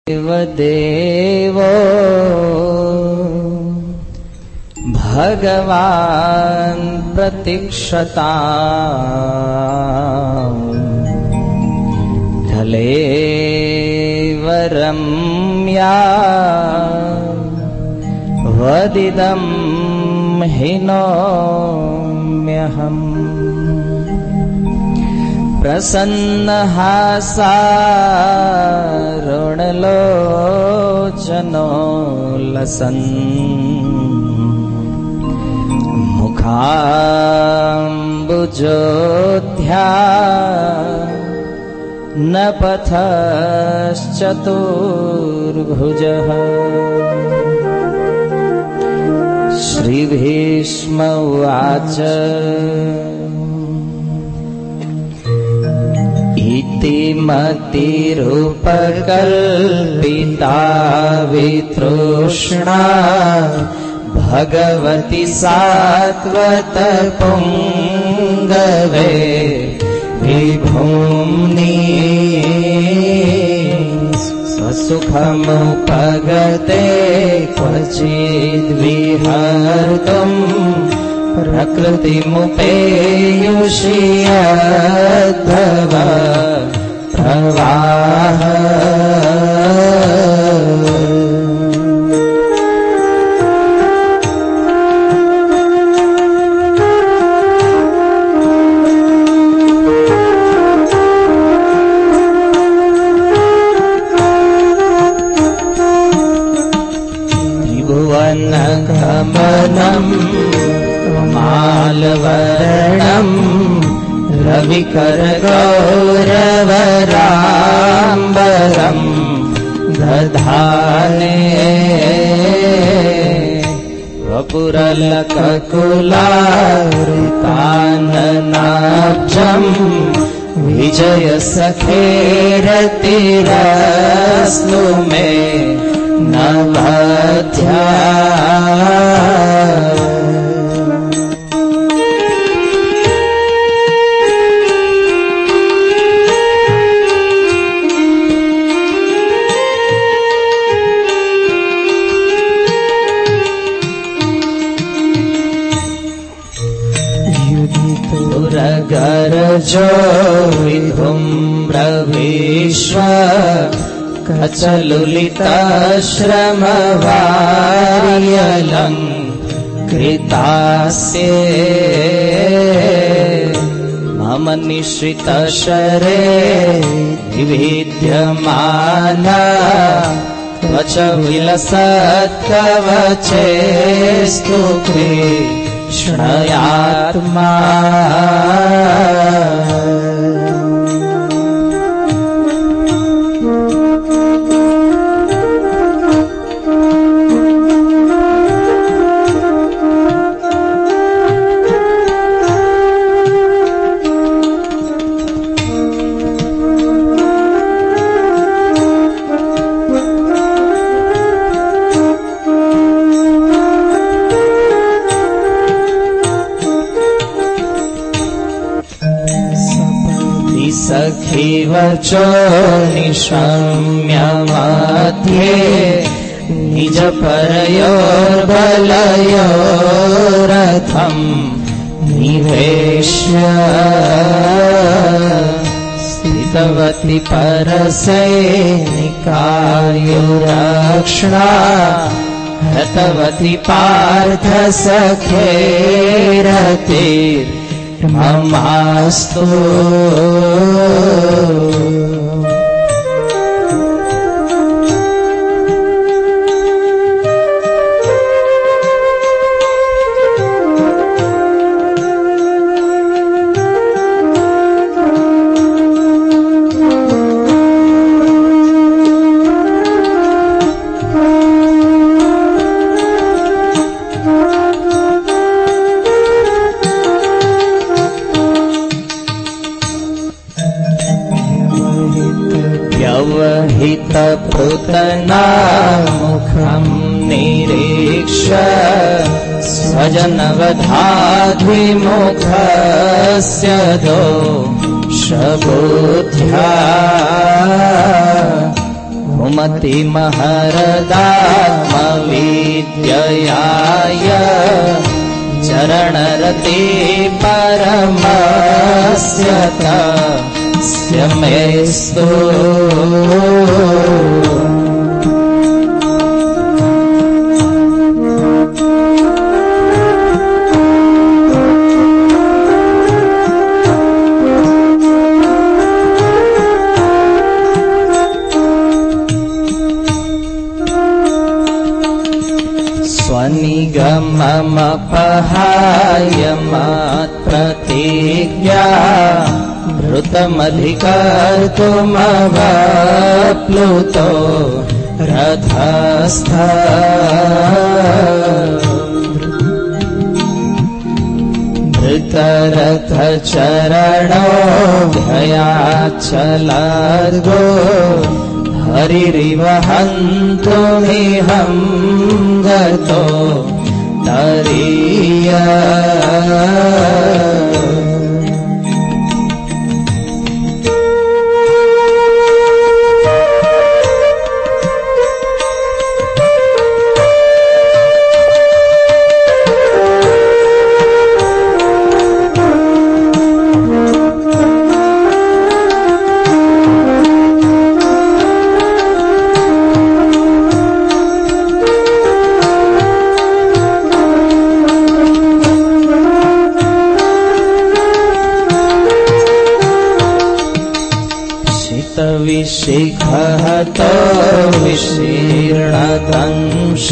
देवो भगवान् प्रतीक्षता ढलेवरम्या वदिदं हिनोम्यहम् प्रसन्नहासारुणलोचनो लसन् मुखाम्बुजोऽध्या न पथश्चतुर्भुजः श्रीभीष्म उवाच इति मतिरुपकल्पिता वितृष्णा भगवति सात्वतपुङ्गवे विभूम्नि स्वसुखमुपगते क्वचिद्विहर्तुम् प्रकृतिमुपेयुषि यद्भव प्रवाह त्रिभुवनगमनम् मालवर्णम् रविकरगौरवराम्बरम् दधाने वपुरलककुलावृताननाब्जम् विजयसखेरतिरस्तु मे नवध्या गरजो विधुम्रविश्व कचलुलितश्रमवार्यलम् कृतास्ये मम निश्रितशरे विविध्यमाना त्वच विलसत्कवचेस्तु कृष्णयात्मा सखीवचो निशम्य मध्ये निजपरयोर्बलयोरथम् निवेश्य स्थितवती परसैनिकायुरक्ष्णा हतवती पार्थ सखेरतिर् ममास्तु व्यवहितपृतनामुखं निरीक्ष्य स्वजनवधाद्विमुखस्य दोषबुद्ध्या कुमति महरदात्मविद्ययाय चरणरते परमस्य तस्य मेस्तु स्वनिगममपहाय मत्प्रतिज्ञा भृतमधिकर्तुमवप्लुतो रथस्थ धृतरथचरणो भयाचलद्गो हरिरिव हन्तुमिहं गतो तरीय शिखहतो विशीर्णदंश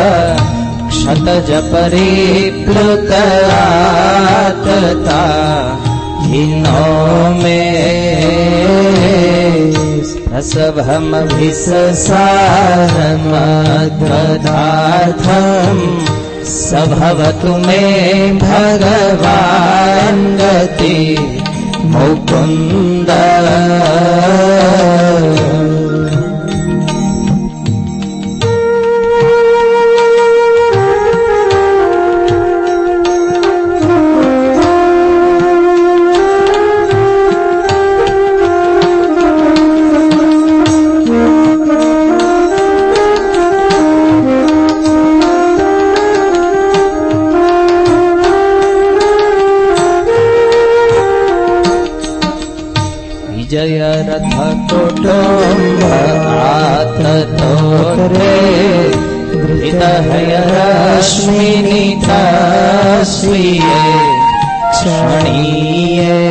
क्षतजपरिप्लुतयातता हिनो मे प्रसभमभिससारमद्वदार्थम् सभवतु मे भगवान् गति मुकुन्द जय रथ कुटुम्ब आततोरे धृतहय रश्मिनिता स्वीये क्षणीये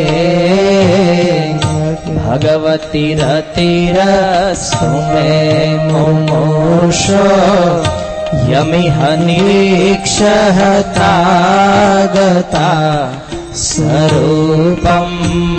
भगवती रतिरस्तु मे मुमुषो यमिह निरीक्षहतागता स्वरूपम्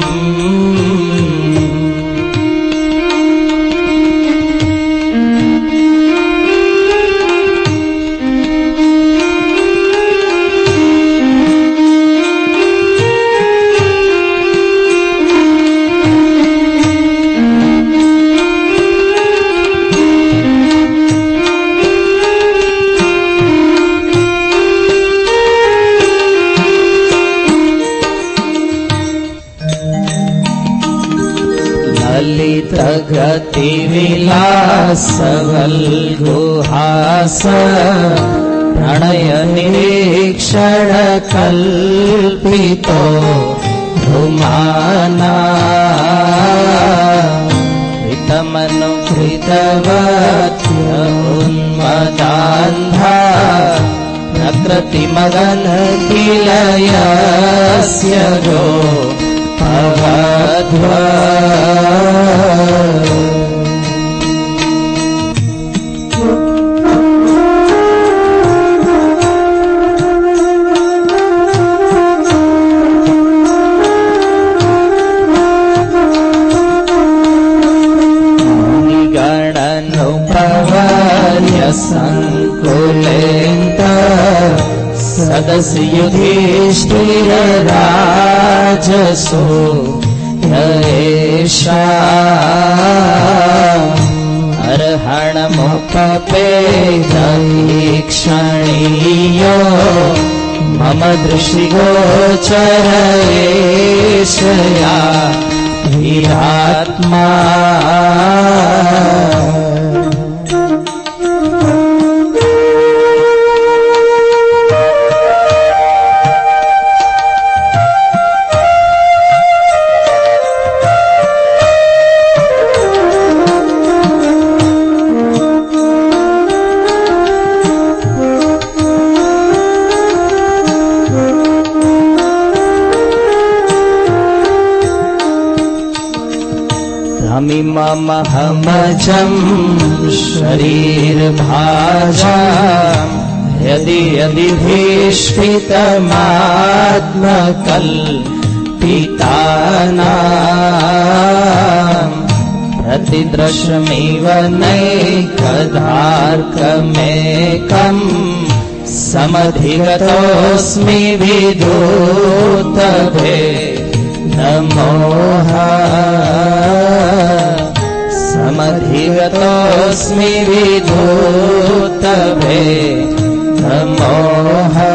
गतिविलासवल्गुहास प्रणय निरीक्षण कल्पितो धुमाना कृतमनुकृतवत्य उन्मदान्धा प्रकृतिमगन किल यस्य गो अवध्वा संकुलेन्त सदस्य युधिष्ठिरराजसो येषा अर्हणमुपपेदीक्षणीयो मम दृष्टिगोचर एषया વિરાત્મા મમહમજં શરીર ભાજા યદિ યદિ ભીષ્ટિતમાત્મકલ્પિતાનાં પ્રતિદ્રશ્યમિવ નૈકધાર્કમેકં સમધિગતોऽસ્મિ વિદૂતભે નમોઃ સમધિગતોऽસ્મિ વિદૂતભે નમોઃ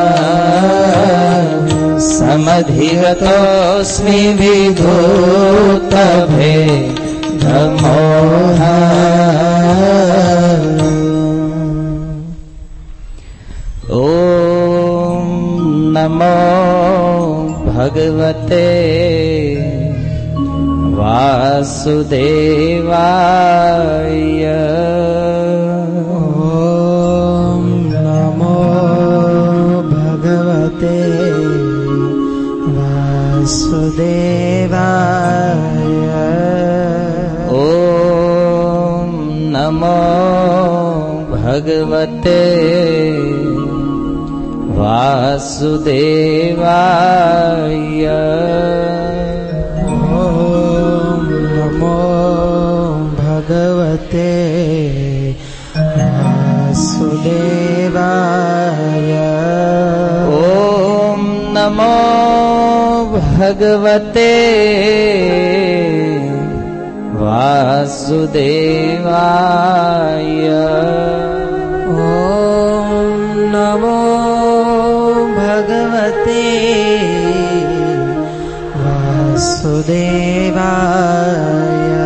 સમધિગતોऽસ્મિ વિદૂતભે નમોઃ ઓમ નમો ભગવતે વાસુદેવાય. ઓમ નમો ભગવતે વાસુદેવાય. ઓમ નમો ભગવતે વાસુદેવાય. ભગવતે વાસુદેવાય. ઓમ નમો ભગવતે વાસુદેવાય. ઓમ નમો ભગવતે વાસુદેવાય.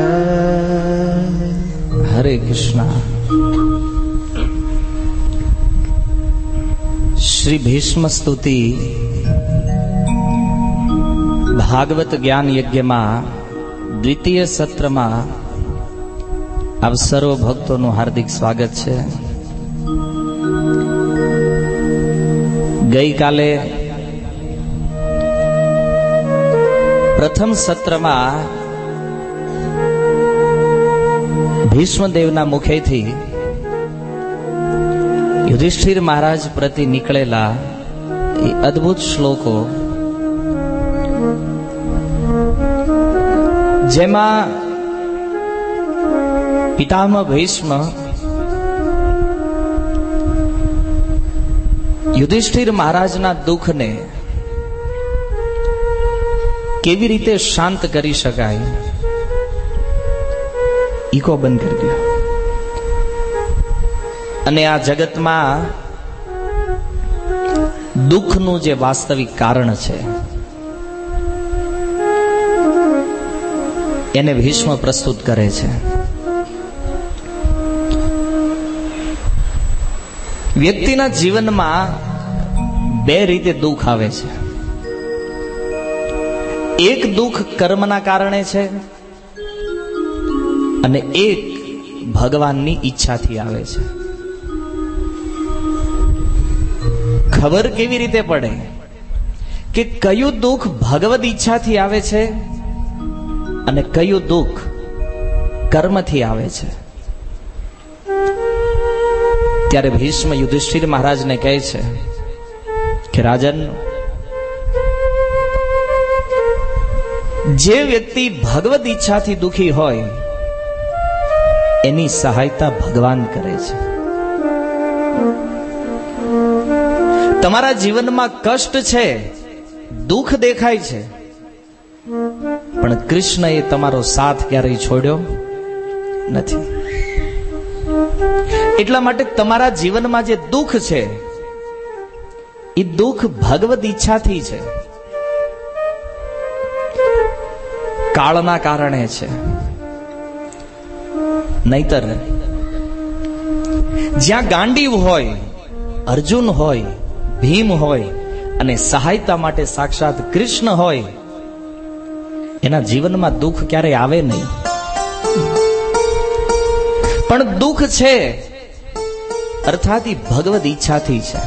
હરે કૃષ્ણ. શ્રી ભીષ્મ સ્તુતિ ભાગવત જ્ઞાન યજ્ઞમાં દ્વિતીય સત્રમાં આપ સર્વ ભક્તોનું હાર્દિક સ્વાગત છે. ગઈકાલે પ્રથમ સત્રમાં ભીષ્મદેવના મુખેથી યુધિષ્ઠિર મહારાજ પ્રતિ નીકળેલા એ અદ્ભુત શ્લોકો, જેમાં પિતામહ ભીષ્મ યુધિષ્ઠિર મહારાજના દુઃખને કેવી રીતે શાંત કરી શકાય, ઈકો બંધ કરી દો. અને આ જગતમાં દુઃખનું જે વાસ્તવિક કારણ છે એને ભીષ્મ પ્રસ્તુત કરે છે. વ્યક્તિના જીવનમાં બે રીતે દુઃખ આવે છે. એક દુઃખ કર્મના કારણે છે અને એક ભગવાનની ઈચ્છાથી આવે છે. ખબર કેવી રીતે પડે કે કયું દુઃખ ભગવદ ઈચ્છાથી આવે છે અને કયું દુઃખ કર્મથી આવે છે? ત્યારે ભીષ્મ યુધિષ્ઠિર મહારાજને કહે છે કે રાજન, જે વ્યક્તિ ભગવદ ઈચ્છાથી દુઃખી હોય એની સહાયતા ભગવાન કરે છે. તમારા જીવનમાં કષ્ટ છે, દુઃખ દેખાય છે, પણ કૃષ્ણએ તમારો સાથ ક્યારેય છોડ્યો નથી. એટલા માટે તમારા જીવનમાં જે દુઃખ છે એ દુઃખ ભગવદ ઈચ્છાથી છે. કાળના કારણે છે. નહીતર જ્યાં ગાંડીવ હોય, અર્જુન હોય, ભીમ હોય અને સહાયતા માટે સાક્ષાત કૃષ્ણ હોય, એના જીવનમાં દુઃખ ક્યારેય આવે નહીં. પણ દુઃખ છે અર્થાત ઈ ભગવદ ઈચ્છાથી છે.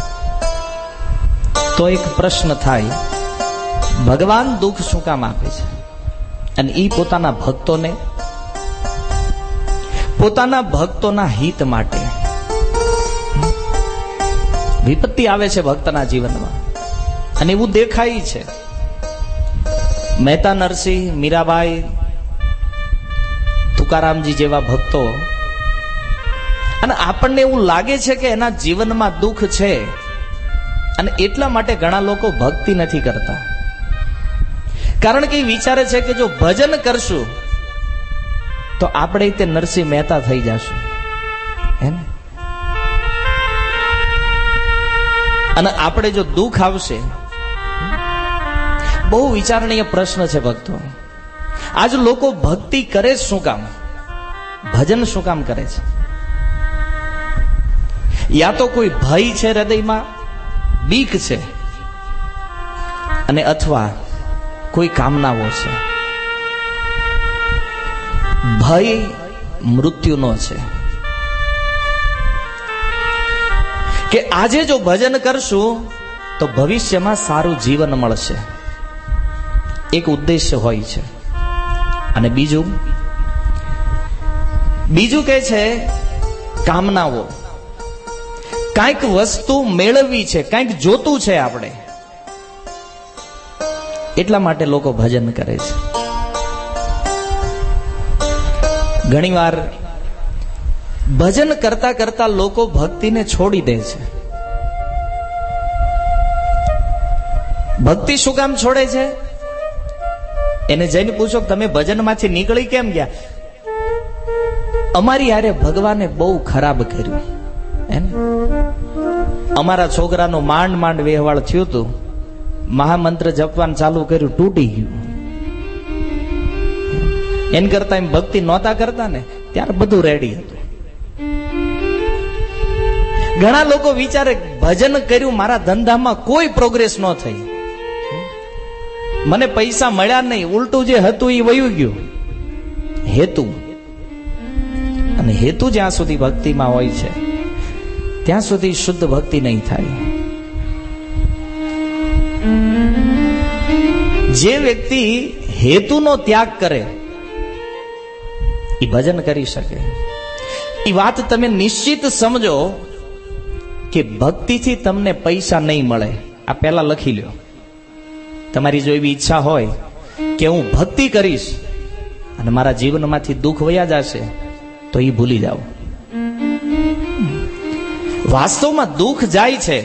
તો એક પ્રશ્ન થાય, ભગવાન દુઃખ શું કામ આપે છે? અને ઈ પોતાના ભક્તોના હિત માટે. વિપત્તિ આવે છે ભક્તના જીવનમાં અને એવું દેખાય છે. મહેતા નરસિંહ, મીરાબાઈ, તુકારામજી જેવા ભક્તો, અને આપણને એવું લાગે છે કે એના જીવનમાં દુઃખ છે અને એટલા માટે ઘણા લોકો ભક્તિ નથી કરતા. કારણ કે એ વિચારે છે કે જો ભજન કરશું તો આપણે તે નરસિંહ મહેતા થઈ જશું, અને આપણે જો દુઃખ આવશે. બહુ વિચારણીય પ્રશ્ન છે ભક્તો. આજ લોકો ભક્તિ કરે શું કામ? ભજન શું કામ કરે છે? યા તો કોઈ ભય છે હૃદયમાં, બીક છે, અને અથવા કોઈ કામનાઓ છે. ભય મૃત્યુનો છે કે આજે જો ભજન કરશું તો ભવિષ્યમાં સારું જીવન મળશે. એક ઉદ્દેશ્ય હોય છે. અને બીજું કહે છે કામનાઓ. કાંઈક વસ્તુ મેળવવી છે, કાંઈક જોતું છે આપણે, એટલા માટે લોકો ભજન કરે છે. ઘણીવાર ભજન કરતા કરતા લોકો ભક્તિને છોડી દે છે. ભક્તિ શું કામ છોડે છે? એને જઈને પૂછો તમે ભજનમાંથી નીકળી કેમ ગયા? અમારી હારે ભગવાને બહુ ખરાબ કર્યું. અમારા છોકરાનું માંડ વેહવાળ થયું હતું, મહામંત્ર જપવાનું ચાલુ કર્યું, તૂટી ગયું. એન કરતા એમ ભક્તિ નહોતા કરતા ને ત્યારે બધું રેડી હતું. ઘણા લોકો વિચારે ભજન કર્યું, મારા ધંધામાં કોઈ પ્રોગ્રેસ ન થઈ, મને પૈસા મળ્યા નહીં, ઉલટું જે હતું એ વયું ગયું. હેતુ, અને હેતુ જ્યાં સુધી ભક્તિમાં હોય છે ત્યાં સુધી શુદ્ધ ભક્તિ નહીં થાય. જે વ્યક્તિ હેતુનો ત્યાગ કરે એ ભજન કરી શકે. એ વાત તમે નિશ્ચિત સમજો કે ભક્તિથી તમને પૈસા નહીં મળે. આ પહેલા લખી લ્યો. તમારી જો એવી ઈચ્છા હોય કે હું ભક્તિ કરીશ અને મારા જીવનમાંથી દુઃખ વયા જશે, તો એ ભૂલી જાઓ. વાસ્તવમાં દુઃખ જાય છે,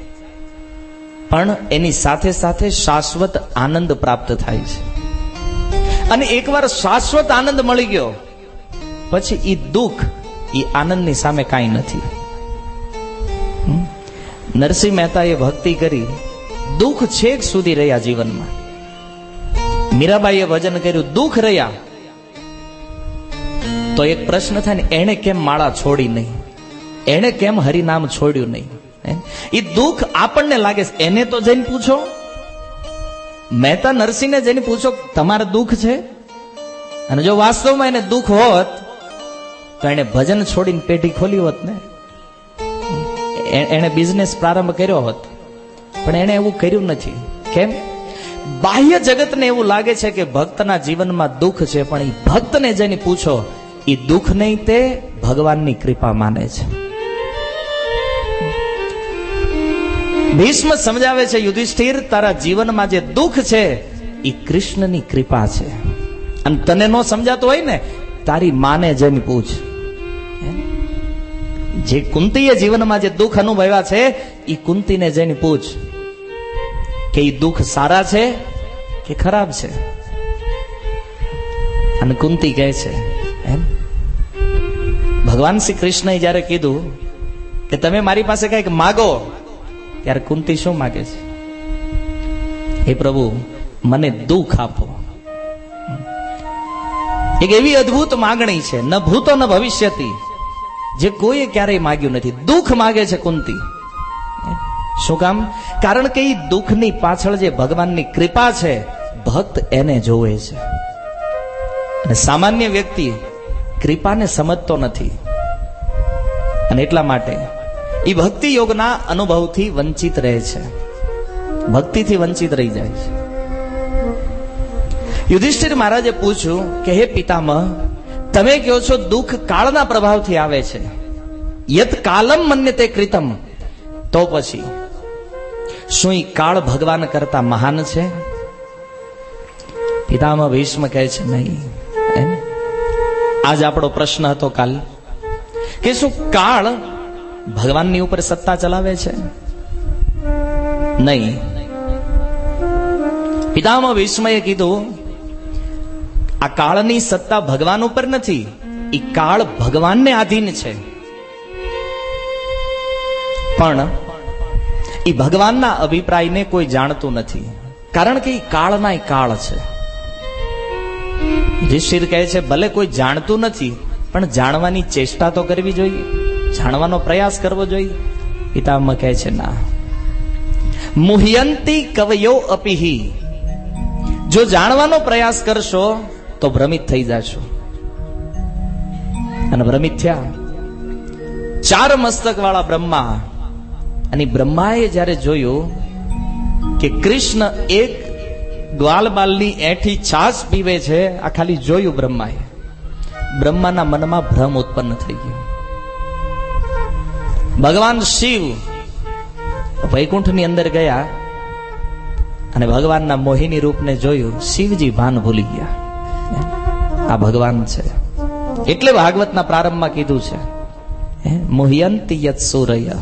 પણ એની સાથે સાથે શાશ્વત આનંદ પ્રાપ્ત થાય છે. અને એકવાર શાશ્વત આનંદ મળી ગયો પછી એ દુઃખ એ આનંદની સામે કાંઈ નથી. નરસિંહ મહેતાએ ભક્તિ કરી, દુઃખ છેક સુધી રહ્યા જીવનમાં. મીરાબાઈએ ભજન કર્યું, દુઃખ રહ્યા. તો એક પ્રશ્ન થાય ને, એણે કેમ માળા છોડી નહીં, એણે કેમ હરિનામ છોડ્યું નહીં? એ દુઃખ આપણને લાગે છે, એને તો જઈને પૂછો. મહેતા નરસિંહને જઈને પૂછો તમારે દુઃખ છે? અને જો વાસ્તવમાં એને દુઃખ હોત તો એને ભજન છોડીને પેઢી ખોલી હોત ને, એને બિઝનેસ પ્રારંભ કર્યો હોત. પણ એને એવું કર્યું નથી. કેમ? બાહ્ય જગતને એવું લાગે છે કે ભક્તના જીવનમાં દુઃખ છે, પણ એ ભક્તને જઈને પૂછો, એ દુઃખ નહીં, તે ભગવાનની કૃપા માને છે. ભીષ્મ સમજાવે છે, યુધિષ્ઠિર, તારા જીવનમાં જે દુઃખ છે એ કૃષ્ણની કૃપા છે. અને તને ન સમજાતું હોય ને, તારી માને જઈને પૂછ. જે કુંતીએ જીવનમાં જે દુઃખ અનુભવ્યા છે એ કુંતીને જઈને પૂછ કે એ દુઃખ સારા છે કે ખરાબ છે. અને કુંતી કહે છે, ભગવાન શ્રી કૃષ્ણએ જયારે કીધું કે તમે મારી પાસે કઈક માગો, ત્યારે કુંતી શું માગે છે? હે પ્રભુ, મને દુઃખ આપો. એક એવી અદ્ભુત માગણી છે, ન ભૂતો ન ભવિષ્યતી, જે કોઈએ ક્યારેય માગ્યું નથી. દુઃખ માગે છે કુંતી. શું કામ? કારણ કે એ દુઃખની પાછળ જે ભગવાનની કૃપા છે, ભક્ત એને જોવે છે. અને સામાન્ય વ્યક્તિ કૃપાને સમજતો નથી, અને એટલા માટે એ ભક્તિ યોગના અનુભવથી વંચિત રહે છે, ભક્તિથી વંચિત રહી જાય છે. યુધિષ્ઠિર મહારાજે પૂછ્યું કે હે પિતામહ, તમે કહો છો દુઃખ કાળના પ્રભાવથી આવે છે, યત કાલમ મન્યતે કૃતમ, તો પછી શું એ કાળ ભગવાન કરતા મહાન છે? પિતામહ ભીષ્મ કહે છે નહીં. આજ આપણો પ્રશ્ન હતો કાલ, કે શું કાળ ભગવાનની ઉપર સત્તા ચલાવે છે? નહીં. પિતામહ ભીષ્મએ કીધું, આ કાળની સત્તા ભગવાન ઉપર નથી, એ કાળ ભગવાનને આધીન છે. પણ એ ભગવાનના અભિપ્રાયને કોઈ જાણતું નથી, કારણ કે એ કાળના કાળ છે. યુધિષ્ઠિર કહે છે ભલે કોઈ જાણતું નથી, પણ જાણવાની ચેષ્ટા તો કરવી જોઈએ, જાણવાનો પ્રયાસ કરવો જોઈએ. પિતામહ કહે છે ના. મુહ્યંતી કવયો અપિહિ, જો જાણવાનો પ્રયાસ કરશો તો ભ્રમિત થઈ જશો. અને ભ્રમિત થયા. 4 મસ્તક વાળા બ્રહ્મા, અને બ્રહ્માએ જયારે જોયું કે કૃષ્ણ એક ગ્વાલબાલની એઠી છાશ પીવે છે, આ ખાલી જોયું બ્રહ્માએ, બ્રહ્માના મનમાં ભ્રમ ઉત્પન્ન થઈ ગયો. ભગવાન શિવ વૈકુંઠની અંદર ગયા અને ભગવાનના મોહિની રૂપને જોયું. શિવજી ભાન ભૂલી ગયા, આ ભગવાન છે. એટલે ભાગવતના પ્રારંભમાં કીધું છે મુહ્યંતી યત સૂરય.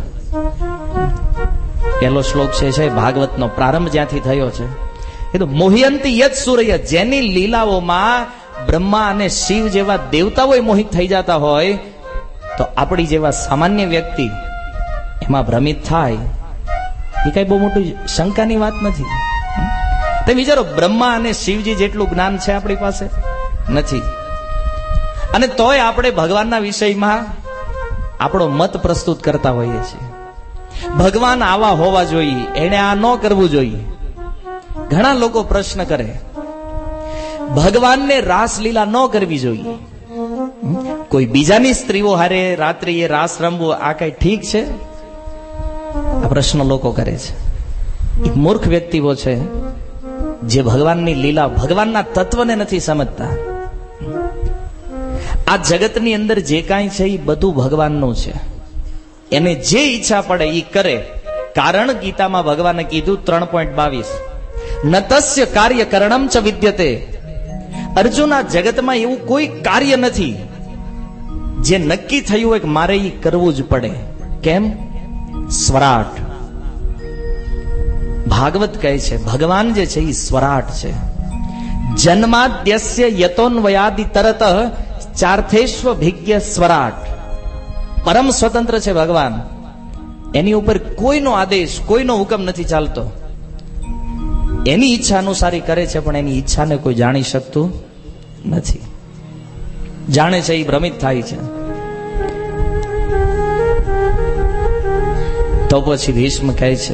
પહેલો શ્લોક છે ભાગવતનો પ્રારંભ જ્યાંથી થયો છે, એ તો મુહ્યંતી યત સૂરય. જેની લીલાઓમાં બ્રહ્મા અને શિવ જેવા દેવતાઓ મોહિત થઈ જતા હોય, તો આપણી જેવા સામાન્ય વ્યક્તિ એમાં ભ્રમિત થાય, એ કઈ બહુ મોટી શંકાની વાત નથી. તમે વિચારો, બ્રહ્મા અને શિવજી જેટલું જ્ઞાન છે આપણી પાસે નથી, અને તોય આપણે ભગવાનના વિષયમાં આપણો મત પ્રસ્તુત કરતા હોઈએ છીએ. ભગવાન આવા હોવા જોઈએ, એને આ ન કરવું જોઈએ. ઘણા લોકો પ્રશ્ન કરે, ભગવાનને રાસલીલા ન કરવી જોઈએ, કોઈ બીજાની સ્ત્રીઓ હારે રાત્રિએ રાસ રમવું, આ કઈ ઠીક છે? આ પ્રશ્ન લોકો કરે છે. એ મૂર્ખ વ્યક્તિઓ છે જે ભગવાનની લીલા, ભગવાનના તત્વને નથી સમજતા. આ જગતની અંદર જે કાંઈ છે એ બધું ભગવાનનું છે, એને જે ઈચ્છા પડે એ કરે. કારણ ગીતામાં ભગવાને કીધું 3.22, ન તસ્ય કાર્ય કરણમ ચ વિદ્યતે. અર્જુન, આ જગતમાં એવું કોઈ કાર્ય નથી જે નક્કી થયું હોય કે મારે એ કરવું જ પડે. કેમ? સ્વરાટ. ભાગવત કહે છે ભગવાન જે છે એ સ્વરાટ છે. જન્માદ્યસ્ય યતોન્વયાદિ તરત ચાર્થેશ્વ ભિજ્ઞ સ્વરાટ. પરમ સ્વતંત્ર છે ભગવાન. એની ઉપર કોઈનો આદેશ, કોઈનો હુકમ નથી ચાલતો. એની ઈચ્છા અનુસારી કરે છે, પણ એની ઈચ્છાને કોઈ જાણી શકતું નથી. જાણે છે એ ભ્રમિત થાય છે. તો પછી ભીષ્મ કહે છે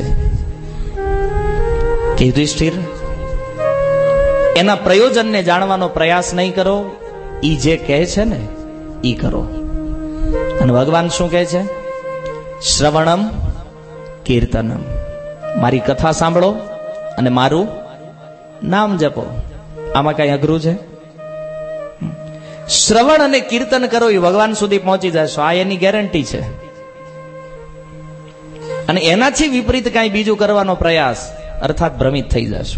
કે યુધિષ્ઠિર, એના પ્રયોજનને જાણવાનો પ્રયાસ નહીં કરો, ઈ જે કહે છે ને ઈ કરો. અને ભગવાન શું કહે છે? શ્રવણમ કીર્તનમ. મારી કથા સાંભળો અને મારું નામ જપો. આમાં કઈ અઘરું છે? શ્રવણ અને કીર્તન કરો, એ ભગવાન સુધી પહોંચી જશો, આ એની ગેરંટી છે. અને એનાથી વિપરીત કઈ બીજું કરવાનો પ્રયાસ, અર્થાત ભ્રમિત થઈ જશો.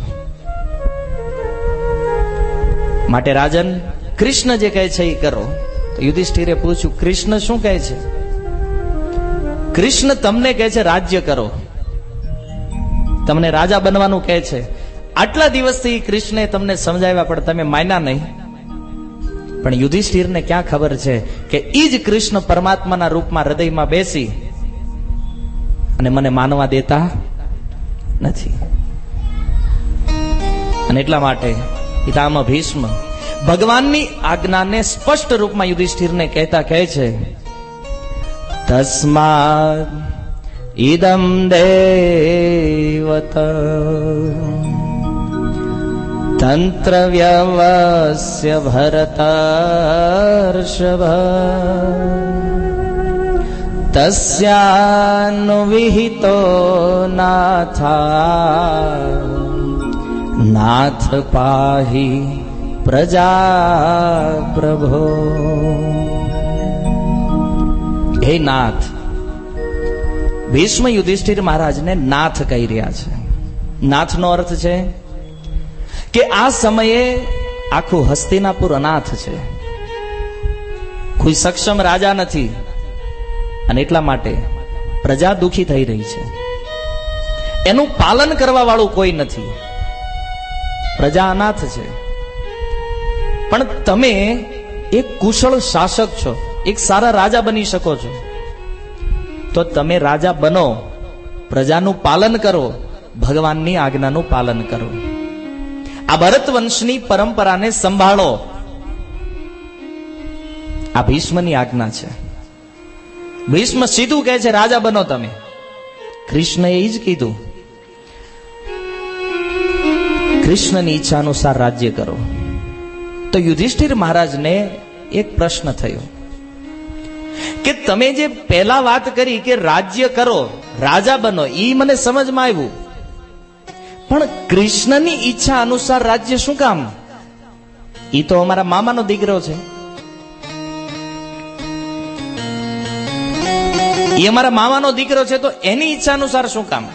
માટે રાજન, કૃષ્ણ જે કહે છે એ કરો. તો યુધિષ્ઠિરે પૂછ્યું, કૃષ્ણ શું કહે છે? કૃષ્ણ તમને કહે છે રાજ્ય કરો, તમને રાજા બનવાનું કહે છે. આટલા દિવસથી કૃષ્ણે તમને સમજાવ્યા, પણ તમે માન્યા નહીં. પણ યુધિષ્ઠિરને ક્યાં ખબર છે કે ઈ જ કૃષ્ણ પરમાત્માના રૂપમાં હૃદયમાં બેસી અને મને માનવા દેતા નથી. અને એટલા માટે પિતામહ ભીષ્મ ભગવાનની આજ્ઞાને સ્પષ્ટ રૂપમાં યુધિષ્ઠિરને કહેતા કહે છે, તસ્માદ ઇદમ દેવત તંત્ર વ્યવસ્ય ભરતર્ષભ તસ્યાનુવિહિતો નાથા નાથ પાહી પ્રજા પ્રભો. હે નાથ, ભીષ્મ યુધિષ્ઠિર મહારાજને નાથ કહી રહ્યા છે. નાથનો અર્થ છે કે આ સમયે આખું હસ્તિનાપુર અનાથ છે, કોઈ સક્ષમ રાજા નથી અને એટલા માટે પ્રજા દુખી થઈ રહી છે. એનું પાલન કરવા વાળું કોઈ નથી, પ્રજા અનાથ છે. પણ તમે એક કુશળ શાસક છો, એક સારા રાજા બની શકો છો, તો તમે રાજા બનો, પ્રજાનું પાલન કરો, ભગવાનની આજ્ઞાનું પાલન કરો, આ ભરત વંશની પરંપરાને સંભાળો. આ ભીષ્મની આજ્ઞા છે. ભીષ્મ સીધું કહે છે રાજા બનો તમે. કૃષ્ણએ એ જ કીધું, કૃષ્ણની ઈચ્છા અનુસાર રાજ્ય કરો. તો યુધિષ્ઠિર મહારાજને એક પ્રશ્ન થયો કે તમે જે પહેલા વાત કરી કે રાજ્ય કરો, રાજા બનો, ઈ મને સમજમાં આવ્યું, પણ કૃષ્ણની ઈચ્છા અનુસાર રાજ્ય શું કામ? ઈ તો અમારા મામાનો દીકરો છે, ઈ અમારા મામાનો દીકરો છે, તો એની ઈચ્છા અનુસાર શું કામ?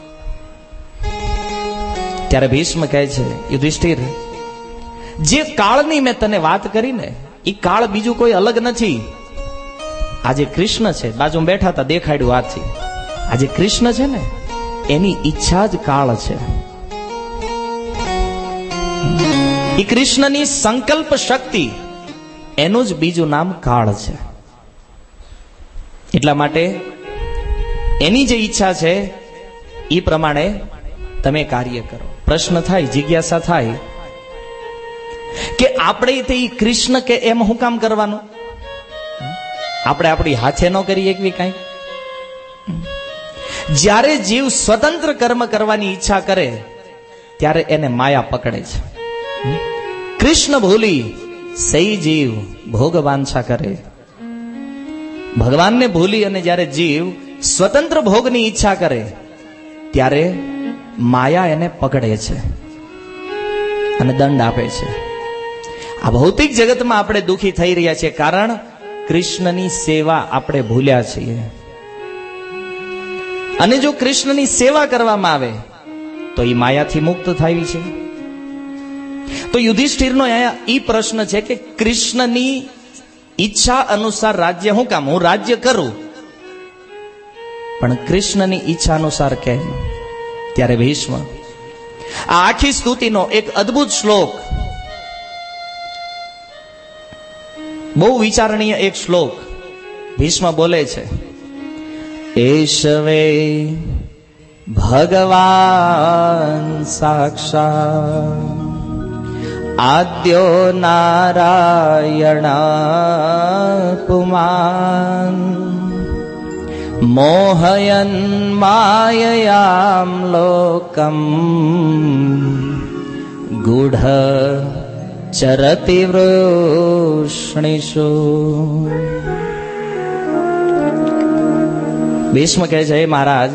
ત્યારે ભીષ્મ કહે છે, યુધિષ્ઠિર, જે કાળની મેં તને વાત કરી ને, એ કાળ બીજું કોઈ અલગ નથી. આજે કૃષ્ણ છે, બાજુમાં બેઠા હતા, દેખાડ્યું હાથથી. આજે કૃષ્ણ છે ને, એની ઈચ્છા જ કાળ છે. એ કૃષ્ણની સંકલ્પ શક્તિ, એનું જ બીજું નામ કાળ છે. એટલા માટે એની જે ઈચ્છા છે એ પ્રમાણે તમે કાર્ય કરો. પ્રશ્ન થાય, જિજ્ઞાસા થાય કે આપણે તે કૃષ્ણ કે એમ હું કામ કરવાનું? આપણે આપણી હાથે ન કરી એકવી કઈ? જ્યારે જીવ સ્વતંત્ર કર્મ કરવાની ઈચ્છા કરે ત્યારે એને માયા પકડે છે. કૃષ્ણ ભૂલી સહી જીવ ભોગ વાંછા કરે. ભગવાનને ભૂલી અને જ્યારે જીવ સ્વતંત્ર ભોગની ઈચ્છા કરે ત્યારે માયા એને પકડે છે અને દંડ આપે છે. આ ભૌતિક જગતમાં આપણે દુઃખી થઈ રહ્યા છીએ, કારણ કૃષ્ણની સેવા આપણે ભૂલ્યા છીએ. અને જો કૃષ્ણની સેવા કરવામાં આવે તો એ માયાથી મુક્ત થાય છે. તો યુધિષ્ઠિરનો અહીંયા એ પ્રશ્ન છે કે કૃષ્ણની ઈચ્છા અનુસાર રાજ્ય હું કામ? હું રાજ્ય કરું, પણ કૃષ્ણની ઈચ્છા અનુસાર કેમ? ત્યારે ભીષ્મ આ આખી સ્તુતિનો એક અદ્ભુત શ્લોક, બહુ વિચારણીય એક શ્લોક ભીષ્મ બોલે છે. એશવે ભગવાન સાક્ષાત આદ્યો નારાયણ પુમાન મોહયન માયયામ લોકમ ગૂઢ ચરતિ વૃષ્ણિષુ. ભીષ્મ કહે છે, હે મહારાજ,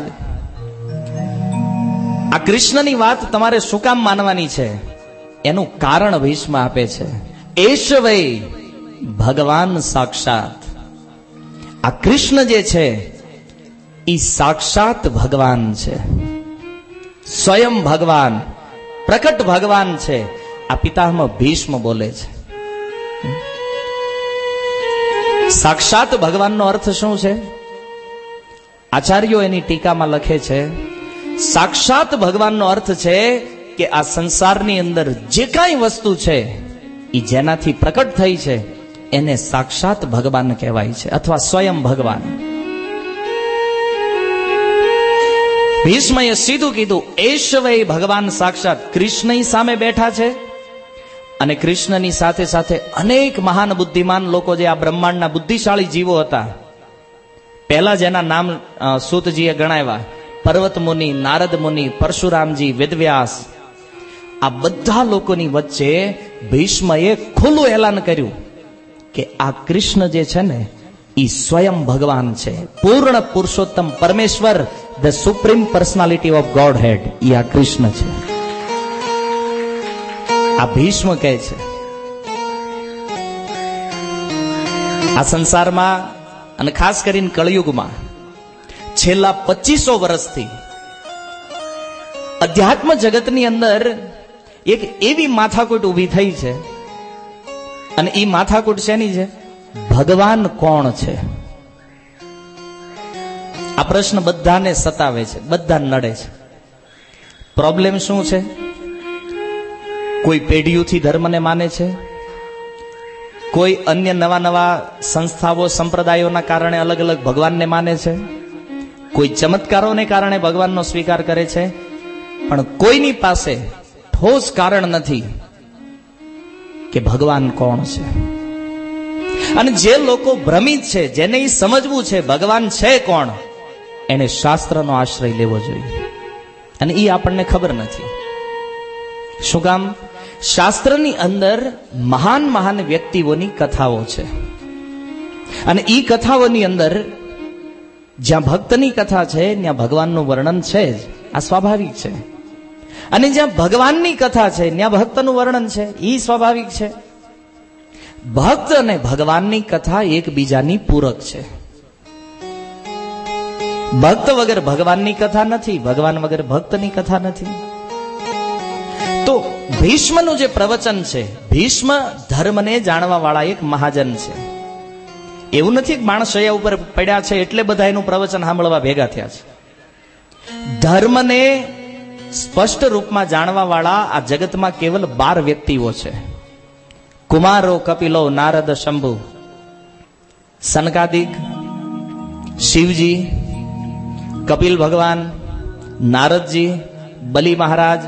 આ કૃષ્ણની વાત તમારે શું કામ માનવાની છે એનું કારણ ભીષ્મ આપે છે. એશ વૈ ભગવાન સાક્ષાત. આ કૃષ્ણ જે છે એ સાક્ષાત ભગવાન છે, સ્વયં ભગવાન, પ્રકટ ભગવાન છે. આ પિતામહ ભીષ્મ બોલે છે. સાક્ષાત ભગવાનનો અર્થ શું છે? આચાર્યો એની ટીકામાં લખે છે, સાક્ષાત ભગવાનનો અર્થ છે કે આ સંસારની અંદર જે કાંઈ વસ્તુ છે એ જેનાથી પ્રકટ થઈ છે એને સાક્ષાત ભગવાન કહેવાય છે, અથવા સ્વયં ભગવાન. ભીષ્મએ સીધું કીધું, એશ વૈ ભગવાન સાક્ષાત. કૃષ્ણ સામે બેઠા છે અને કૃષ્ણની સાથે સાથે અનેક મહાન બુદ્ધિમાન લોકો જે આ બ્રહ્માંડના બુદ્ધિશાળી જીવો હતા, પહેલા જેના નામ સૂતજીએ ગણાવ્યા, પર્વત મુનિ, નારદ મુનિ, પરશુરામજી, વેદવ્યાસ, આ બધા લોકોની વચ્ચે ભીષ્મએ ખુલ્લું એલાન કર્યું કે આ કૃષ્ણ જે છે ને એ સ્વયં ભગવાન છે, પૂર્ણ પુરુષોત્તમ પરમેશ્વર, the supreme personality of Godhead, એ આ કૃષ્ણ છે. આ ભીષ્મ કહે છે. આ સંસારમાં અને ખાસ કરીને કળિયુગમાં છેલ્લા 2500 વર્ષથી અધ્યાત્મ જગતની અંદર એક એવી માથાકૂટ ઊભી થઈ છે, અને એ માથાકૂટ શેની છે? ભગવાન કોણ છે? આ પ્રશ્ન બધાને સતાવે છે, બધા નડે છે. પ્રોબ્લેમ શું છે? કોઈ પેઢીઓથી ધર્મને માને છે, કોઈ અન્ય નવા નવા સંસ્થાઓ સંપ્રદાયોના કારણે અલગ અલગ ભગવાનને માને છે, કોઈ ચમત્કારોને કારણે ભગવાનનો સ્વીકાર કરે છે, પણ કોઈની પાસે ઠોસ કારણ નથી કે ભગવાન કોણ છે. અને જે લોકો ભ્રમિત છે, જેને એ સમજવું છે ભગવાન છે કોણ, એને શાસ્ત્રનો આશ્રય લેવો જોઈએ, અને એ આપણને ખબર નથી. શું કામ? શાસ્ત્રની અંદર મહાન મહાન વ્યક્તિઓની કથાઓ છે, અને એ કથાઓની અંદર જ્યાં ભક્તની કથા છે ત્યાં ભગવાનનું વર્ણન છે જ, આ સ્વાભાવિક છે. અને જ્યાં ભગવાનની કથા છે ત્યાં ભક્તનું વર્ણન છે, એ સ્વાભાવિક છે. ભક્ત અને ભગવાનની કથા એકબીજાની પૂરક છે. ભક્ત વગર ભગવાનની કથા નથી, ભગવાન વગર ભક્તની કથા નથી. તો ભીષ્મનું જે પ્રવચન છે, ભીષ્મ ધર્મને જાણવા વાળા એક મહાજન છે. એવું નથી કે માણસ શૈયા ઉપર પડ્યા છે એટલે બધા એનું પ્રવચન સાંભળવા ભેગા થયા છે. ધર્મને સ્પષ્ટ રૂપમાં જાણવા વાળા આ જગતમાં કેવલ 12 વ્યક્તિઓ છે. કુમારો, કપિલો, નારદ, શંભુ, સનકાદિક, શિવજી, કપિલ ભગવાન, નારદજી, બલિ મહારાજ,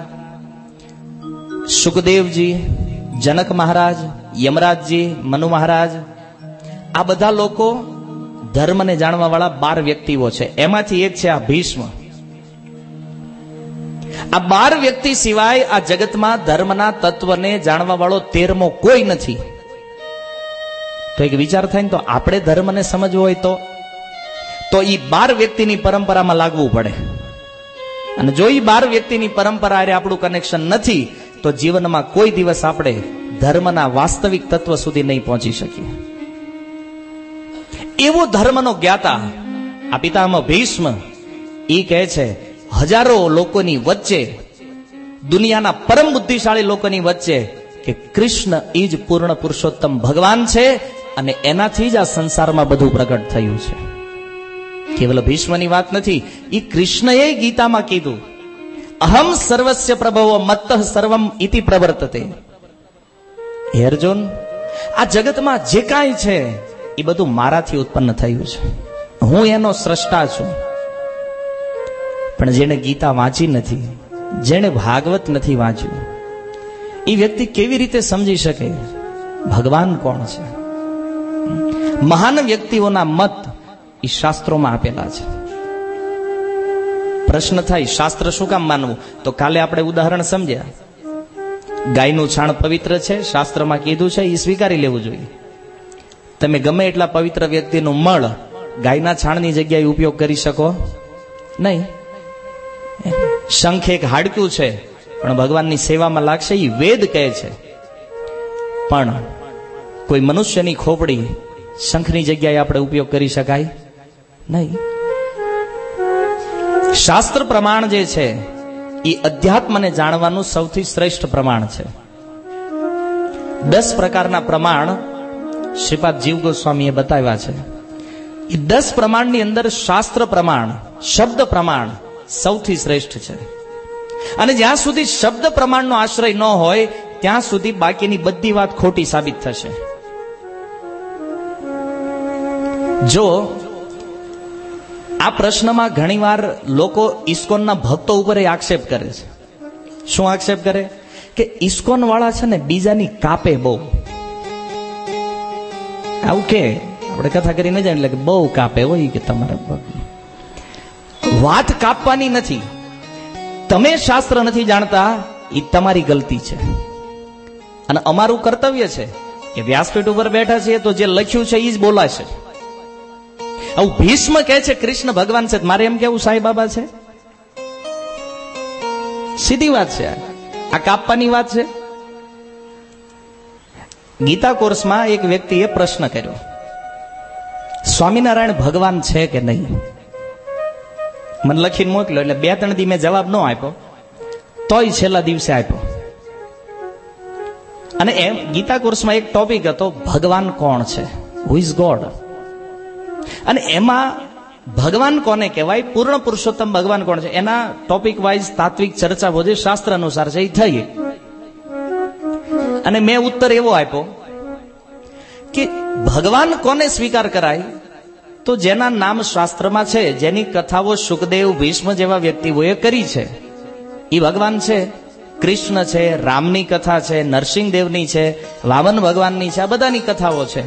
સુખદેવજી, જનક મહારાજ, યમરાજજી, મનુ મહારાજ, આ બધા લોકો ધર્મને જાણવા વાળા 12 વ્યક્તિઓ છે. એમાંથી એક છે આ ભીષ્મ. આ 12 વ્યક્તિ સિવાય આ જગતમાં ધર્મના તત્વને જાણવા વાળો 13મો કોઈ નથી. તો એક વિચાર થાય ને, તો આપણે ધર્મને સમજવો હોય તો એ 12 વ્યક્તિની પરંપરામાં લાગવું પડે. અને જો એ 12 વ્યક્તિની પરંપરા હારે આપણું કનેક્શન નથી, તો જીવનમાં કોઈ દિવસ આપણે ધર્મના વાસ્તવિક તત્વ સુધી નહીં પહોંચી શકીએ. એવો ધર્મનો જ્ઞાતા આ પિતામહ ભીષ્મ એ કહે છે, હજારો લોકોની વચ્ચે, દુનિયાના પરમ બુદ્ધિશાળી લોકોની વચ્ચે, કે કૃષ્ણ એ જ પૂર્ણ પુરુષોત્તમ ભગવાન છે, અને એનાથી જ આ સંસારમાં બધું પ્રગટ થયું છે. કેવલ ભીષ્મની વાત નથી, એ કૃષ્ણએ ગીતામાં કીધું, અહમ સર્વસ્ય પ્રભવો મત્તઃ સર્વમ ઇતિ પ્રવર્તતે. હે અર્જુન, આ જગતમાં જે કાંઈ છે એ બધું મારાથી ઉત્પન્ન થયું છે, હું એનો સ્રષ્ટા છું. પણ જેણે ગીતા વાંચી નથી, જેણે ભાગવત નથી વાંચ્યું, એ વ્યક્તિ કેવી રીતે સમજી શકે ભગવાન કોણ છે? મહાન વ્યક્તિઓના મત એ શાસ્ત્રોમાં આપેલા છે. પ્રશ્ન થાય, શાસ્ત્ર શું કામ માનવું? તો કાલે આપણે ઉદાહરણ સમજ્યા, ગાયનું છાણ પવિત્ર છે, શાસ્ત્રમાં કીધું છે, એ સ્વીકારી લેવું જોઈએ. તમે ગમે એટલા પવિત્ર વ્યક્તિનું મળ ગાયના છાણની જગ્યાએ ઉપયોગ કરી શકો નહીં. શંખ એક હાડકું છે, પણ ભગવાનની સેવામાં લાગશે, એ વેદ કહે છે. પણ કોઈ મનુષ્યની ખોપડી શંખની જગ્યાએ આપણે ઉપયોગ કરી શકાય નહીં. શાસ્ત્ર પ્રમાણ જે છે એ અધ્યાત્મને જાણવાનું સૌથી શ્રેષ્ઠ પ્રમાણ છે. 10 પ્રકારના પ્રમાણ શ્રીપાદ જીવ ગોસ્વામીએ બતાવ્યા છે. એ 10 પ્રમાણની અંદર શાસ્ત્ર પ્રમાણ, શબ્દ પ્રમાણ સૌથી શ્રેષ્ઠ છે. અને જ્યાં સુધી શબ્દ પ્રમાણનો આશ્રય ન હોય ત્યાં સુધી બાકીની બધી વાત ખોટી સાબિત થશે. જો આ પ્રશ્નમાં ઘણીવાર લોકો ઇસ્કોનના ભક્તો ઉપર આક્ષેપ કરે છે. શું આક્ષેપ કરે? કે કે ઇસ્કોન વાળા છે ને બીજાની કાપે બહુ. આવું કે આપણે કથા કરીને જાય એટલે કે બહુ કાપે હોય કે તમારા વાત કાપવાની નથી. તમે શાસ્ત્ર નથી જાણતા એ તમારી ગલતી છે. અને અમારું કર્તવ્ય છે કે વ્યાસપીઠ ઉપર બેઠા છીએ તો જે લખ્યું છે એ જ બોલાશે. આવું ભીષ્મ કહે છે કૃષ્ણ ભગવાન છે, મારે એમ કેવું સાંઈ બાબા છે? સીધી વાત છે, આ કાપવાની વાત છે. ગીતા કોર્સમાં એક વ્યક્તિએ પ્રશ્ન કર્યો, સ્વામિનારાયણ ભગવાન છે કે નહીં? મને લખીને મોકલ્યો. એટલે 2-3 દી મેં જવાબ ન આપ્યો, તોય છેલ્લા દિવસે આપ્યો. અને એમ ગીતા કોર્સમાં એક ટોપિક હતો, ભગવાન કોણ છે, હુ ઇઝ ગોડ. અને એમાં ભગવાન કોને કહેવાય, પૂર્ણ પુરુષોત્તમ ભગવાન કોણ છે, એના ટોપિક વાઇઝ તાત્વિક ચર્ચા બધી શાસ્ત્ર અનુસાર છે એ થઈ. અને મેં ઉત્તર એવો આપ્યો કે ભગવાન કોને સ્વીકાર કરાય, તો જેના નામ શાસ્ત્રમાં છે, જેની કથાઓ સુખદેવ ભીષ્મ જેવા વ્યક્તિઓએ કરી છે એ ભગવાન છે. કૃષ્ણ છે, રામની કથા છે, નરસિંહદેવની છે, વામન ભગવાનની છે, આ બધાની કથાઓ છે.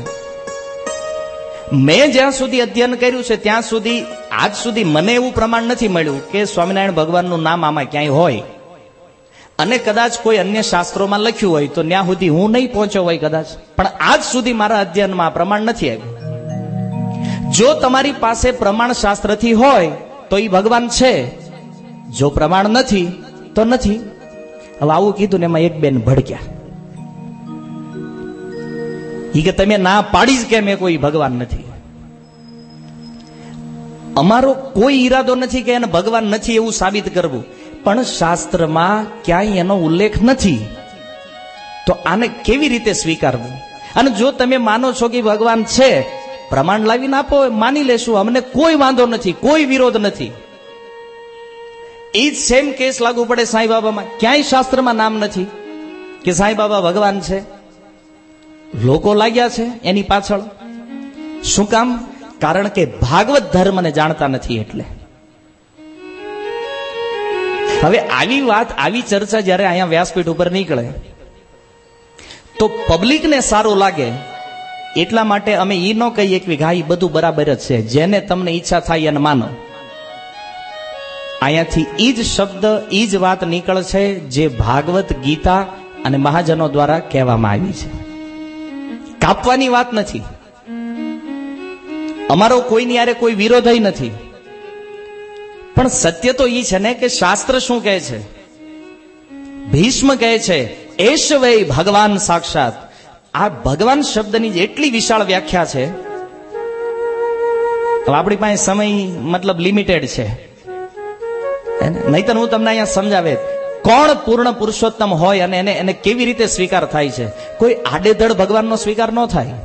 મેં જ્યાં સુધી અધ્યયન કર્યું છે ત્યાં સુધી આજ સુધી મને એવું પ્રમાણ નથી મળ્યું કે સ્વામિનારાયણ ભગવાનનું નામ આમાં ક્યાંય હોય. અને કદાચ કોઈ અન્ય શાસ્ત્રોમાં લખ્યું હોય તો ત્યાં સુધી હું નહીં પહોંચ્યો હોય કદાચ, પણ આજ સુધી મારા અધ્યયનમાં પ્રમાણ નથી આવ્યું. જો તમારી પાસે પ્રમાણ શાસ્ત્રથી હોય તો એ ભગવાન છે, જો પ્રમાણ નથી તો નથી. હવે આવું કીધું ને એમાં એક બેન ભડક્યા, ઈ કે તમે ના પાડી જ કેમ એ કોઈ ભગવાન નથી. અમારો કોઈ ઈરાદો નથી કે એને ભગવાન નથી એવું સાબિત કરવું, પણ શાસ્ત્રમાં ક્યાંય એનો ઉલ્લેખ નથી, તો આને કેવી રીતે સ્વીકારવું? અને જો તમે માનો છો કે ભગવાન છે, પ્રમાણ લાવીને આપો, માની લેશું, અમને કોઈ વાંધો નથી, કોઈ વિરોધ નથી. એ જ સેમ કેસ લાગુ પડે સાંઈ બાબામાં. ક્યાંય શાસ્ત્રમાં નામ નથી કે સાંઈ બાબા ભગવાન છે. લોકો લાગ્યા છે એની પાછળ. શું કામ? કારણ કે ભાગવત ધર્મને જાણતા નથી એટલે. હવે આવી વાત, આવી ચર્ચા જ્યારે અહીંયા વ્યાસપીઠ ઉપર નીકળે તો પબ્લિકને સારું લાગે, એટલા માટે અમે એ ન કહીએ કે હા એ બધું બરાબર જ છે, જેને તમને ઈચ્છા થાય એને માનો. અહીંયાથી ઈ જ શબ્દ, ઈ જ વાત નીકળે છે જે ભાગવત, ગીતા અને મહાજનો દ્વારા કહેવામાં આવી છે. કાપવાની વાત નથી. અમારો કોઈની યારે કોઈ વિરોધ નથી, પણ સત્ય તો ઈ છે ને કે શાસ્ત્ર શું કહે છે? ભીષ્મ કહે છે એશ વૈ ભગવાન સાક્ષાત. આ ભગવાન શબ્દની એટલી વિશાળ વ્યાખ્યા છે. તો આપણી પાસે સમય મતલબ લિમિટેડ છે, નહીતર હું તમને અહીંયા સમજાવે કોણ પૂર્ણ પુરુષોત્તમ હોય અને એને કેવી રીતે સ્વીકાર થાય છે. કોઈ આડેધડ ભગવાનનો સ્વીકાર ન થાય.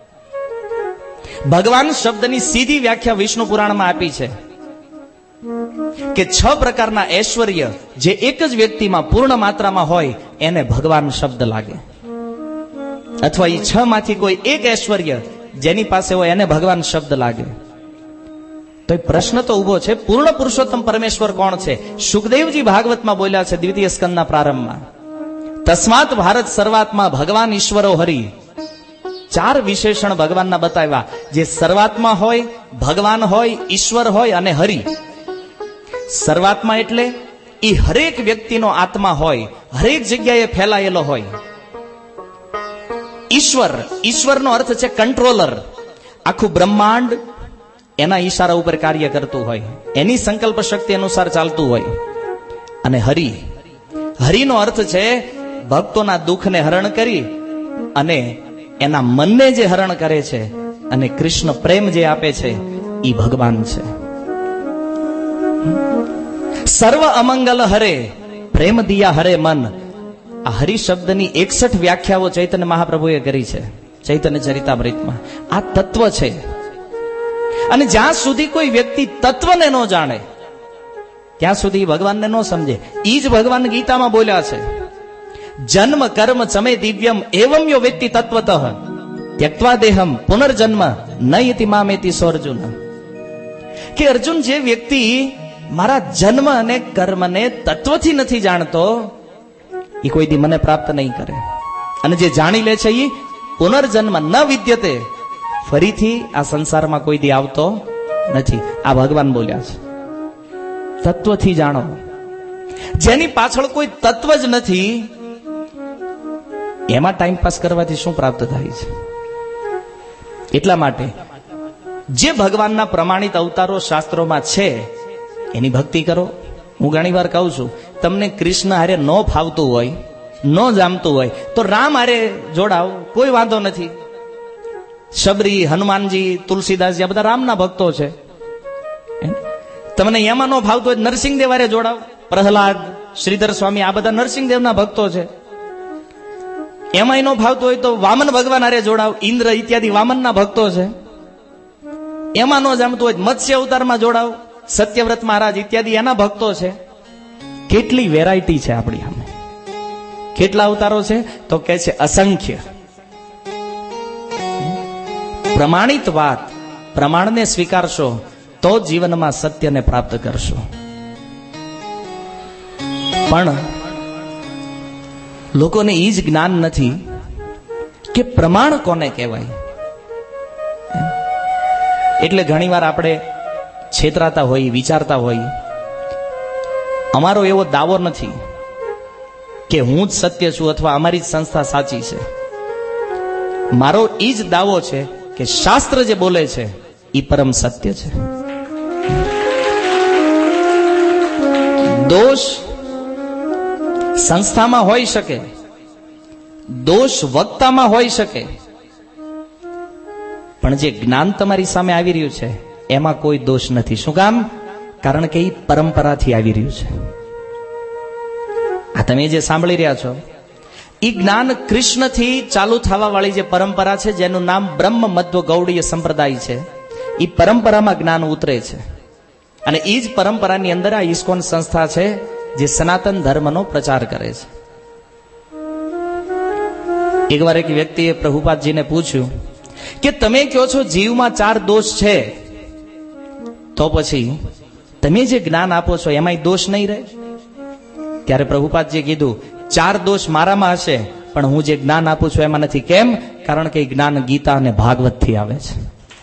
ભગવાન શબ્દની સીધી વ્યાખ્યા વિષ્ણુ પુરાણમાં આપી છે કે 6 પ્રકારના ઐશ્વર્ય જે એક જ વ્યક્તિમાં પૂર્ણ માત્રામાં હોય એને ભગવાન શબ્દ લાગે, અથવા એ 6 માંથી કોઈ એક ઐશ્વર્ય જેની પાસે હોય એને ભગવાન શબ્દ લાગે. તો પ્રશ્ન તો ઉભો છે, પૂર્ણ પુરુષોત્તમ પરમેશ્વર કોણ છે? સુખદેવજી ભાગવતમાં બોલ્યા છે દ્વિતીય સ્કંદના પ્રારંભમાં, તસ્માત ભારત સર્વાત્મા ભગવાન ઈશ્વરો હરિ. 4 વિશેષણ ભગવાનના બતાવ્યા, જે સર્વાત્મા હોય, ભગવાન હોય, ઈશ્વર હોય અને હરિ. સર્વાત્મા એટલે એ હરેક વ્યક્તિનો આત્મા હોય, હરેક જગ્યાએ ફેલાયેલો હોય. ઈશ્વર, ઈશ્વરનો અર્થ છે કંટ્રોલર. આખું બ્રહ્માંડ એના ઈશારા ઉપર કાર્ય કરતું હોય, એની સંકલ્પ શક્તિ અનુસાર ચાલતું હોય. અને હરિ, હરિનો અર્થ છે ભક્તોના દુઃખને હરણ કરી અને એના મનને જે હરણ કરે છે અને કૃષ્ણ પ્રેમ જે આપે છે એ ભગવાન છે. સર્વ અમંગલ હરે પ્રેમ દિયા હરે મન. આ હરિ શબ્દની 61 વ્યાખ્યાઓ ચૈતન્ય મહાપ્રભુએ કરી છે ચૈતન્ય ચરિતામૃતમાં. આ તત્વ છે. અને જ્યાં સુધી કોઈ વ્યક્તિ તત્વને ન જાણે ત્યાં સુધી ભગવાનને ન સમજે. ઈ જ ભગવાન ગીતામાં બોલ્યા છે, જન્મ કર્મ ચમે દિવ્યમ એવમ યો વેત્તિ તત્વતઃ ત્યક્ત્વા દેહમ પુનર્જન્મ ન ઇતિ મામેતિ સોર્જુન. કે અર્જુન, જે વ્યક્તિ મારા જન્મ અને કર્મને તત્વથી નથી જાણતો એ કોઈ દી મને પ્રાપ્ત નહીં કરે. અને જે જાણી લે છે એ પુનર્જન્મ ન વિદ્યતે, ફરીથી આ સંસારમાં કોઈ દી આવતો નથી. આ ભગવાન બોલ્યા છે. તત્વથી જાણો. જેની પાછળ કોઈ તત્વ જ નથી, એમાં ટાઈમ પાસ કરવાથી શું પ્રાપ્ત થાય છે? એટલા માટે જે ભગવાનના પ્રમાણિત અવતારો શાસ્ત્રોમાં છે એની ભક્તિ કરો. હું ઘણી વાર કહું છું, તમને કૃષ્ણ હારે ન ફાવતું હોય, ન જામતું હોય તો રામ હારે જોડાવ, કોઈ વાંધો નથી. શબરી, હનુમાનજી, તુલસીદાસજી આ બધા રામના ભક્તો છે. તમને એમાં ન ફાવતું હોય નરસિંહદેવ હારે જોડાવ. પ્રહલાદ, શ્રીધર સ્વામી આ બધા નરસિંહદેવના ભક્તો છે. એમાં ન ફાવતું હોય તો વામન ભગવાન હારે જોડાવ. ઇન્દ્ર ઇત્યાદિ વામનના ભક્તો છે. એમાં ન જામતું હોય મત્સ્ય અવતારમાં જોડાવ. સત્યવ્રત મહારાજ ઇત્યાદિ એના ભક્તો છે. કેટલી વેરાયટી છે આપણી સામે. કેટલા અવતારો છે તો કે છે અસંખ્ય. પ્રમાણિત વાત, પ્રમાણને સ્વીકારશો તો જીવનમાં સત્યને પ્રાપ્ત કરશો. પણ લોકોને એ જ જ્ઞાન નથી કે પ્રમાણ કોને કહેવાય. એટલે ઘણીવાર આપણે છેતરાતા હોઈએ, વિચારતા હોઈએ. અમારો એવો દાવો નથી કે હું જ સત્ય છું અથવા અમારી જ સંસ્થા સાચી છે. મારો એ જ દાવો છે કે શાસ્ત્ર જે બોલે છે એ પરમ સત્ય છે. દોષ સંસ્થામાં હોઈ શકે, દોષ વક્તામાં હોઈ શકે, પણ જે જ્ઞાન તમારી સામે આવી રહ્યું છે એમાં કોઈ દોષ નથી. શું કામ? કારણ કે એ પરંપરાથી આવી રહ્યું છે. આ તમે જે સાંભળી રહ્યા છો એ જ્ઞાન કૃષ્ણથી ચાલુ થવા વાળી જે પરંપરા છે, જેનું નામ બ્રહ્મ મધ્વ ગૌડીય સંપ્રદાય છે, એ પરંપરામાં જ્ઞાન ઉતરે છે. અને એ જ પરંપરાની અંદર આ ઇસ્કોન સંસ્થા છે જે સનાતન ધર્મનો પ્રચાર કરે છે. એકવાર એક વ્યક્તિએ પ્રભુપાદજીને પૂછ્યું કે તમે કહો છો જીવમાં 4 દોષ છે, તો પછી તમે જે જ્ઞાન આપો છો એમાંય દોષ નહીં રહે? ત્યારે પ્રભુપાદજીએ કીધું 4 દોષ મારામાં હશે, પણ હું જે જ્ઞાન આપું છું એમાં નથી. કેમ? કારણ કે જ્ઞાન ગીતા અને ભાગવત થી આવે છે.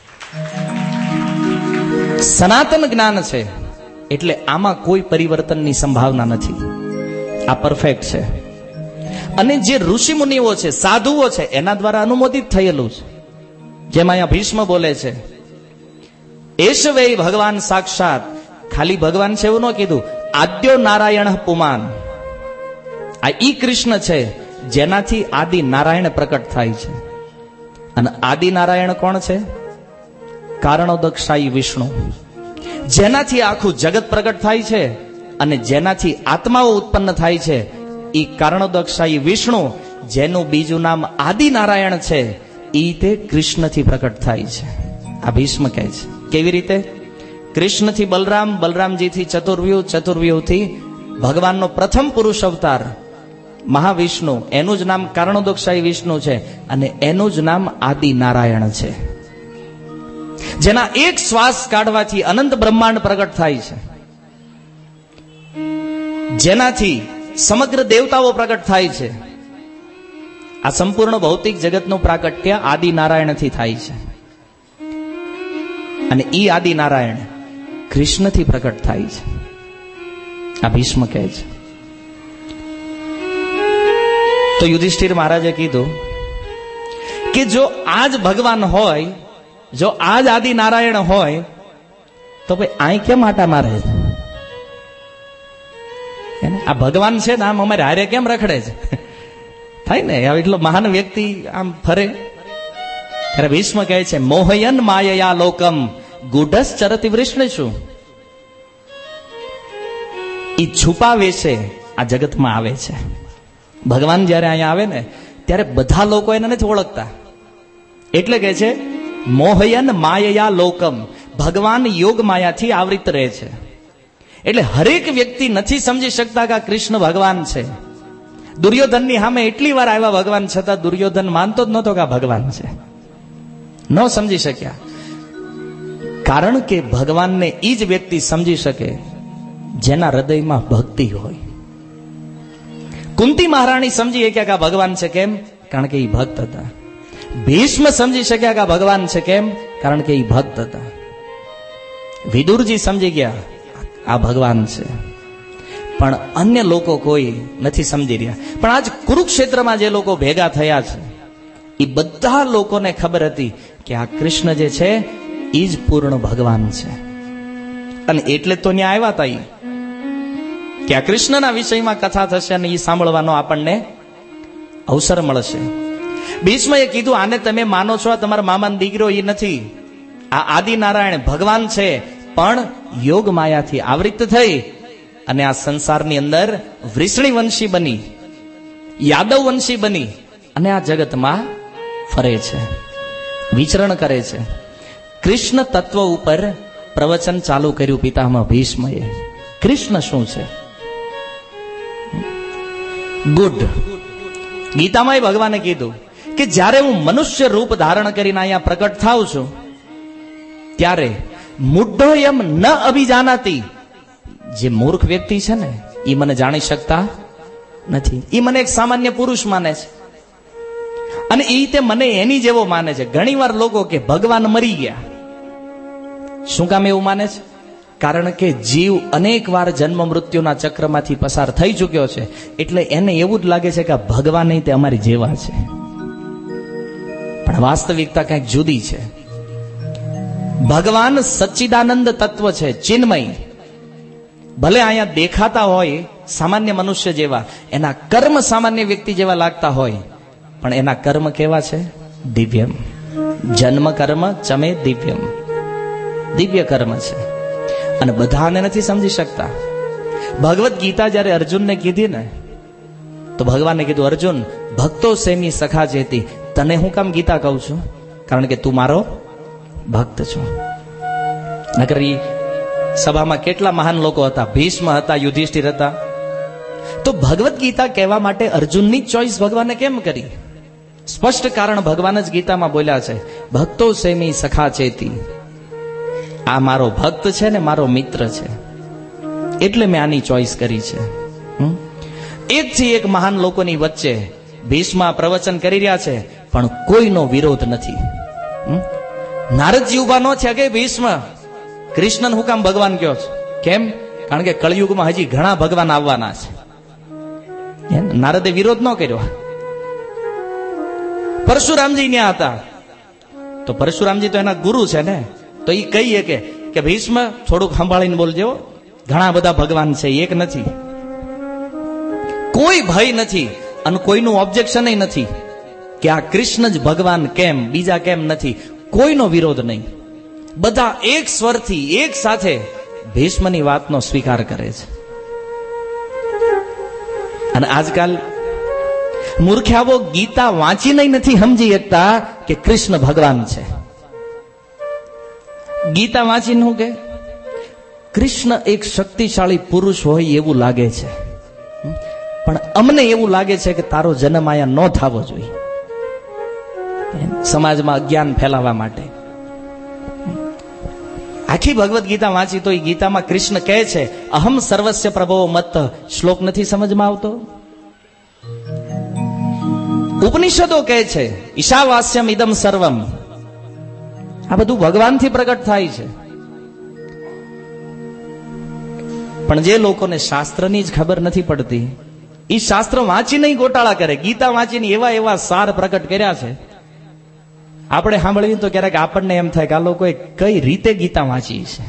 સનાતન જ્ઞાન છે એટલે આમાં કોઈ પરિવર્તનની સંભાવના નથી. આ પરફેક્ટ છે. અને જે ઋષિ મુનિઓ છે, સાધુઓ છે, એના દ્વારા અનુમોદિત થયેલું છે. જેમાં અહીંયા ભીષ્મ બોલે છે એશ વે ભગવાન સાક્ષાત. ખાલી ભગવાન છે એવું ન કીધું. આદ્યો નારાયણ પુમાન. આ ઈ કૃષ્ણ છે જેનાથી આદિ નારાયણ પ્રકટ થાય છે. અને આદિ નારાયણ કોણ છે? કારણોદક્ષાયી વિષ્ણુ. જેનાથી આખું જગત પ્રકટ થાય છે અને જેનાથી આત્માઓ ઉત્પન્ન થાય છે એ કારણોદક્ષાયી વિષ્ણુ, જેનું બીજું નામ આદિ નારાયણ છે, એ તે કૃષ્ણથી પ્રકટ થાય છે. આ ભીષ્મ કહે છે. કેવી રીતે? કૃષ્ણથી બલરામ, બલરામજીથી ચતુર્વ્યુહ, ચતુર્વ્યુહથી ભગવાનનો પ્રથમ પુરુષ અવતાર મહાવિષ્ણુ, એનું જ નામ કારણોદક્ષાયી વિષ્ણુ છે અને એનું જ નામ આદિ નારાયણ છે. જેના એક શ્વાસ કાઢવાથી અનંત બ્રહ્માંડ પ્રગટ થાય છે, જેનાથી સમગ્ર દેવતાઓ પ્રગટ થાય છે. આ સંપૂર્ણ ભૌતિક જગતનું પ્રાકટ્ય આદિ નારાયણથી થાય છે. અને ઈ આદિ નારાયણ કૃષ્ણથી પ્રકટ થાય છે. આ ભીષ્મ કહે છે. તો યુધિષ્ઠિર મહારાજે કીધું કે જો આજ ભગવાન હોય, જો આજ આદિ નારાયણ હોય, તો ભાઈ અહીં કેમ આટા મારે? આ ભગવાન છે ને આમ અમારે હારે કેમ રખડે છે? થાય ને, હવે એટલો મહાન વ્યક્તિ આમ ફરે. ત્યારે ભીષ્મ કહે છે મોહયન માયયા લોકમ ગુઢસ ચરતી વૃષ્ણ છું. ઈ છુપાવે છે, આ જગતમાં આવે છે. ભગવાન જયારે અહીંયા આવે ને ત્યારે બધા લોકો એને નથી ઓળખતા. એટલે કે છે મોહયન માયયા લોકમ. ભગવાન યોગ માયાથી આવૃત રહે છે. એટલે હરેક વ્યક્તિ નથી સમજી શકતા કે આ કૃષ્ણ ભગવાન છે. દુર્યોધનની સામે એટલી વાર આવ્યા ભગવાન, છતાં દુર્યોધન માનતો જ નહોતો કે આ ભગવાન છે. ન સમજી શક્યા. કારણ કે ભગવાનને એ જ વ્યક્તિ સમજી શકે જેના હૃદયમાં ભક્તિ હોય. કુંતી મહારાણી સમજી શક્યા કે આ ભગવાન છે. કેમ? કારણ કે એ ભક્ત હતા. ભીષ્મ સમજી શક્યા કે આ ભગવાન છે. કેમ? કારણ કે એ ભક્ત હતા. વિદુરજી સમજી ગયા આ ભગવાન છે. પણ અન્ય લોકો કોઈ નથી સમજી રહ્યા. પણ આજ કુરુક્ષેત્રમાં જે લોકો ભેગા થયા છે એ બધા લોકોને ખબર હતી કે આ કૃષ્ણ જે છે એ જ પૂર્ણ ભગવાન છે. અને એટલે તો ત્યાં આવ્યા હતા કે આ કૃષ્ણના વિષયમાં કથા થશે અને એ સાંભળવાનો આપણને અવસર મળશે. ભીષ્મએ કીધું આને તમે માનો છો, આ તમારા મામાનો દીકરો એ નથી, આ આદિનારાયણ ભગવાન છે, પણ યોગ માયાથી આવૃત થઈ અને આ સંસારની અંદર વૃષણી વંશી બની, યાદવ વંશી બની અને આ જગતમાં ફરે છે, વિચરણ કરે છે. કૃષ્ણ તત્વ ઉપર પ્રવચન ચાલુ કર્યું પિતામહ ભીષ્મએ. કૃષ્ણ શું છે? ગુડ. ગીતામાં ભગવાને કીધું કે જ્યારે હું મનુષ્ય રૂપ ધારણ કરીને અહીંયા પ્રકટ થાઉં છું ત્યારે મૂઢોયમ ન અભિજાનાતી, જે મૂર્ખ વ્યક્તિ છે ને એ મને જાણી શકતા નથી. એ મને એક સામાન્ય પુરુષ માને છે અને એ તે મને એની જેવો માને છે. ઘણી વાર લોકો કે ભગવાન મરી ગયા. શું કામ એવું માને છે? કારણ કે જીવ અનેક વાર જન્મ મૃત્યુના ચક્રમાંથી પસાર થઈ ચૂક્યો છે, એટલે એને એવું જ લાગે છે કે ભગવાન તે અમારી જેવા છે. પણ વાસ્તવિકતા કંઈક જુદી છે. ભગવાન સચ્ચિદાનંદ તત્વ છે, ચિન્મય. ભલે અહીંયા દેખાતા હોય સામાન્ય મનુષ્ય જેવા, એના કર્મ સામાન્ય વ્યક્તિ જેવા લાગતા હોય, પણ એના કર્મ કેવા છે? દિવ્યમ. જન્મ કર્મ ચમે દિવ્યમ. દિવ્ય કર્મ છે અને બધાને નથી સમજી શકતા. ભગવદ્ ગીતા જ્યારે અર્જુનને કીધી ને તો ભગવાને કીધું, અર્જુન ભક્તો સેમી સખા જેતી, તને હું કામ ગીતા કહું છું? કારણ કે તું મારો ભક્ત છો. નકર સભામાં કેટલા મહાન લોકો હતા, ભીષ્મ હતા, યુધિષ્ઠિર હતા. તો ભગવદ્ ગીતા કહેવા માટે અર્જુનની ચોઈસ ભગવાને કેમ કરી? સ્પષ્ટ કારણ ભગવાન જ ગીતામાં બોલ્યા છે, ભક્તો સેમી સખા ચેતી. આ મારો ભક્ત છે ને મારો મિત્ર છે, એટલે મેં આની ચોઈસ કરી છે. એકથી એક મહાન લોકોની વચ્ચે ભીષ્મ પ્રવચન કરી રહ્યા છે, પણ કોઈનો વિરોધ નથી. નારદજી ઉભા ન થયા કે ભીષ્મ કૃષ્ણને હું કામ ભગવાન કહો છો? કેમ? કારણ કે કળિયુગમાં હજી ઘણા ભગવાન આવવાના છે. નારદે વિરોધ ન કર્યો. પરશુરામજી ત્યાં હતા તો પરશુરામજી તો એના ગુરુ છે ને, તો એ કહીએ કે ભીષ્મ થોડુંક સંભાળીને બોલજો, ઘણા બધા ભગવાન છે, એક નથી. કોઈ ભય નથી અને કોઈનું ઓબ્જેક્શન નથી કે આ કૃષ્ણ જ ભગવાન કેમ, બીજા કેમ નથી. કોઈનો વિરોધ નહીં. બધા એક સ્વરથી એક સાથે ભીષ્મની વાતનો સ્વીકાર કરે છે. અને આજકાલ મૂર્ખાઓ ગીતા વાંચીને નથી સમજી શકતા કે કૃષ્ણ ભગવાન છે. ગીતા વાંચીને હું કે કૃષ્ણ એક શક્તિશાળી પુરુષ હોય એવું લાગે છે, પણ અમને એવું લાગે છે કે તારો જન્મ આયા ન થવો જોઈએ, સમાજમાં અજ્ઞાન ફેલાવવા માટે. આખી ભગવદ્ ગીતા વાંચી તો એ ગીતામાં કૃષ્ણ કહે છે અહમ સર્વસ્ય પ્રભવો મત. શ્લોક નથી સમજમાં આવતો? ઉપનિષદો કહે છે ઈશાવાસ્યમ ઇદમ સર્વમ. આ બધું ભગવાનથી પ્રગટ થાય છે. પણ જે લોકોને શાસ્ત્રની જ ખબર નથી પડતી, એ શાસ્ત્ર વાંચીને ગોટાળા કરે. ગીતા વાંચીને એવા એવા સાર પ્રગટ કર્યા છે, આપણે સાંભળીએ તો ક્યારેક આપણને એમ થાય કે આ લોકોએ કઈ રીતે ગીતા વાંચી છે.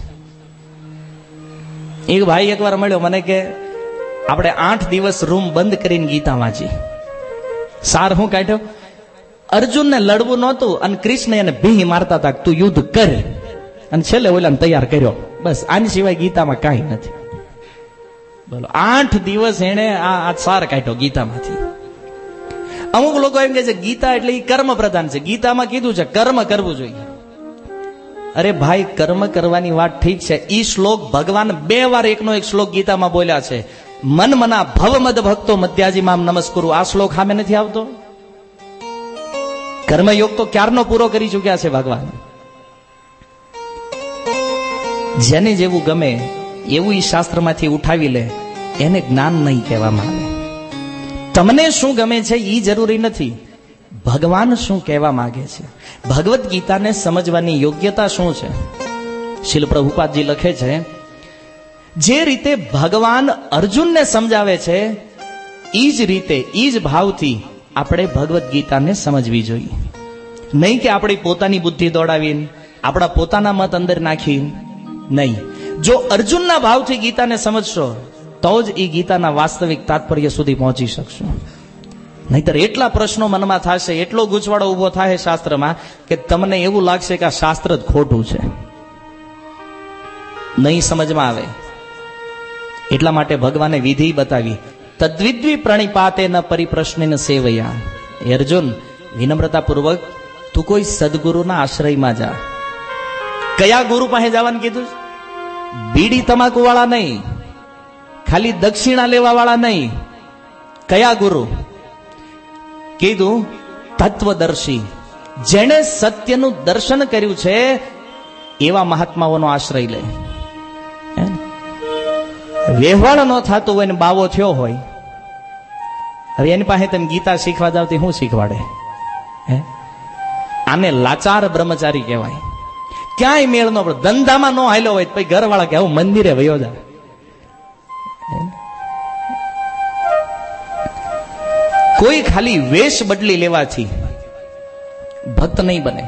એક ભાઈ એકવાર મળ્યો મને કે આપણે 8 દિવસ રૂમ બંધ કરીને ગીતા વાંચી. સાર હું કાઢ્યો, અર્જુનને લડવું નહોતું અને કૃષ્ણ એને ભી મારતા હતા, તું યુદ્ધ કર, અને છેલ્લે ઓલાને તૈયાર કર્યો. બસ આની સિવાય ગીતામાં કાંઈ નથી. બોલો 8 દિવસ એને આ સાર કાઢ્યો ગીતામાંથી. અમુક લોકો એમ કે છે ગીતા એટલે એ કર્મ પ્રધાન છે. ગીતામાં કીધું છે કર્મ કરવું જોઈએ. અરે ભાઈ, કર્મ કરવાની વાત ઠીક છે. ઈ શ્લોક ભગવાન 2 વાર એકનો એક શ્લોક ગીતામાં બોલ્યા છે. મન મના ભવ મદ ભક્તો મધ્યાજી મામ નમસ્કુરુ. આ શ્લોક સામે નથી આવતો? કર્મયોગ તો ક્યારનો પૂરો કરી ચુક્યા છે ભગવાન. જેને જેવું ગમે એવું ઈ શાસ્ત્રમાંથી ઉઠાવી લે, એને જ્ઞાન નહીં કહેવામાં આવે. તમને શું ગમે છે એ જરૂરી નથી, ભગવાન શું કહેવા માંગે છે, ભગવદ્ ગીતાને સમજવાની યોગ્યતા શું છે. શીલ પ્રભુપાદજી લખે છે, જે રીતે ભગવાન અર્જુનને સમજાવે છે એ જ રીતે, એ જ ભાવથી આપણે ભગવદ્ ગીતાને સમજવી જોઈએ. નહીં કે આપણી પોતાની બુદ્ધિ દોડાવીને, આપણા પોતાના મત અંદર નાખી, નહીં. જો અર્જુનના ભાવથી ગીતાને સમજશો તો જ એ ગીતાના વાસ્તવિક તાત્પર્ય સુધી પહોંચી શકશો. નહીતર એટલા પ્રશ્નો મનમાં થશે, એટલો ગૂંચવાડો ઉભો થાય શાસ્ત્રમાં કે તમને એવું લાગશે કે આ શાસ્ત્ર જ ખોટું છે, નહીં સમજમાં આવે. એટલા માટે ભગવાને વિધિ બતાવી, તદ્વિદ્વિ પ્રણિપાતે ન પરિપ્રશ્નેન સેવયા. હે અર્જુન, વિનમ્રતાપૂર્વક તું કોઈ સદગુરુના આશ્રયમાં જા. કયા ગુરુ પાસે જવાનું કીધું? બીડી તમાકુ વાળા નહીં, ખાલી દક્ષિણા લેવા વાળા નહીં. કયા ગુરુ કીધું? તત્વદર્શી, જેણે સત્યનું દર્શન કર્યું છે એવા મહાત્માઓનો આશ્રય લે. વ્યવહાર ન થતું હોય ને બાવો થયો હોય, હવે એની પાસે તમે ગીતા શીખવા જાવ તો શું શીખવાડે? આને લાચાર બ્રહ્મચારી કહેવાય. ક્યાંય મેળ ન પડે, ધંધામાં ન હાલ્યો હોય પછી ઘરવાળા કે આવું મંદિરે વયો જા. કોઈ ખાલી વેશ બદલી લેવાથી ભક્ત નહીં બને.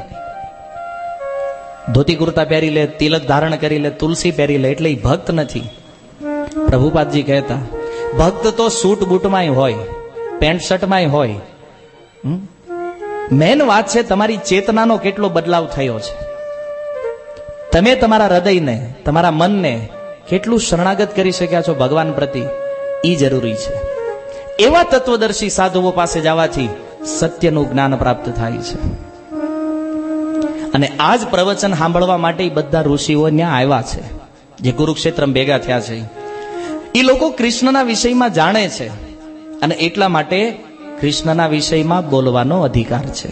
ધોતી કુર્તા પહેરી લે, તિલક ધારણ કરી લે, તુલસી પહેરી લે એટલે ભક્ત નથી. પ્રભુપાદજી કહેતા, ભક્ત તો સૂટ બૂટમાંય હોય, પેન્ટ શર્ટમાંય હોય. મેન વાત છે તમારી ચેતનાનો કેટલો બદલાવ થયો છે. તમે તમારા હૃદયને, તમારા મનને કેટલું શરણાગત કરી શક્યા છો ભગવાન પ્રતિ, એ જરૂરી છે. એવા તત્વદર્શી સાધુઓ પાસે જવાથી સત્યનું જ્ઞાન પ્રાપ્ત થાય છે. અને આ જ પ્રવચન સાંભળવા માટે બધા ઋષિઓ ત્યાં આવ્યા છે, જે કુરુક્ષેત્રમાં ભેગા થયા છે. એ લોકો કૃષ્ણના વિષયમાં જાણે છે અને એટલા માટે કૃષ્ણના વિષયમાં બોલવાનો અધિકાર છે.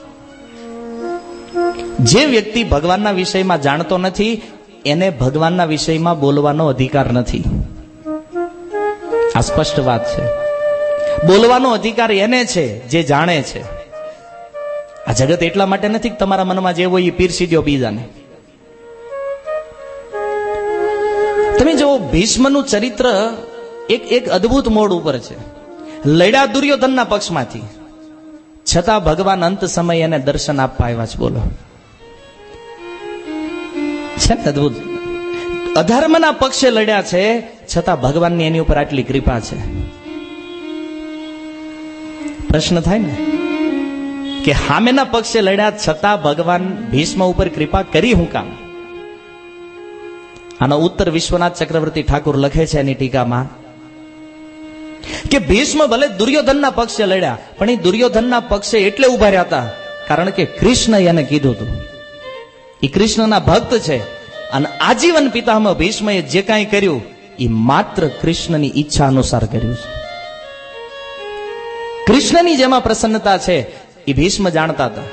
જે વ્યક્તિ ભગવાનના વિષયમાં જાણતો નથી એને ભગવાનના વિષયમાં બોલવાનો અધિકાર નથી. આ સ્પષ્ટ વાત છે. બોલવાનો અધિકાર એને છે જે જાણે છે. આ જગત એટલા માટે નથી કે તમારા મનમાં જે હોય એ પીરસી દો બીજાને. તમે જો ભીષ્મનું ચરિત્ર એક અદ્ભુત મોડ ઉપર છે. લડ્યા દુર્યોધનના પક્ષમાંથી, છતાં ભગવાન અંત સમય એને દર્શન આપવા આવ્યા છે. બોલો, છે ને અદ્ભુત. અધર્મના પક્ષે લડ્યા છે છતાં ભગવાનની એની ઉપર આટલી કૃપા છે. પ્રશ્ન થાય ને કે સામેના પક્ષે લડ્યા છતાં ભગવાન ભીષ્મ ઉપર કૃપા કરી હું કામ? આનો ઉત્તર વિશ્વનાથ ચક્રવર્તી ઠાકુર લખે છે એની ટીકામાં કે ભીષ્મ ભલે દુર્યોધનના પક્ષે લડ્યા, પણ એ દુર્યોધનના પક્ષે એટલે ઉભા રહ્યા હતા કારણ કે કૃષ્ણ એને કીધું હતું. એ કૃષ્ણના ભક્ત છે અને આજીવન પિતામહ ભીષ્મએ જે કાંઈ કર્યું એ માત્ર કૃષ્ણની ઈચ્છા અનુસાર કર્યું છે. કૃષ્ણની જેમાં પ્રસન્નતા છે એ ભીષ્મ જાણતા હતા.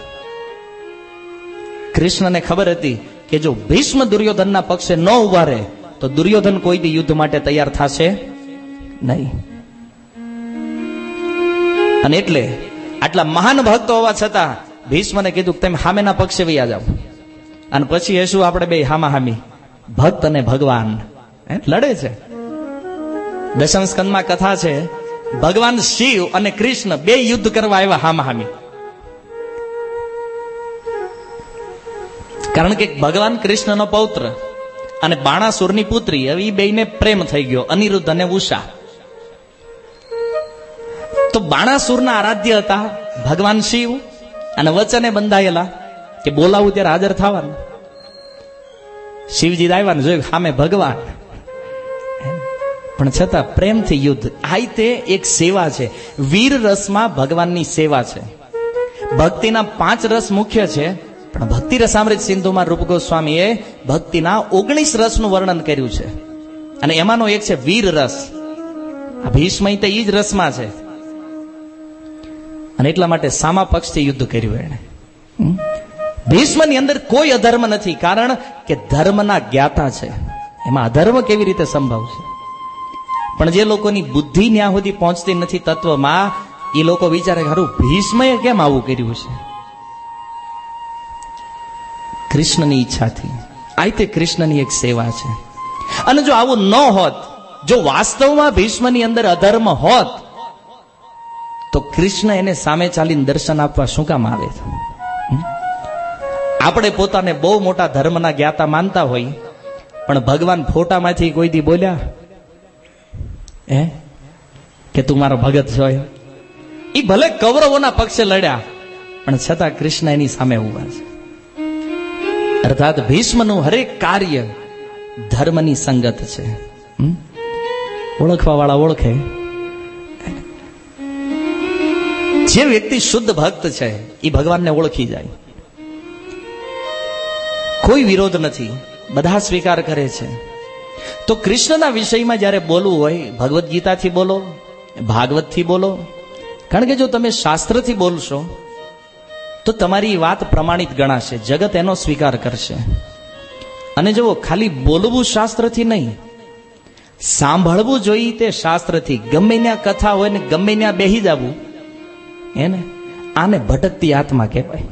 કૃષ્ણને ખબર હતી કે જો ભીષ્મ દુર્યોધનના પક્ષે ન ઉભા રહે તો દુર્યોધન કોઈ દી યુદ્ધ માટે તૈયાર થશે નહીં. અને એટલે આટલા મહાન ભક્તો હોવા છતાં ભીષ્મને કીધું કે તમે સામેના પક્ષે વૈયા જાઓ. અને પછી એ શું, આપણે બે હામાહામી ભક્ત અને ભગવાન લડે છે. દશમ સ્કંદમાં કથા છે, ભગવાન શિવ અને કૃષ્ણ બે યુદ્ધ કરવા આવ્યા હામાહામી. કારણ કે ભગવાન કૃષ્ણનો પૌત્ર અને બાણાસુરની પુત્રી, હવે એ બેયને પ્રેમ થઈ ગયો, અનિરુદ્ધ અને ઉષા. તો બાણાસુરના આરાધ્ય હતા ભગવાન શિવ અને વચને બંધાયેલા કે બોલાવું ત્યારે હાજર થવાનું. શિવજી આવ્યા જોયું સામે ભગવાન, પણ છતાં પ્રેમથી યુદ્ધ. આ તે એક સેવા છે. વીર રસમાં ભગવાનની સેવા છે. ભક્તિના 5 રસ મુખ્ય છે, પણ ભક્તિ રસામૃત સિંધુમાં રૂપ ગોસ્વામીએ ભક્તિના 19 રસનું વર્ણન કર્યું છે અને એમાંનો એક છે વીર રસ. આ ભીષ્મ તે ઈ જ રસમાં છે અને એટલા માટે સામા પક્ષથી યુદ્ધ કર્યું એને. ભીષ્મની અંદર કોઈ અધર્મ નથી, કારણ કે ધર્મના જ્ઞાતા છે. એમાં અધર્મ કેવી રીતે સંભવ છે? પણ જે લોકોની બુદ્ધિ ત્યાં સુધી પહોંચતી નથી તત્વમાં, એ લોકો વિચારે ખરું ભીષ્મએ કેમ આવું કર્યું છે. કૃષ્ણની ઈચ્છાથી આ તે કૃષ્ણની એક સેવા છે. અને જો આવું ન હોત, જો વાસ્તવમાં ભીષ્મની અંદર અધર્મ હોત, તો કૃષ્ણ એને સામે ચાલીને દર્શન આપવા શું કામ આવે? આપણે પોતાને બહુ મોટા ધર્મના જ્ઞાતા માનતા હોય, પણ ભગવાન ફોટામાંથી કોઈ દી બોલ્યા કે તું મારો ભગત છો? એ ભલે કૌરવોના પક્ષે લડ્યા, પણ છતાં કૃષ્ણ એની સામે ઉભા છે. અર્થાત ભીષ્મનું હરેક કાર્ય ધર્મની સંગત છે. ઓળખવા વાળા ઓળખે. જે વ્યક્તિ શુદ્ધ ભક્ત છે એ ભગવાનને ઓળખી જાય. કોઈ વિરોધ નથી, બધા સ્વીકાર કરે છે. તો કૃષ્ણના વિષયમાં જ્યારે બોલવું હોય, ભગવદ્ ગીતાથી બોલો, ભાગવતથી બોલો. કારણ કે જો તમે શાસ્ત્રથી બોલશો તો તમારી વાત પ્રમાણિત ગણાશે, જગત એનો સ્વીકાર કરશે. અને જો ખાલી બોલવું શાસ્ત્રથી નહીં, સાંભળવું જોઈએ તે શાસ્ત્રથી. ગમે ત્યાં કથા હોય ને ગમે ત્યાં બેહી જવું, એને આને ભટકતી આત્મા કહેવાય.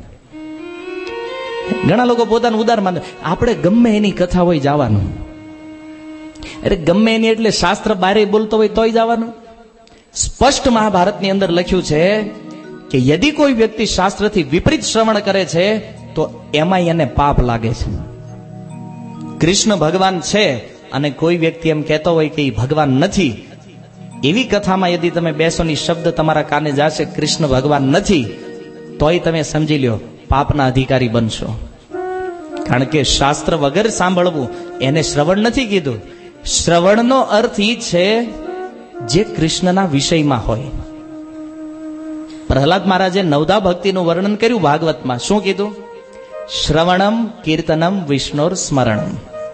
ઘણા લોકો પોતાનું ઉદાર માને, આપણે ગમે એની કથા હોય જવાનું. અરે ગમે એની એટલે શાસ્ત્ર બારે બોલતો હોય તોય જવાનું. સ્પષ્ટ મહાભારતની અંદર લખ્યું છે કે યદિ કોઈ વ્યક્તિ શાસ્ત્રથી વિપરીત શ્રવણ કરે છે તો એમાં એને પાપ લાગે છે. કૃષ્ણ ભગવાન છે અને કોઈ વ્યક્તિ એમ કહેતો હોય કે એ ભગવાન નથી, એવી કથામાં યદિ તમે બેસો ની શબ્દ તમારા કાને જશે કૃષ્ણ ભગવાન નથી, તોય તમે સમજી લ્યો પાપના અધિકારી બનશો. કારણ કે શાસ્ત્ર વગર સાંભળવું એને શ્રવણ નથી કીધું. શ્રવણનો અર્થ એ છે જે કૃષ્ણના વિષયમાં હોય. પ્રહલાદ મહારાજે નવધા ભક્તિનું વર્ણન કર્યું ભાગવતમાં. શું કીધું? શ્રવણમ કીર્તનમ વિષ્ણુર સ્મરણમ.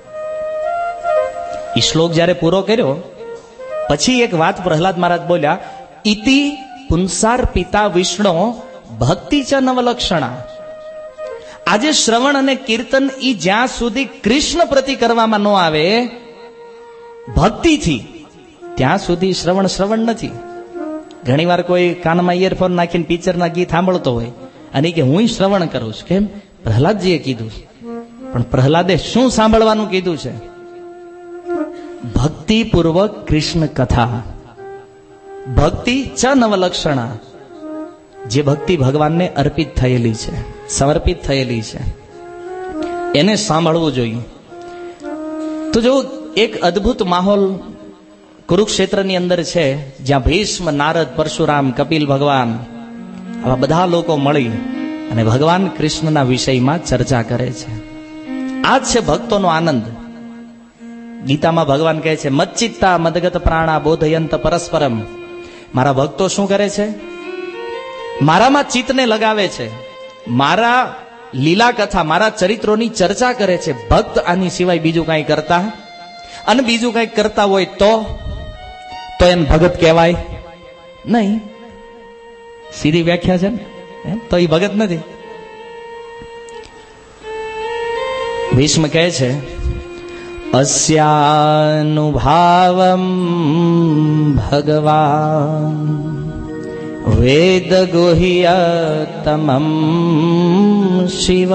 એ શ્લોક જ્યારે પૂરો કર્યો પછી એક વાત પ્રહલાદ મહારાજ બોલ્યા, ઇતિ પુંસાર પિતા વિષ્ણુ ભક્તિ ચ નવલક્ષણા. આજે શ્રવણ અને કીર્તન ઈ જ્યાં સુધી કૃષ્ણ પ્રતિ કરવામાં ન આવે ભક્તિથી, ત્યાં સુધી શ્રવણ નથી. ઘણી વાર કોઈ કાનમાં ઇયરફોન નાખીને પિક્ચરના ગીત સાંભળતો હોય અને કે હું શ્રવણ કરું છું. કેમ? પ્રહલાદજીએ કીધું. પણ પ્રહલાદે શું સાંભળવાનું કીધું છે? ભક્તિપૂર્વક કૃષ્ણ કથા. ભક્તિ ચ નવલક્ષણા. જે ભક્તિ ભગવાનને અર્પિત થયેલી છે, સમર્પિત થયેલી છે, એને સાંભળવું જોઈએ. તો જો એક અદ્ભુત માહોલ કુરુક્ષેત્રની અંદર છે, જ્યાં ભીષ્મ, નારદ, પરશુરામ, કપિલ ભગવાન આવા બધા લોકો મળી અને ભગવાન કૃષ્ણના વિષયમાં ચર્ચા કરે છે. આ જ છે ભક્તોનો આનંદ. ગીતામાં ભગવાન કહે છે, મચ્ચિત્તા મદગત પ્રાણા બોધયંત પરસ્પરમ. મારા ભક્તો શું કરે છે? મારામાં ચિત્તને લગાવે છે, મારા લીલા કથા, મારા ચરિત્રોની ચર્ચા કરે છે. ભક્ત આની સિવાય બીજું કાંઈ કરતા અને બીજું કાંઈ કરતા હોય તો એને ભગત કહેવાય નહીં. સીધી વ્યાખ્યા છે ને, તો એ ભગત નથી. ભીષ્મ કહે છે, અસ્યાનુભાવમ ભગવાન વેદ ગુહ્યતમં શિવ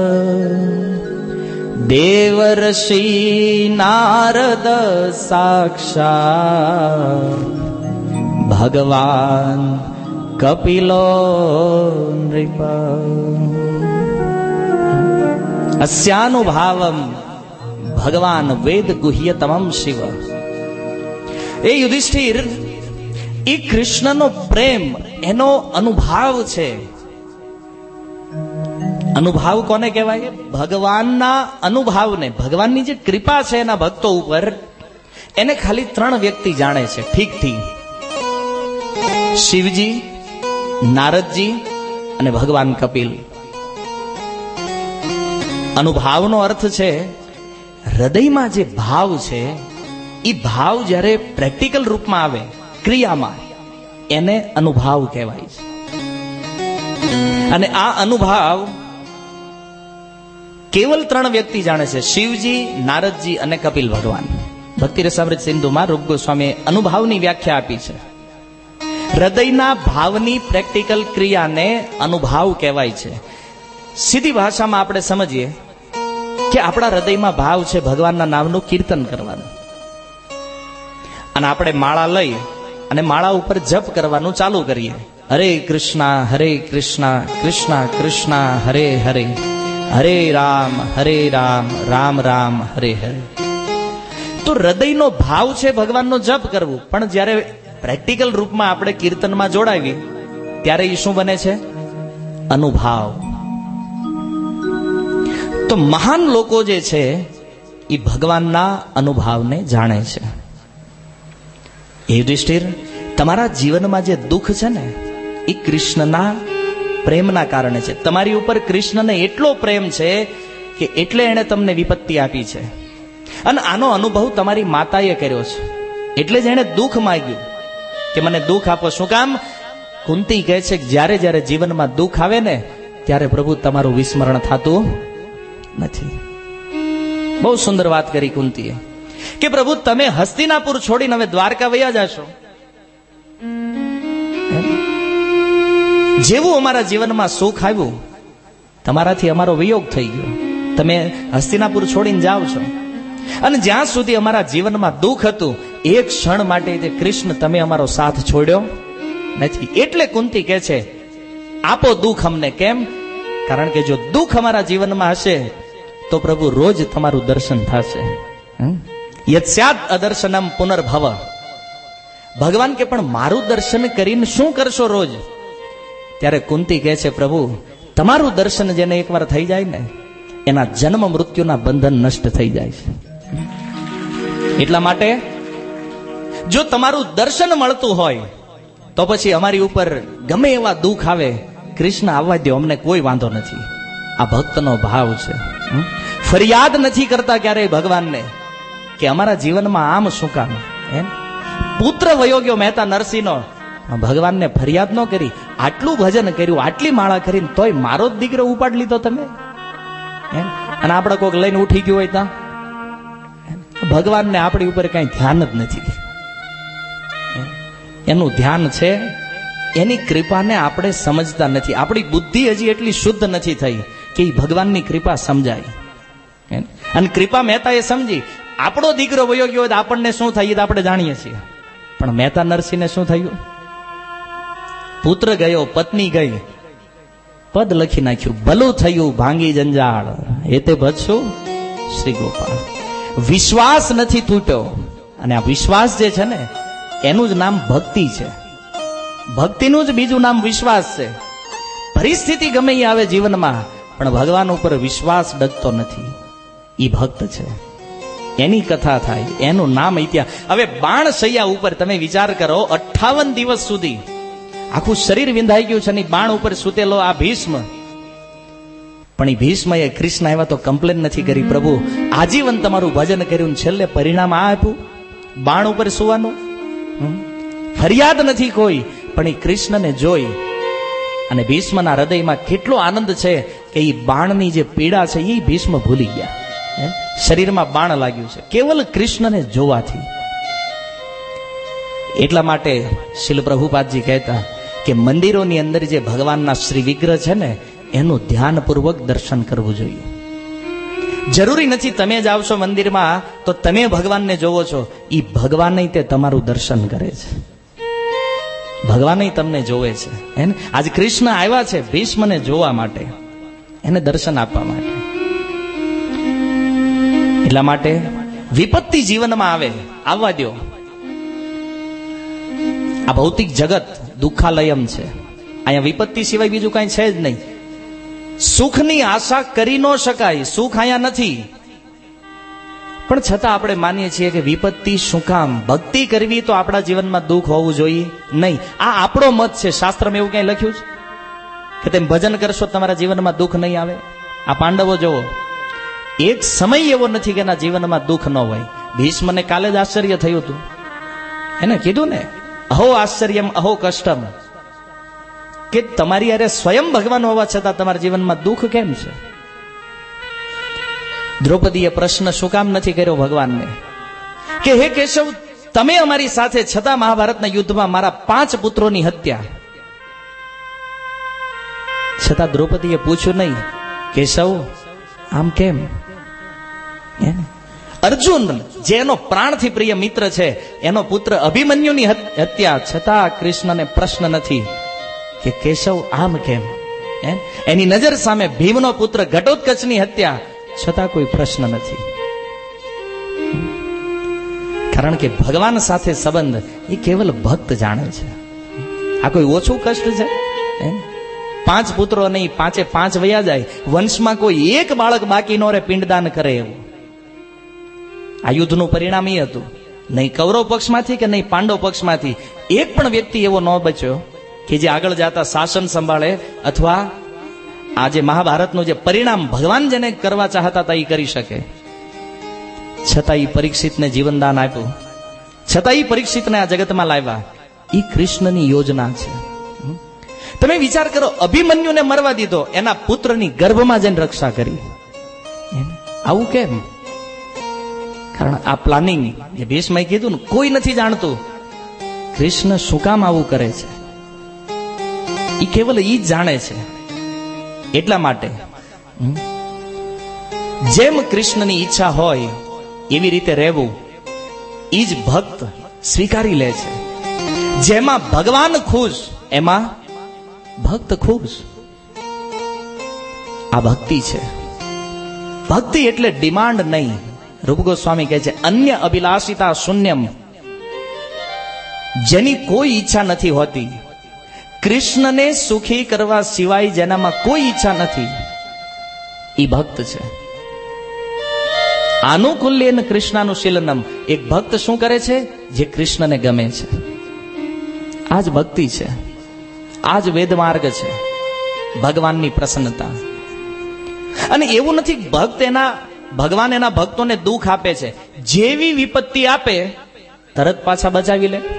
દેવર્ષિ નારદ સાક્ષાત ભગવાન કપિલો નૃપ. અસ્યાનુભાવમ ભગવાન વેદ ગુહ્યતમં શિવ. એ યુધિષ્ઠિર, એ કૃષ્ણનો પ્રેમ, એનો અનુભાવ છે. અનુભાવ કોને કહેવાય? ભગવાનના અનુભાવને, ભગવાનની જે કૃપા છે એના ભક્તો ઉપર, એને ખાલી 3 વ્યક્તિ જાણે છે ઠીકથી: શિવજી, નારદજી અને ભગવાન કપિલ. અનુભાવનો અર્થ છે હૃદયમાં જે ભાવ છે એ ભાવ જ્યારે પ્રેક્ટિકલ રૂપમાં આવે, ક્રિયામાં, એને અનુભાવ કહેવાય છે. અને આ અનુભાવ કેવલ 3 વ્યક્તિ જાણે છે: શિવજી, નારદજી અને કપિલ ભગવાન. ભક્તિ રસામૃત સિંધુમાં રૂપ ગોસ્વામીએ અનુભાવની વ્યાખ્યા આપી છે. હૃદયના ભાવની પ્રેક્ટિકલ ક્રિયાને અનુભાવ કહેવાય છે. સીધી ભાષામાં આપણે સમજીએ કે આપણા હૃદયમાં ભાવ છે ભગવાનના નામનું કીર્તન કરવાનું, અને આપણે માળા લઈ અને માળા ઉપર જપ કરવાનું ચાલુ કરીએ. હરે કૃષ્ણ કૃષ્ણ કૃષ્ણ હરે હરે, હરે રામ રામ રામ હરે હરે. તો હૃદયનો ભાવ છે ભગવાનનો જપ કરવું, પણ જ્યારે પ્રેક્ટિકલ રૂપમાં આપણે કીર્તનમાં જોડાવી ત્યારે એ શું બને છે? અનુભાવ. તો મહાન લોકો જે છે એ ભગવાનના અનુભાવને જાણે છે. એ યુધિષ્ઠિર, તમારા જીવનમાં જે દુઃખ છે ને એ કૃષ્ણના પ્રેમના કારણે છે. તમારી ઉપર કૃષ્ણને એટલો પ્રેમ છે કે એટલે એણે તમને વિપત્તિ આપી છે, અને આનો અનુભવ તમારી માતાએ કર્યો છે, એટલે જ એણે દુઃખ માંગ્યું કે મને દુઃખ આપો. શું કામ? કુંતી કહે છે કે જ્યારે જ્યારે જીવનમાં દુઃખ આવે ને ત્યારે પ્રભુ તમારું વિસ્મરણ થતું નથી. બહુ સુંદર વાત કરી કુંતીએ કે પ્રભુ તમે હસ્તિનાપુર છોડીને હવે દ્વારકા વયા જશો. જેવું અમારા જીવનમાં સુખ આવ્યું તમારાથી અમારો વિયોગ થઈ ગયો, તમે હસ્તિનાપુર છોડીને જાઓ છો, અને જ્યાં સુધી અમારા જીવનમાં દુઃખ હતું એક ક્ષણ માટે તે કૃષ્ણ તમે અમારો સાથ છોડ્યો નથી. એટલે કુંતી કહે છે આપો દુઃખ અમને. કેમ? કારણ કે જો દુઃખ અમારા જીવનમાં હશે તો પ્રભુ રોજ તમારું દર્શન થશે. યત્સ્યાદ અદર્શનમ પુનર્ભવ. ભગવાન કે પણ મારું દર્શન કરીને શું કરશો રોજ? ત્યારે કુંતી કહે છે પ્રભુ તમારું દર્શન જેને એકવાર થઈ જાય ને એના જન્મ મૃત્યુના બંધન નષ્ટ થઈ જાય છે. એટલા માટે જો તમારું દર્શન મળતું હોય તો પછી અમારી ઉપર ગમે એવા દુઃખ આવે, કૃષ્ણ આવવા દો, અમને કોઈ વાંધો નથી. આ ભક્તનો ભાવ છે. ફરિયાદ નથી કરતા ક્યારેય ભગવાનને કે અમારા જીવનમાં આમ શું કામ. પુત્ર વયો ગયો મહેતા નરસિંહનો, ભગવાનને ફરિયાદ ન કરી, આટલું ભજન કર્યું, આટલી માળા કરીને તોય મારો જ દીકરો ઉપાડ લીધો તમે. અને આપણે કોઈક લઈને ઉઠી ગયું હોય ત્યાં ભગવાનને આપણી ઉપર કઈ ધ્યાન જ નથી. એનું ધ્યાન છે, એની કૃપાને આપણે સમજતા નથી. આપણી બુદ્ધિ હજી એટલી શુદ્ધ નથી થઈ કે ભગવાનની કૃપા સમજાય. અને કૃપા મહેતાએ સમજી. આપણો દીકરો વયો ગયો હોય તો આપણને શું થાય તો આપણે જાણીએ છીએ, પણ મહેતા નરસિંહને શું થયું? પુત્ર ગયો, પત્ની ગઈ, પદ લખી નાખ્યું, ભલું થયું ભાંગી જંજાળ, એ તે ભજશું શ્રી ગોપાલ. વિશ્વાસ નથી તૂટ્યો, અને આ વિશ્વાસ જે છે ને એનું જ નામ ભક્તિ છે. ભક્તિનું જ બીજું નામ વિશ્વાસ છે. પરિસ્થિતિ ગમે એ આવે જીવનમાં, પણ ભગવાન ઉપર વિશ્વાસ ડગતો નથી. એ ભક્ત છે. એની કથા થાય, એનું નામ ઇતિહાસ. હવે બાણ શૈયા ઉપર તમે વિચાર કરો, 58 દિવસ સુધી આખું શરીર વિંધાઈ ગયું છે, બાણ ઉપર સૂતેલો આ ભીષ્મ. પણ એ ભીષ્મએ કૃષ્ણ આવ્યા તો કમ્પ્લેન નથી કરી, પ્રભુ આજીવન તમારું ભજન કર્યું, છેલ્લે પરિણામ આ આપ્યું, બાણ ઉપર સુવાનું. ફરિયાદ નથી કોઈ, પણ એ કૃષ્ણને જોઈ અને ભીષ્મના હૃદયમાં કેટલો આનંદ છે કે એ બાણની જે પીડા છે એ ભીષ્મ ભૂલી ગયા. શરીરમાં બાણ લાગ્યું છે કેવલ કૃષ્ણને જોવાથી. એટલા માટે શીલ પ્રભુપાદજી કહેતા કે મંદિરોની અંદર જે ભગવાનના શ્રી વિગ્રહ છે ને એનું ધ્યાનપૂર્વક દર્શન કરવું જોઈએ. જરૂરી નથી તમે જ આવશો મંદિરમાં તો તમે ભગવાનને જોવો છો, એ ભગવાન તે તમારું દર્શન કરે છે. ભગવાન તમને જોવે છે. આજ કૃષ્ણ આવ્યા છે ભીષ્મને જોવા માટે, એને દર્શન આપવા માટે. એટલા માટે વિપત્તિ જીવનમાં આવે, આવવા દો. આ ભૌતિક જગત દુઃખાલયમ છે. અહીંયા વિપત્તિ સિવાય બીજું કઈ છે જ નહીં. સુખની આશા કરી ન શકાય, સુખ અહીંયા નથી. પણ છતાં આપણે માનીએ છીએ કે વિપત્તિ શું કામ? ભક્તિ કરવી તો આપણા જીવનમાં દુઃખ હોવું જોઈએ નહીં. આ આપણો મત છે. શાસ્ત્રમાં એવું ક્યાંય લખ્યું છે કે તેમ ભજન કરશો તમારા જીવનમાં દુઃખ નહીં આવે? આ પાંડવો જોવો, એક સમય એવો નથી કે એના જીવનમાં દુઃખ ન હોય. ભીષ્મને કાલે જ આશ્ચર્ય થયું હતું, એને કીધું ને અહો આશ્ચર્યમ અહો કષ્ટમ, કે તમારી અરે સ્વયં ભગવાન હોવા છતાં તમારા જીવનમાં દુઃખ કેમ છે? દ્રૌપદીએ પ્રશ્ન શું કામ નથી કર્યો ભગવાનને? કે હે કેશવ, તમે અમારી સાથે છતાં મહાભારતના યુદ્ધમાં મારા 5 પુત્રોની હત્યા. છતાં દ્રૌપદીએ પૂછ્યું નહીં, કેશવ આમ કેમ? અર્જુન, જે એનો પ્રાણથી પ્રિય મિત્ર છે, એનો પુત્ર અભિમન્યુની હત્યા, છતાં કૃષ્ણને પ્રશ્ન નથી કે કેશવ આમ કેમ? એની નજર સામે ભીમનો પુત્ર ઘટોત્કચની હત્યા, છતાં કોઈ પ્રશ્ન નથી. કારણ કે ભગવાન સાથે સંબંધ એ કેવલ ભક્ત જાણે છે. આ કોઈ ઓછું કષ્ટ છે? 5 પુત્રો નહીં, 5 વયા જાય, વંશમાં કોઈ એક બાળક બાકી નો રે, પિંડદાન કરે એવું. આ યુદ્ધનું પરિણામ એ હતું. નહીં કૌરવ પક્ષમાંથી કે નહીં પાંડવ પક્ષમાંથી એક પણ વ્યક્તિ એવો ન બચ્યો કે જે આગળ જતા શાસન સંભાળે અથવા આ જે મહાભારતનું જે પરિણામ ભગવાન જેને કરવા ચાહતા હતા એ કરી શકે. છતાં એ પરીક્ષિતને જીવનદાન આપ્યું, છતાં એ પરીક્ષિતને આ જગતમાં લાવ્યા. એ કૃષ્ણની યોજના છે. તમે વિચાર કરો, અભિમન્યુને મરવા દીધો, એના પુત્રની ગર્ભમાં જઈને રક્ષા કરી. આવું કેમ? કારણ આ પ્લાનિંગ જે ભીષ્મએ કીધું ને, કોઈ નથી જાણતું કૃષ્ણ શું કામ આવું કરે છે. એ કેવલ ઈ જ જાણે છે. એટલા માટે જેમ કૃષ્ણની ઈચ્છા હોય એવી રીતે રહેવું ઈ જ ભક્ત સ્વીકારી લે છે. જેમાં ભગવાન ખુશ એમાં ભક્ત ખુશ. આ ભક્તિ છે. ભક્તિ એટલે ડિમાન્ડ નહીં. રૂપ ગોસ્વામી કહે છે, અન્ય અભિલાષિતા શૂન્યમ, જેની કોઈ ઈચ્છા નથી હોતી, કૃષ્ણને સુખી કરવા સિવાય જેનામાં કોઈ ઈચ્છા નથી, એ ભક્ત છે. આનુકૂલ્યેન કૃષ્ણાનુશીલનમ, એક ભક્ત શું કરે છે? જે કૃષ્ણને ગમે છે. આ જ ભક્તિ છે, આ જ વેદ માર્ગ છે, ભગવાનની પ્રસન્નતા. અને એવું નથી ભગવાન એના ભક્તોને દુઃખ આપે છે. જેવી વિપત્તિ આપે તરત પાછા બચાવી લે.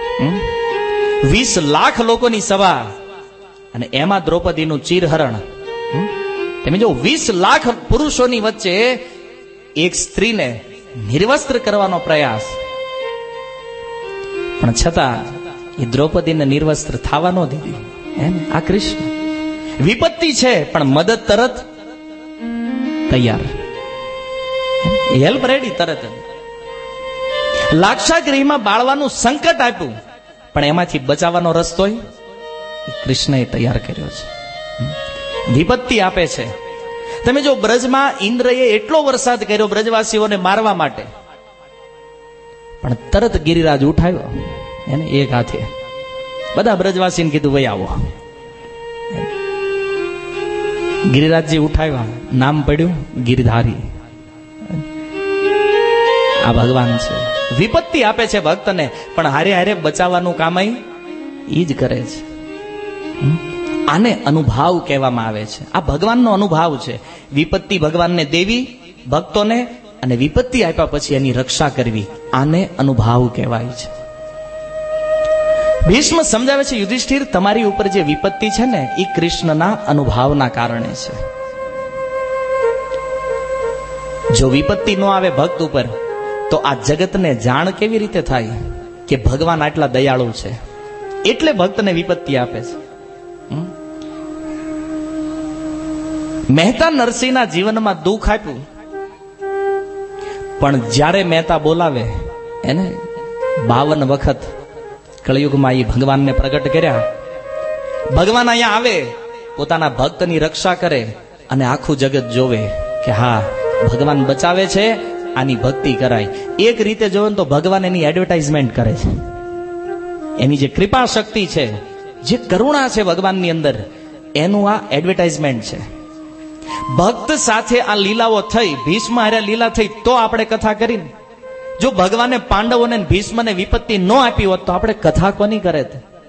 20 લાખ લોકોની સભા અને એમાં દ્રૌપદીનું ચીરહરણ. તમે જો 20 લાખ પુરુષોની વચ્ચે એક સ્ત્રીને નિર્વસ્ત્ર કરવાનો પ્રયાસ, પણ છતાં એ દ્રૌપદીને નિર્વસ્ત્ર થવા ન દીધી. આ કૃષ્ણ. વિપત્તિ છે પણ મદદ તરત તૈયાર, હેલ્પ રેડી તરત. લાક્ષાગૃહમાં બાળવાનું સંકટ આપ્યું પણ એમાંથી બચાવવાનો રસ્તો કૃષ્ણએ તૈયાર કર્યો છે. વિપત્તિ આપે છે. તમે જો બ્રજમાં ઇન્દ્રએ એટલો વરસાદ કર્યો બ્રજવાસીઓને મારવા માટે, પણ તરત ગિરિરાજ ઉઠાવ્યો એને એક હાથે. બધા બ્રજવાસીને કીધું વહી આવો. ગિરિરાજજી ઉઠાવ્યા, નામ પડ્યું ગિરધારી. આ ભગવાન છે. વિપત્તિ આપે છે ભક્તને, પણ હારે હારે બચાવવાનું કામ ઈ જ કરે છે. આને અનુભાવ કહેવામાં આવે છે. આ ભગવાનનો અનુભાવ છે. વિપત્તિ ભગવાનને દેવી ભક્તોને, અને વિપત્તિ આપ્યા પછી એની રક્ષા કરવી, આને અનુભાવ કહેવાય છે. ભીષ્મ સમજાવે છે, યુધિષ્ઠિર, તમારી ઉપર જે વિપત્તિ છે ને એ કૃષ્ણના અનુભાવના કારણે છે. જો વિપત્તિ ન આવે ભક્ત ઉપર તો આ જગતને જાણ કેવી રીતે થાય કે ભગવાન આટલા દયાળુ છે? એટલે ભક્તને વિપત્તિ આપે છે. મહેતા નરસિંહના જીવનમાં દુઃખ આપ્યું, પણ જ્યારે મહેતા બોલાવે એને 52 વખત કળિયુગમાં એ ભગવાનને પ્રગટ કર્યા. ભગવાન અહીંયા આવે, પોતાના ભક્તની રક્ષા કરે અને આખું જગત જોવે કે હા ભગવાન બચાવે છે, આની ભક્તિ કરાય. એક રીતે જોવે તો ભગવાન એની એડવર્ટાઇઝમેન્ટ કરે છે. એની જે કૃપા શક્તિ છે, જે કરુણા છે ભગવાનની અંદર, એનું આ એડવર્ટાઇઝમેન્ટ છે. ભક્ત સાથે આ લીલાઓ થઈ, ભીષ્મ હારે લીલા થઈ તો આપણે કથા કરીને. જો ભગવાને પાંડવોને ભીષ્મને વિપત્તિ ન આપી હોત તો આપણે કથા કોની કરે?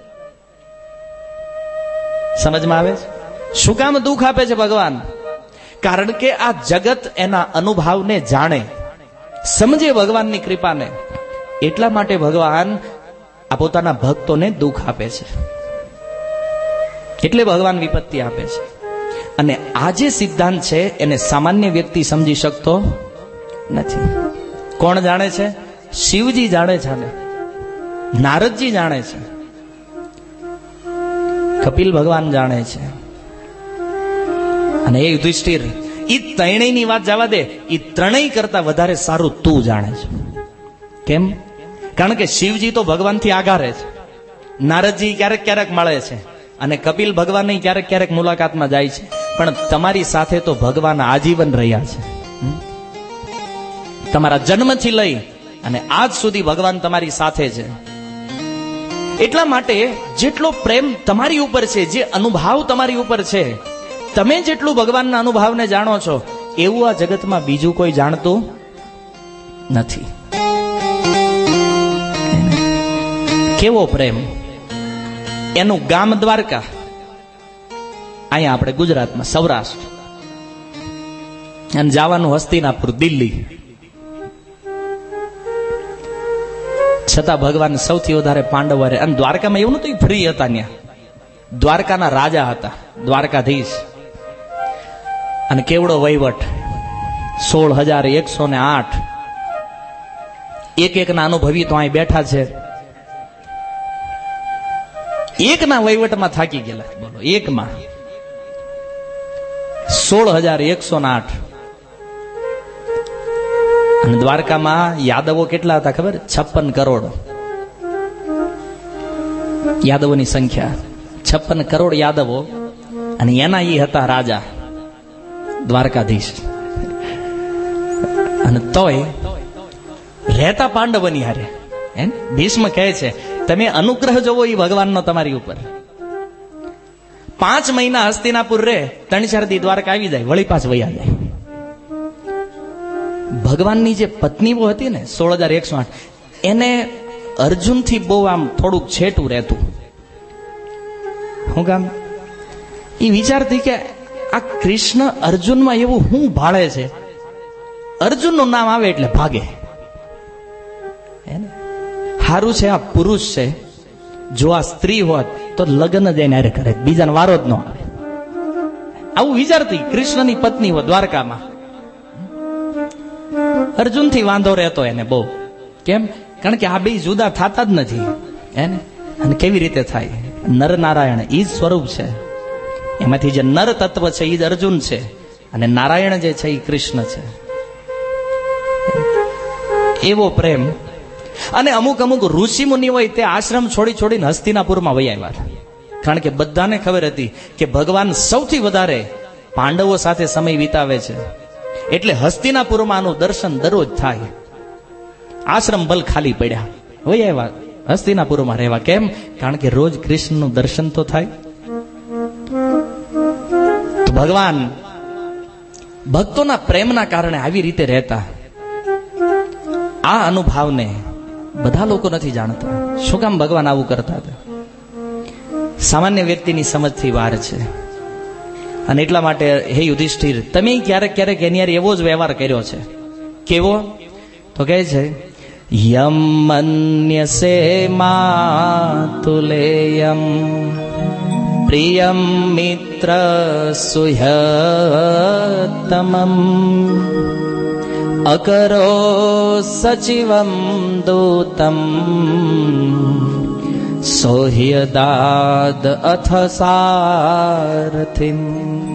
સમજમાં આવે છે? શું કામ દુઃખ આપે છે ભગવાન? કારણ કે આ જગત એના અનુભાવને જાણે, સમજે ભગવાનની કૃપાને. એટલા માટે ભગવાન આ પોતાના ભક્તોને દુઃખ આપે છે. એટલે ભગવાન વિપત્તિ આપે છે. અને આ જે સિદ્ધાંત છે એને સામાન્ય વ્યક્તિ સમજી શકતો નથી. કોણ જાણે છે? શિવજી જાણે છે ને, નારદજી જાણે છે, કપિલ ભગવાન જાણે છે, અને એ યુધિષ્ઠિર, એ ત્રણેયની વાત જવા દે, એ ત્રણેય કરતા વધારે સારું તું જાણે છે. કેમ? કારણ કે શિવજી તો ભગવાનથી આઘારે છે, નારદજી ક્યારેક ક્યારેક મળે છે, અને કપિલ ભગવાન ક્યારેક ક્યારેક મુલાકાતમાં જાય છે, પણ તમારી સાથે તો ભગવાન આજીવન રહ્યા છે. તમારા જન્મથી લઈ અને આજ સુધી ભગવાન તમારી સાથે છે. એટલા માટે જેટલો પ્રેમ તમારી ઉપર છે, જે અનુભાવ તમારી ઉપર છે, તમે જેટલું ભગવાનના અનુભાવને જાણો છો એવું આ જગતમાં બીજું કોઈ જાણતું નથી. કેવો પ્રેમ! એનું ગામ દ્વારકા, અહીંયા આપણે ગુજરાતમાં સૌરાષ્ટ્ર, અને જવાનું હસ્તિનાપુર દિલ્હી. છતાં ભગવાન સૌથી વધારે પાંડવો, અને દ્વારકામાં એવું નતું ફ્રી હતા, ત્યાં દ્વારકાના રાજા હતા, દ્વારકાધીશ, અને કેવડો વહીવટ, 16,108. એક ના અનુભવી તો અહીં બેઠા છે, એકના વહીવટમાં થાકી ગયેલા. બોલો, એકમાં 16,108. અને દ્વારકામાં યાદવો કેટલા હતા ખબર? 56 કરોડ યાદવોની સંખ્યા, 56 કરોડ યાદવો, અને એના એ હતા રાજા, દ્વારકાધીશ. અને તોય રહેતા પાંડવોની હારે. ભીષ્મ કહે છે, તમે અનુગ્રહ જોવો એ ભગવાનનો તમારી ઉપર. 5 મહિના હસ્તિનાપુર રે, 3-4 દી દ્વારકા આવી જાય, વળી પાછ વયા જાય. ભગવાનની જે પત્નીઓ હતી ને 16,108, એને અર્જુનથી બહુ આમ થોડુંક છેટું રહેતું. હું કામ? એ વિચારતી કે આ કૃષ્ણ અર્જુનમાં એવું હું ભાળે છે, અર્જુનનું નામ આવે એટલે ભાગે. સારું છે આ પુરુષ છે, જો આ સ્ત્રી હોત તો લગ્ન જ એને કરે, બીજાને વારો જ ન આવે. આવું વિચારતી કૃષ્ણની પત્ની હોય દ્વારકામાં. અર્જુનથી વાંધો રહેતો એને બહુ. કેમ? કારણ કે આ બે જુદા થતા જ નથી. અને કેવી રીતે થાય? નર નારાયણ ઈ જ સ્વરૂપ છે. એમાંથી જે નર તત્વ છે એ જ અર્જુન છે, અને નારાયણ જે છે એ કૃષ્ણ છે. એવો પ્રેમ. અને અમુક ઋષિ મુનિ હોય તે આશ્રમ છોડી છોડીને હસ્તિનાપુરમાં વહી આવ્યા. કારણ કે બધાને ખબર હતી કે ભગવાન સૌથી વધારે પાંડવો સાથે સમય વિતાવે છે, એટલે હસ્તિનાપુરમાં આનું દર્શન દરરોજ થાય. આશ્રમ ભલ ખાલી પડ્યા, વહી આવ્યા હસ્તિનાપુરમાં રહેવા. કેમ? કારણ કે રોજ કૃષ્ણનું દર્શન તો થાય. તો ભગવાન ભક્તોના પ્રેમના કારણે આવી રીતે રહેતા. આ અનુભાવને બધા લોકો નથી જાણતા. શું કામ ભગવાન આવું કરતા હતા? સામાન્ય વ્યક્તિની સમજથી બહાર છે. અને એટલા માટે હે યુધિષ્ઠિર, તમે ક્યારેક ક્યારેક એની યાર એવો જ વ્યવહાર કર્યો છે. કેવો? તો કહે છે, યમ મન્યસે માતુલેયમ પ્રિયમ મિત્ર સુહ્યતમમ અકરો સચિવમ દૂતમ સોહ્યદાદ અથ સારથિમ.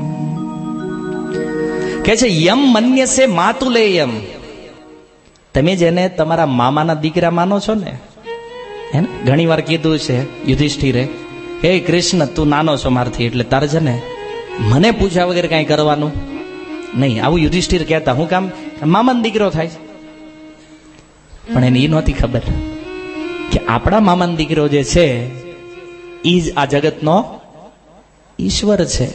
કે છે યમ મન્યસે માતુલેયમ, તમે જેને તમારા મામાના દીકરા માનો છો ને, ઘણી વાર કીધું છે યુધિષ્ઠિરે, હે કૃષ્ણ તું નાનો છો મારથી, એટલે તારે છે ને મને પૂછ્યા વગર કઈ કરવાનું નહીં. આવું યુધિષ્ઠિર કહેતા. હું કામ? મામાનો દીકરો થાય છે. પણ એને એ નહોતી ખબર કે આપણા મામાનો દીકરો જે છે એ જ આ જગતનો ઈશ્વર છે.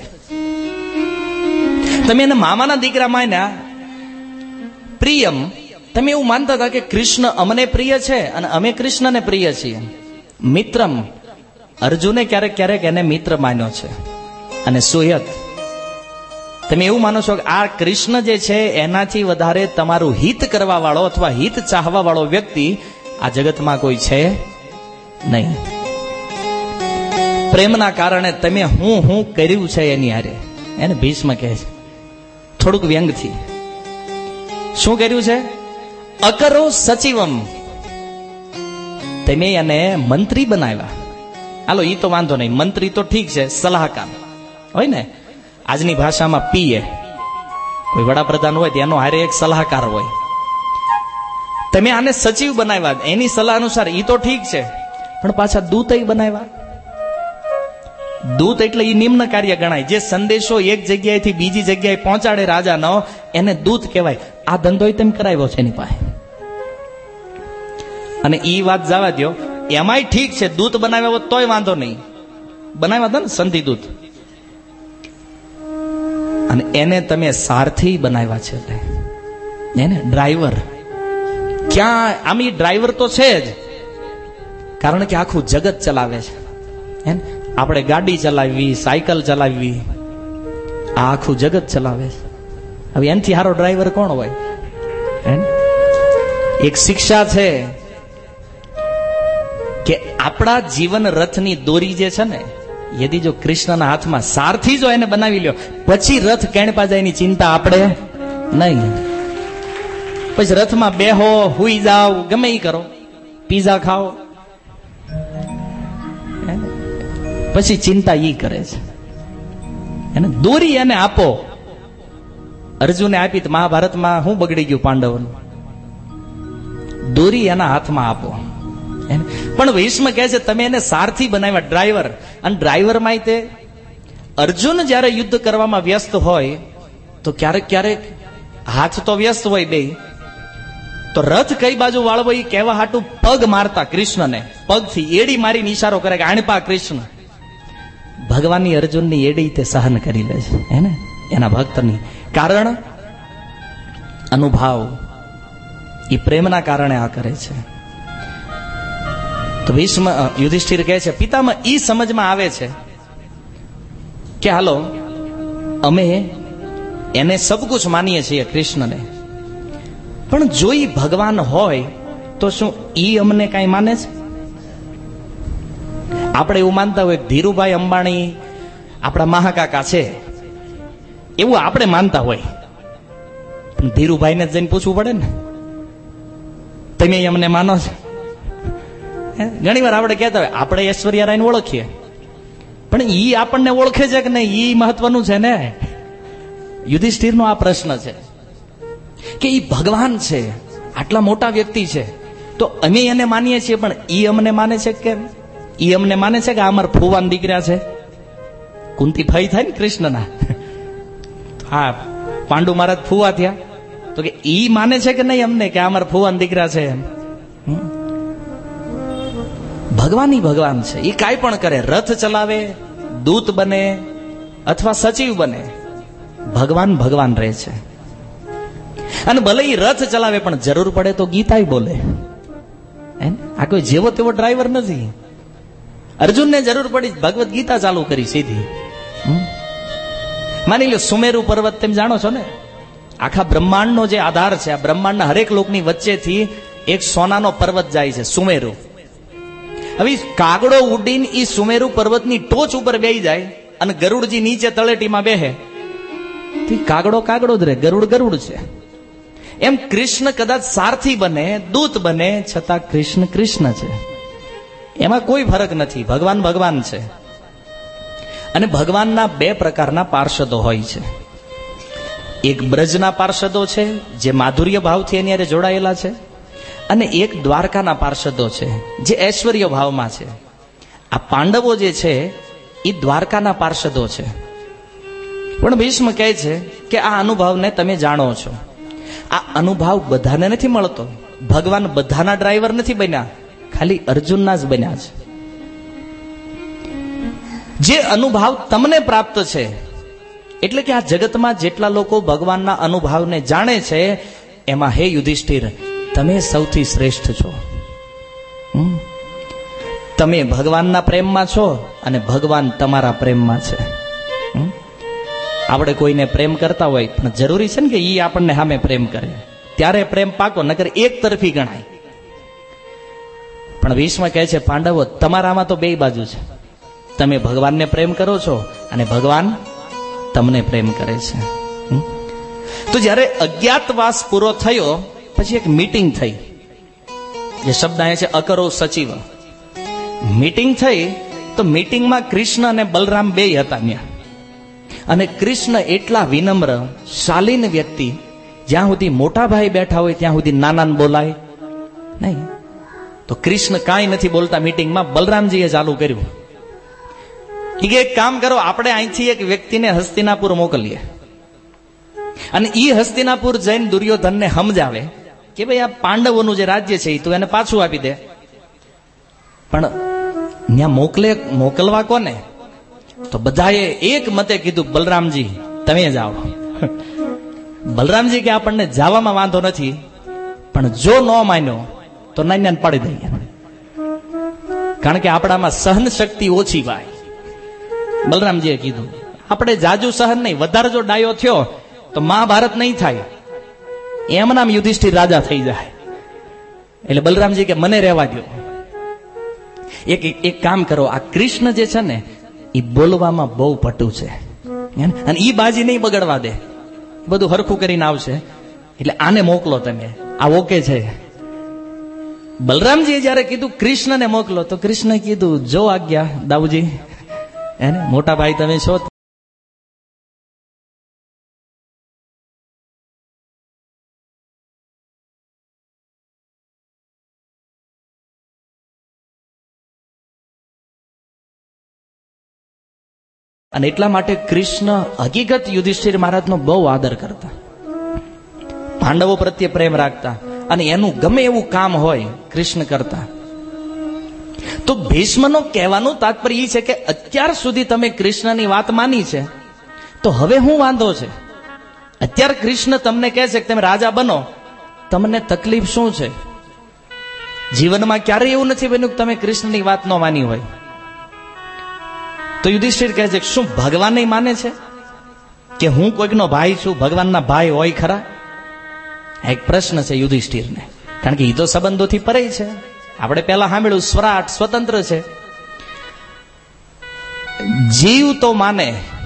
તમે એને મામાના દીકરા માન્યા. પ્રિયમ, તમે એવું માનતા હતા કે કૃષ્ણ અમને પ્રિય છે અને અમે કૃષ્ણને પ્રિય છીએ. મિત્રમ, અર્જુને ક્યારેક ક્યારેક એને મિત્ર માન્યો છે. અને સુહ્યત, તમે એવું માનો છો કે આ કૃષ્ણ જે છે એનાથી વધારે તમારું હિત કરવા વાળો અથવા હિત ચાહવા વાળો વ્યક્તિ આ જગતમાં કોઈ છે નહીં. પ્રેમના કારણે તમે હું કર્યું છે એની હારે. એને ભીષ્મ કહે છે થોડુંક વ્યંગથી. શું કર્યું છે? અકરો સચિવમ, તમે એને મંત્રી બનાવ્યા. હાલો ઈ તો વાંધો નહીં, મંત્રી તો ઠીક છે, સલાહકાર હોય ને. આજની ભાષામાં પીએ, કોઈ વડાપ્રધાન હોય તેનો હારે એક સલાહકાર હોય. તમે આને સચિવ બનાવ્યા, એની સલાહ અનુસાર ઈ તો ઠીક છે, પણ પાછા દૂતય બનાવ્યા. દૂત એટલે એ નિમ્ન કાર્ય ગણાય. જે સંદેશો એક જગ્યાએથી બીજી જગ્યાએ પહોંચાડે રાજાનો, એને દૂત કહેવાય. આ ધંધો તમે કરાવ્યો છે એની પાસે. અને ઈ વાત જવા દો, એમાંય ઠીક છે, દૂત બનાવ્યા હોત તોય વાંધો નહીં, બનાવ્યા હતા ને સંધિ દૂત. અને એને તમે સારથી બનાવ્યા છે, એટલે એને ડ્રાઈવર. ક્યાં આમ ઈ ડ્રાઈવર તો છે જ, કારણ કે આખું જગત ચલાવે છે. આપણે ગાડી ચલાવવી, સાયકલ ચલાવવી, આ આખું જગત ચલાવે છે. હવે એનાથી સારો ડ્રાઈવર કોણ હોય? એક શિક્ષા છે કે આપણા જીવન રથની દોરી જે છે ને, યદી જો કૃષ્ણના હાથમાં સારથી જો એને બનાવી લ્યો, પછી રથ કેણપા જાય એની ચિંતા આપણે નહીં. પછી રથમાં બેહો, હુઈ જાઓ, ગમે ઈ કરો, પીઝા ખાઓ, પછી ચિંતા ઈ કરે છે. એને દોરી એને આપો. અર્જુને આપી, મહાભારતમાં શું બગડી ગયું પાંડવોનું? દોરી એના હાથમાં આપો. પણ ભીષ્મ કહે છે તમે એને સારથી બનાવ્યા, ડ્રાઈવર. અને ડ્રાઈવરમાં તે અર્જુન જયારે યુદ્ધ કરવામાં વ્યસ્ત હોય તો ક્યારેક ક્યારેક હાથ તો વ્યસ્ત હોય બે, તો રથ કઈ બાજુ વાળવો એ કહેવા હાટું પગ મારતા કૃષ્ણને, પગથી એડી મારીને ઈશારો કરે કે આણપા કૃષ્ણ. ભગવાનની અર્જુનની એડી તે સહન કરી લે છે, હે ને, એના ભક્તની. કારણ અનુભાવ, એ પ્રેમના કારણે આ કરે છે. તો ભીષ્મ યુધિષ્ઠિર કહે છે, પિતામાં ઈ સમજમાં આવે છે કે હાલો અમે એને સબ કુછ માનીએ છીએ કૃષ્ણને, પણ જો ઈ ભગવાન હોય તો શું ઈ અમને કઈ માને છે? આપણે એવું માનતા હોય ધીરુભાઈ અંબાણી આપણા મહાકાકા છે, એવું આપણે માનતા હોય. પણ ધીરુભાઈને જઈને પૂછવું પડે ને, તમે અમને માનો છો? ઘણી વાર આપણે કહેતા હોય આપણે ઐશ્વર્યા રાયને ઓળખીએ, પણ ઈ આપણને ઓળખે છે કે નહીં, ઈ મહત્વનું છે ને. યુધિષ્ઠિરનો આ પ્રશ્ન છે કે ઈ ભગવાન છે, આટલા મોટા વ્યક્તિ છે, તો અમે એને માનીએ છીએ, પણ ઈ અમને માને છે કે? ઈ અમને માને છે કે અમારા ફુવાન દીકરા છે? કુંતી ફઈ થાય ને કૃષ્ણના, હા પાંડુ મહારાજ ફુવા થયા, તો કે ઈ માને છે કે નહીં અમને કે અમારા ફુવાન દીકરા છે? ભગવાન ઈ ભગવાન છે. ઈ કાંઈ પણ કરે, રથ ચલાવે, દૂત બને અથવા સચિવ બને, ભગવાન ભગવાન રહે છે. અને ભલે ઈ રથ ચલાવે પણ જરૂર પડે તો ગીતાય બોલે. આ કોઈ જેવો તેવો ડ્રાઈવર નથી. અર્જુનને જરૂર પડી ભગવદ ગીતા ચાલુ કરી સીધી. માની લો સુમેરુ પર્વત તેમ જાણો છો ને, આખા બ્રહ્માંડનો જે આધાર છે, આ બ્રહ્માંડના હરેક લોકની વચ્ચેથી એક સોનાનો પર્વત જાય છે, સુમેરુ. હવે કાગડો ઉડીને ઈ સુમેરુ પર્વતની ટોચ ઉપર બેસી જાય અને ગરુડજી નીચે તળેટીમાં બેહે, કાગડો કાગડો જ રહે, ગરુડ ગરુડ છે. એમ કૃષ્ણ કદાચ સારથી બને, દૂત બને, છતાં કૃષ્ણ કૃષ્ણ છે, એમાં કોઈ ફરક નથી. ભગવાન ભગવાન છે. અને ભગવાનના બે પ્રકારના પાર્ષદો હોય છે. એક બ્રજના પાર્ષદો છે જે માધુર્ય ભાવથી એની હારે જોડાયેલા છે, અને એક દ્વારકાના પાર્ષદો છે જે ઐશ્વર્ય ભાવમાં છે. આ પાંડવો જે છે એ દ્વારકાના પાર્ષદો છે. પણ ભીષ્મ કહે છે કે આ અનુભવને તમે જાણો છો, આ અનુભવ બધાને નથી મળતો. ભગવાન બધાના ડ્રાઈવર નથી બન્યા, ખાલી અર્જુનના જ બન્યા છે. જે અનુભવ તમને પ્રાપ્ત છે, એટલે કે આ જગતમાં જેટલા લોકો ભગવાનના અનુભવને જાણે છે, એમાં હે યુધિષ્ઠિર, તમે સૌથી શ્રેષ્ઠ છો. તમે ભગવાનના પ્રેમમાં છો અને ભગવાન તમારા પ્રેમમાં છે. આપણે કોઈને પ્રેમ કરતા હોય, પણ જરૂરી છે ને કે ઈ આપણને સામે પ્રેમ કરે, ત્યારે પ્રેમ પાકો, નકર એક તરફી ગણાય. પણ ભીષ્મ કહે છે પાંડવો, તમારામાં તો બે બાજુ છે. તમે ભગવાનને પ્રેમ કરો છો અને ભગવાન તમને પ્રેમ કરે છે. તો જ્યારે અજ્ઞાતવાસ પૂરો થયો પછી એક મીટિંગ થઈ. જે શબ્દ અહીંયા છે અકરો સચિવ. મીટિંગ થઈ તો મીટિંગમાં કૃષ્ણ અને બલરામ બે હતા ત્યાં. અને કૃષ્ણ એટલા વિનમ્ર શાલીન વ્યક્તિ, જ્યાં સુધી મોટા ભાઈ બેઠા હોય ત્યાં સુધી નાનાને બોલાય નહીં. તો કૃષ્ણ કાંઈ નથી બોલતા મીટિંગમાં. બલરામજીએ ચાલુ કર્યું, કે એક કામ કરો, આપણે અહીંથી એક વ્યક્તિને હસ્તિનાપુર મોકલીએ અને ઈ હસ્તિનાપુર જઈને દુર્યોધનને સમજાવે કે ભાઈ આ પાંડવોનું જે રાજ્ય છે તું એને પાછું આપી દે. પણ ત્યાં મોકલવા કોને? તો બધાએ એક મતે કીધું બલરામજી તમે જાઓ. બલરામજી કે આપણને જવામાં વાંધો નથી, પણ જો ન માન્યો તો નાન્યાને પાડી દઈએ, કારણ કે આપણામાં સહન શક્તિ ઓછી ભાઈ. બલરામજીએ કીધું આપણે જાજુ સહન નહીં, વધારે જો ડાયો થયો તો મહાભારત નહીં થાય, એમ નામ યુધિષ્ઠિર રાજા થઈ જાય. એટલે બલરામજી કે મને રહેવા દો. એક કામ કરો, આ કૃષ્ણ જે છે ને એ બોલવામાં બહુ પટુ છે અને ઈ બાજી નહીં બગડવા દે, બધું હરખું કરીને આવશે, એટલે આને મોકલો તમે, આ ઓકે છે. બલરામજીએ જયારે કીધું કૃષ્ણને મોકલો, તો કૃષ્ણે કીધું જો આજ્ઞા દાઉજી, એને મોટા ભાઈ તમે છો. અને એટલા માટે કૃષ્ણ હકીકત યુધિષ્ઠિર મહારાજનો બહુ આદર કરતા, પાંડવો પ્રત્યે પ્રેમ રાખતા, અને એનું ગમે એવું કામ હોય કૃષ્ણ કરતા. તો ભીષ્મનો કહેવાનું તાત્પર્ય એ છે કે અત્યાર સુધી તમે કૃષ્ણની વાત માની છે, તો હવે શું વાંધો છે? અત્યારે કૃષ્ણ તમને કહે છે કે તમે રાજા બનો, તમને તકલીફ શું છે? જીવનમાં ક્યારેય એવું નથી બન્યું કે તમે કૃષ્ણની વાત ન માની હોય. તો યુધિષ્ઠિર કહે છે કે શું ભગવાન નહીં માને છે કે હું કોઈકનો ભાઈ છું? ભગવાનના ભાઈ હોય ખરા? એક પ્રશ્ન છે યુધિષ્ઠિરને, કારણ કે એ તો સંબંધોથી પરે છે. આપણે પહેલા સાંભળ્યું સ્વરાટ સ્વતંત્ર છે. જીવ તો માને,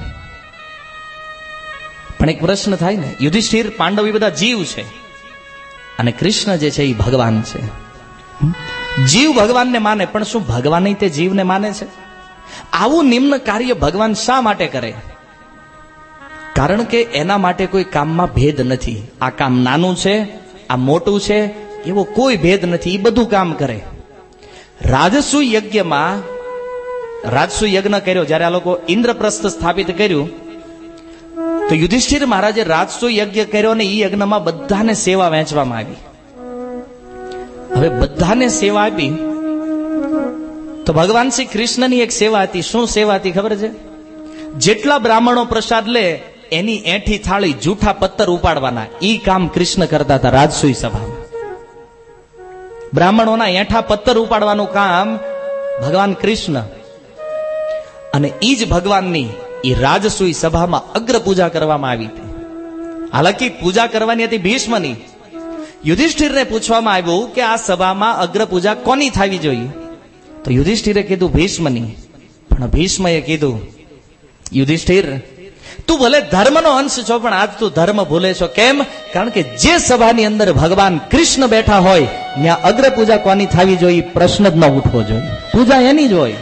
પણ એક પ્રશ્ન થાય ને, યુધિષ્ઠિર પાંડવ એ બધા જીવ છે અને કૃષ્ણ જે છે એ ભગવાન છે. જીવ ભગવાનને માને, પણ શું ભગવાન તે જીવને માને છે? આવું નિમ્ન કાર્ય ભગવાન શા માટે કરે? કારણ કે એના માટે કોઈ કામમાં ભેદ નથી. આ કામ નાનું છે, આ મોટું છે, એવો કોઈ ભેદ નથી. એ બધું કામ કરે. રાજસુ યજ્ઞમાં રાજસુ યજ્ઞ કર્યો, જયારે આ લોકો ઇન્દ્રપ્રસ્થ સ્થાપિત કર્યું, તો યુધિષ્ઠિર મહારાજે રાજસુ યજ્ઞ કર્યો અને એ યજ્ઞમાં બધાને સેવા વહેંચવામાં આવી. હવે બધાને સેવા આપી તો ભગવાન શ્રી કૃષ્ણની એક સેવા હતી. શું સેવા હતી ખબર છે? જેટલા બ્રાહ્મણો પ્રસાદ લે એની એઠી થાળી જૂઠા પત્તર ઉપાડવાના, ઈ કામ કૃષ્ણ કરતા હતા રાજસુઈ સભામાં. બ્રાહ્મણોના એઠા પત્તર ઉપાડવાનું કામ ભગવાન કૃષ્ણ. અને ઈ જ ભગવાનની એ રાજસુઈ સભામાં અગ્ર પૂજા કરવામાં આવી હતી. હાલાકી પૂજા કરવાની હતી ભીષ્મની. યુધિષ્ઠિરને પૂછવામાં આવ્યું કે આ સભામાં અગ્ર પૂજા કોની થવી જોઈએ? તો યુધિષ્ઠિરે કીધું ભીષ્મની. પણ ભીષ્મએ કીધું યુધિષ્ઠિર, તું ભલે ધર્મનો અંશ છો, પણ આજ તું ધર્મ ભૂલે છો. કેમ? કારણ કે જે સભાની અંદર ભગવાન કૃષ્ણ બેઠા હોય ત્યાં અગ્ર પૂજા કોની થવી જોઈએ પ્રશ્ન જ ન ઉઠવો જોઈએ. પૂજા એની જ હોય.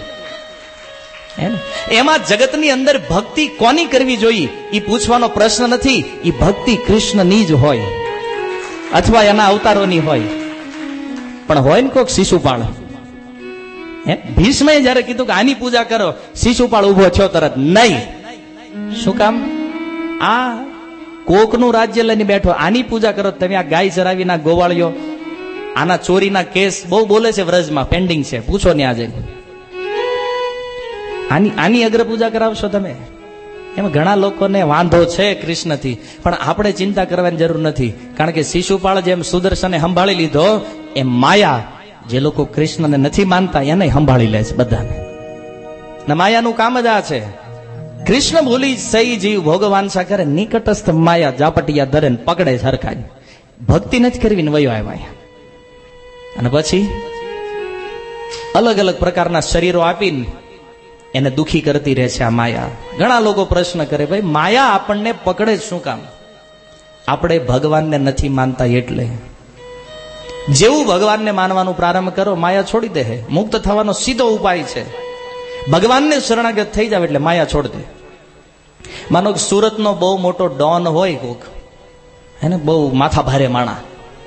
એમાં જગતની અંદર ભક્તિ કોની કરવી જોઈએ એ પૂછવાનો પ્રશ્ન નથી. એ ભક્તિ કૃષ્ણની જ હોય અથવા એના અવતારોની હોય. પણ હોય ને કોઈક શિશુપાળ. ભીષ્મએ જયારે કીધું કે આની પૂજા કરો, શિશુપાળ ઉભો થયો તરત. નહીં. શું કામ? આ કોકનું રાજ્ય લઈને બેઠો, આની પૂજા કરો. તમે આ ગાય ચરાવીના ગોવાળીઓ, આના ચોરીના કેસ બહુ બોલે છે વ્રજમાં, પેન્ડિંગ છે, પૂછો ને આજે. આની અગ્ર પૂજા કરાવશો તમે? એમ ઘણા લોકોને વાંધો છે કૃષ્ણથી, પણ આપણે ચિંતા કરવાની જરૂર નથી. કારણ કે શિશુપાળ જેમ સુદર્શને સંભાળી લીધો, એમ માયા જે લોકો કૃષ્ણને નથી માનતા એને સંભાળી લે છે બધાને. માયાનું કામ જ આ છે. કૃષ્ણ ભૂલી સહી જીવ ભોગવાન સા કરે, નિકટસ્થ માયા ઝાપટિયા ધરે પકડે સરખા. ભક્તિ નથી કરવી ને વયો આવ્યા. અને પછી અલગ અલગ પ્રકારના શરીરો આપીને એને દુખી કરતી રહે છે આ માયા. ઘણા લોકો પ્રશ્ન કરે, ભાઈ માયા આપણને પકડે શું કામ? આપણે ભગવાનને નથી માનતા એટલે. જેવું ભગવાનને માનવાનું પ્રારંભ કરો, માયા છોડી દે. મુક્ત થવાનો સીધો ઉપાય છે. ભગવાનને શરણાગત થઈ જાવ એટલે માયા છોડ દે. માનો કે સુરતનો બહુ મોટો ડોન હોય કોક, એને બહુ માથા ભારે માણા,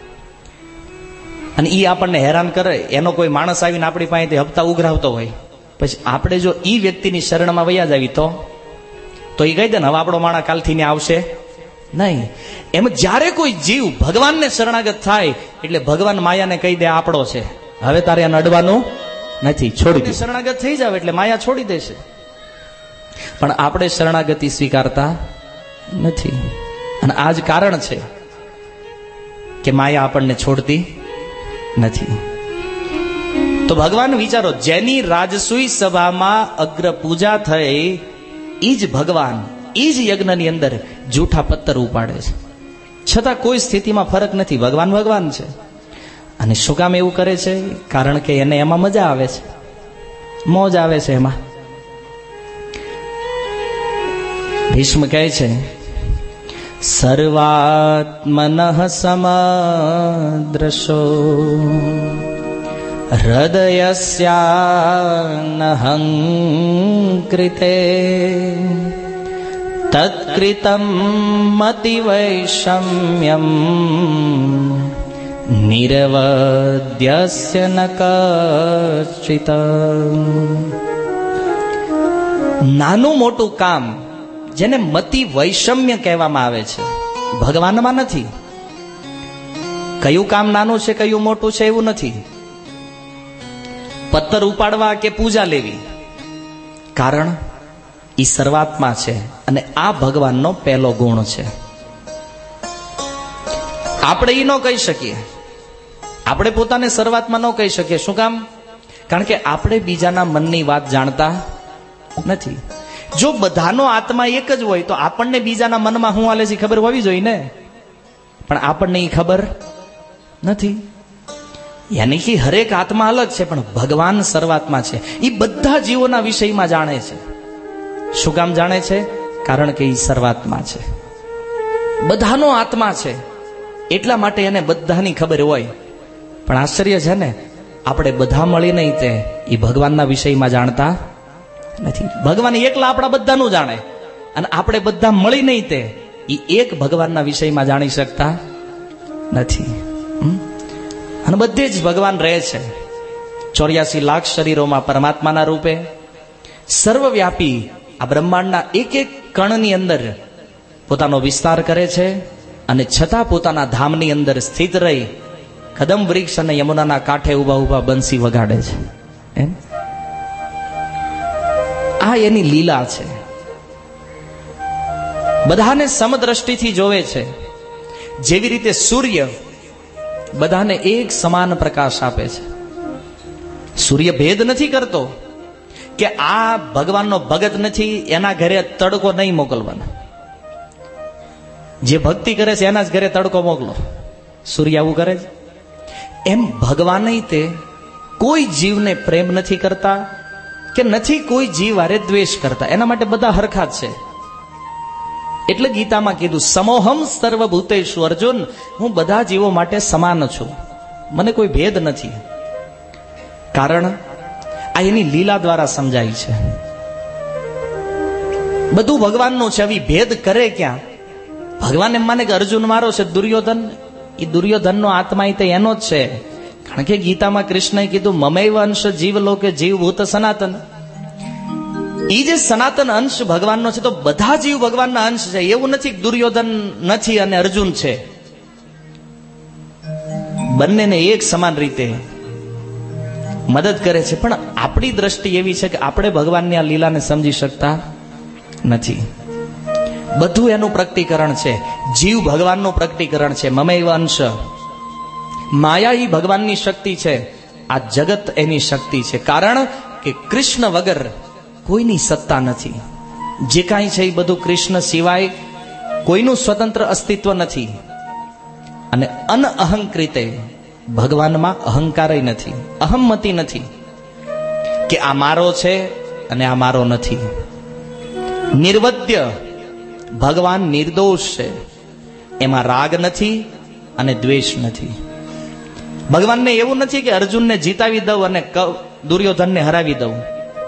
અને ઈ આપણને હેરાન કરે. એનો કોઈ માણસ આવીને આપણી પાસેથી હપ્તા ઉઘરાવતો હોય, પછી આપણે જો ઈ વ્યક્તિની શરણમાં વયા જાવી તો ઈ કહી દે ને હવે આપણો માણા કાલથી ને આવશે નહીં. એમ જ્યારે કોઈ જીવ ભગવાનને શરણાગત થાય એટલે ભગવાન માયાને કહી દે આપણો છે, હવે તારે એને અડવાનું નથી, છોડી દે. શરણાગત થઈ જાવ એટલે માયા છોડી દેશે. પણ આપણે શરણાગતિ સ્વીકારતા નથી, અને આ જ કારણ છે કે માયા આપણને છોડતી નથી. તો ભગવાન વિચારો, જેની રાજસુઈ સભામાં અગ્ર પૂજા થઈ, ઈ જ ભગવાન ઈ જ યજ્ઞની અંદર જૂઠા પત્તર ઉપાડે છે, છતાં કોઈ સ્થિતિમાં ફરક નથી. ભગવાન ભગવાન છે. અને શું કામ એવું કરે છે? કારણ કે એને એમાં મજા આવે છે, મોજ આવે છે એમાં. ભીષ્મ કહે છે, સર્વાત્મનઃ સમદ્રશો હૃદયસ્યાનહંકૃતે તત્કૃતં મતિવૈષમ્યં નિરવદ્યસ્ય ન કશ્ચિત. નાનું મોટું કામ જેને મતિ વૈષમ્ય કહેવામાં આવે છે, ભગવાનમાં નથી. કયું કામ નાનું છે કયું મોટું છે એવું નથી. પત્તર ઉપાડવા કે પૂજા લેવી, કારણ ઈ સર્વાત્મા છે અને આ ભગવાનનો પહેલો ગુણ છે. આપણે ઈ ન કહી શકીએ, આપણે પોતાને સર્વાત્મા ન કહી શકીએ. શું કામ? કારણ કે આપણે બીજાના મનની વાત જાણતા નથી. જો બધાનો આત્મા એક જ હોય તો આપણને બીજાના મનમાં શું હાલે છે ખબર હોવી જોઈએ ને, પણ આપણને એ ખબર નથી. યાની કે હરેક આત્મા અલગ છે, પણ ભગવાન સર્વાત્મા છે. એ બધા જીવોના વિષયમાં જાણે છે. શું કામ જાણે છે? કારણ કે એ સર્વાત્મા છે, બધાનો આત્મા છે, એટલા માટે એને બધાની ખબર હોય. પણ આશ્ચર્ય છે ને, આપણે બધા મળીને તે એ ભગવાનના વિષયમાં જાણતા નથી. ભગવાન એકલા આપણા બધાનું જાણે, અને આપણે બધા મળી નહીં તે એક ભગવાનના વિષયમાં જાણી શકતા નથી. અને બધે જ ભગવાન રહે છે, 84 લાખ શરીરોમાં પરમાત્માના રૂપે, સર્વવ્યાપી આ બ્રહ્માંડના એક એક કણની અંદર પોતાનો વિસ્તાર કરે છે, અને છતાં પોતાના ધામની અંદર સ્થિત રહી કદમ વૃક્ષ અને યમુનાના કાંઠે ઉભા ઉભા બંસી વગાડે છે. એમ આ એની લીલા છે. બધાને સમદ્રષ્ટિથી જોવે છે. જેવી રીતે સૂર્ય બધાને એક સમાન પ્રકાશ આપે છે. સૂર્ય ભેદ નથી કરતો કે આ ભગવાનનો ભગત નથી, એના ઘરે તડકો નહીં મોકલવાનો. જે ભક્તિ કરે છે એના જ ઘરે તડકો મોકલો. સૂર્ય આવું કરે છે. એમ ભગવાન તે કોઈ જીવને પ્રેમ નથી કરતા કે નથી કોઈ જીવ હારે દ્વેષ કરતા. એના માટે બધા હરખા જ છે. એટલે ગીતામાં કીધું, સમોહમ સર્વભૂતેષુ. અર્જુન, હું બધા જીવો માટે સમાન છું, મને કોઈ ભેદ નથી. કારણ આ એની લીલા દ્વારા સમજાય છે. બધું ભગવાનનું છે. આવી ભેદ કરે ક્યાં? ભગવાન એમ માને કે અર્જુન મારો છે, દુર્યોધન એ દુર્યોધનનો આત્મા તે એનો જ છે. કારણ કે ગીતામાં કૃષ્ણએ કીધું, મમૈવ અંશ જીવ લોકે જીવભૂત સનાતન. એ જે સનાતન અંશ ભગવાનનો છે, તો બધા જીવ ભગવાનના અંશ છે. એવું નથી કે દુર્યોધન નથી અને અર્જુન છે. બંનેને એક સમાન રીતે મદદ કરે છે. પણ આપણી દ્રષ્ટિ એવી છે કે આપણે ભગવાનની આ લીલાને સમજી શકતા નથી. બધું એનું પ્રકટીકરણ છે. જીવ ભગવાનનું પ્રકટીકરણ છે. મમૈવ અંશ. માયા એ ભગવાનની શક્તિ છે, આ જગત એની શક્તિ છે. કારણ કે કૃષ્ણ વગર કોઈની સત્તા નથી. જે કાંઈ છે એ બધું કૃષ્ણ સિવાય કોઈનું સ્વતંત્ર અસ્તિત્વ નથી. અને અનઅહંકૃતે ભગવાનમાં અહંકારય નથી, અહમતિ નથી કે આ મારો છે અને આ મારો નથી. નિર્વદ્ય ભગવાન નિર્દોષ છે, એમાં રાગ નથી અને દ્વેષ નથી. ભગવાનને એવું નથી કે અર્જુનને જીતાવી દઉં અને દુર્યોધનને હરાવી દઉં.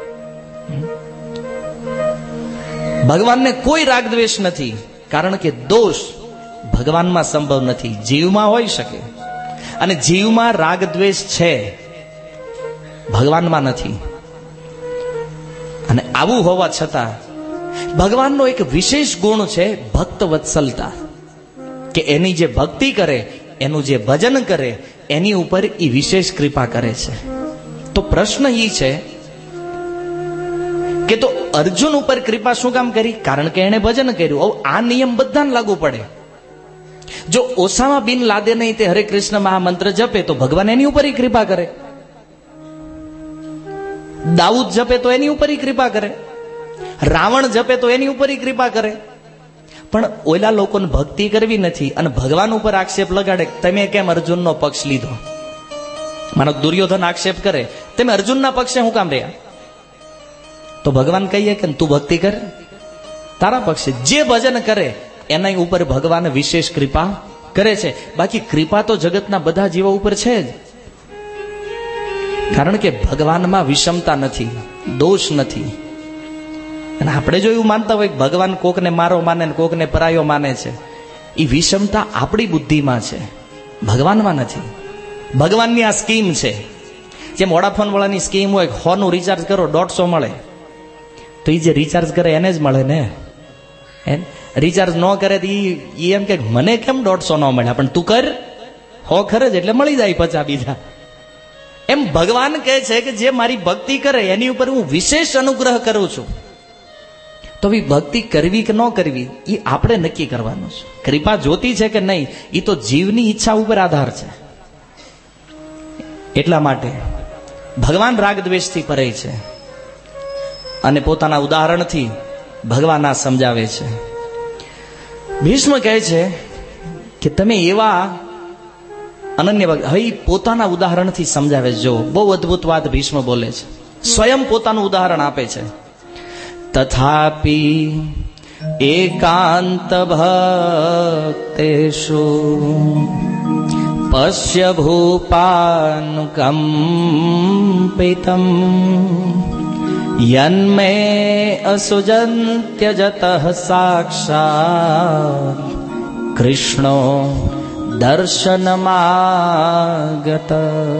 ભગવાનને કોઈ રાગ દ્વેષ નથી, કારણ કે દોષ ભગવાનમાં સંભવ નથી, જીવમાં હોઈ શકે. અને જીવમાં રાગ દ્વેષ છે, ભગવાનમાં નથી. અને આવું હોવા છતાં ભગવાનનો એક વિશેષ ગુણ છે ભક્ત વત્સલતા, કે એની જે ભક્તિ કરે, એનું જે ભજન કરે, એની ઉપર એ વિશેષ કૃપા કરે છે. તો પ્રશ્ન એ છે કે તો અર્જુન ઉપર કૃપા શું કામ કરી? કારણ કે એને ભજન કર્યું. આ નિયમ બધાને લાગુ પડે. જો ઓસામા બિન લાદેન તે હરે કૃષ્ણ મહામંત્ર જપે તો ભગવાન એની ઉપર કૃપા કરે. દાઉદ જપે તો એની ઉપર કૃપા કરે. રાવણ જપે તો એની ઉપર કૃપા કરે. પણ ઓલા લોકોને ભક્તિ કરવી નથી અને ભગવાન ઉપર આક્ષેપ લગાડે, તમે કેમ અર્જુનનો પક્ષ લીધો? માનો દુર્યોધન આક્ષેપ કરે, તમે અર્જુનના પક્ષે હું કામ રહ્યા? તો ભગવાન કહીએ કે તું ભક્તિ કર, તારા પક્ષે જે ભજન કરે એના ઉપર ભગવાન વિશેષ કૃપા કરે છે. બાકી કૃપા તો જગતના બધા જીવો ઉપર છે જ, કારણ કે ભગવાનમાં વિષમતા નથી, દોષ નથી. અને આપણે જો એવું માનતા હોય ભગવાન કોકને મારો માને ને કોકને પરાયો માને છે, એ વિષમતા આપણી બુદ્ધિમાં છે, ભગવાનમાં નથી. ભગવાનની આ સ્કીમ છે. જેમ વોડાફોન વાળાની સ્કીમ હોય, 100 નું રિચાર્જ કરો 150 મળે, તો એ જે રિચાર્જ કરે એને જ મળે ને. રિચાર્જ ન કરે તો એ એમ કે મને કેમ 150 ન મળ્યા, પણ તું કર 100 ખરે જ એટલે મળી જાય 50 બીજા. એમ ભગવાન કહે છે કે જે મારી ભક્તિ કરે એની ઉપર હું વિશેષ અનુગ્રહ કરું છું. તો ભક્તિ કરવી કે ન કરવી એ આપણે નક્કી કરવાનું છે. કૃપા જોતી છે કે નહીં એ તો જીવની ઈચ્છા ઉપર આધાર છે. એટલા માટે ભગવાન રાગ દ્વેષથી પરે છે અને પોતાના ઉદાહરણથી ભગવાન આ સમજાવે છે. ભીષ્મ કહે છે કે તમે એવા અનન્ય ભક્ત, હવે પોતાના ઉદાહરણથી સમજાવે. જો બહુ અદભુત વાત ભીષ્મ બોલે છે, સ્વયં પોતાનું ઉદાહરણ આપે છે. તથાપિ એકાંત ભક્તેષુ પશ્ય ભૂપાનુકંપિતમ યન્મે અસુજન્ત્યજતઃ સાક્ષાત કૃષ્ણો દર્શનમાગત.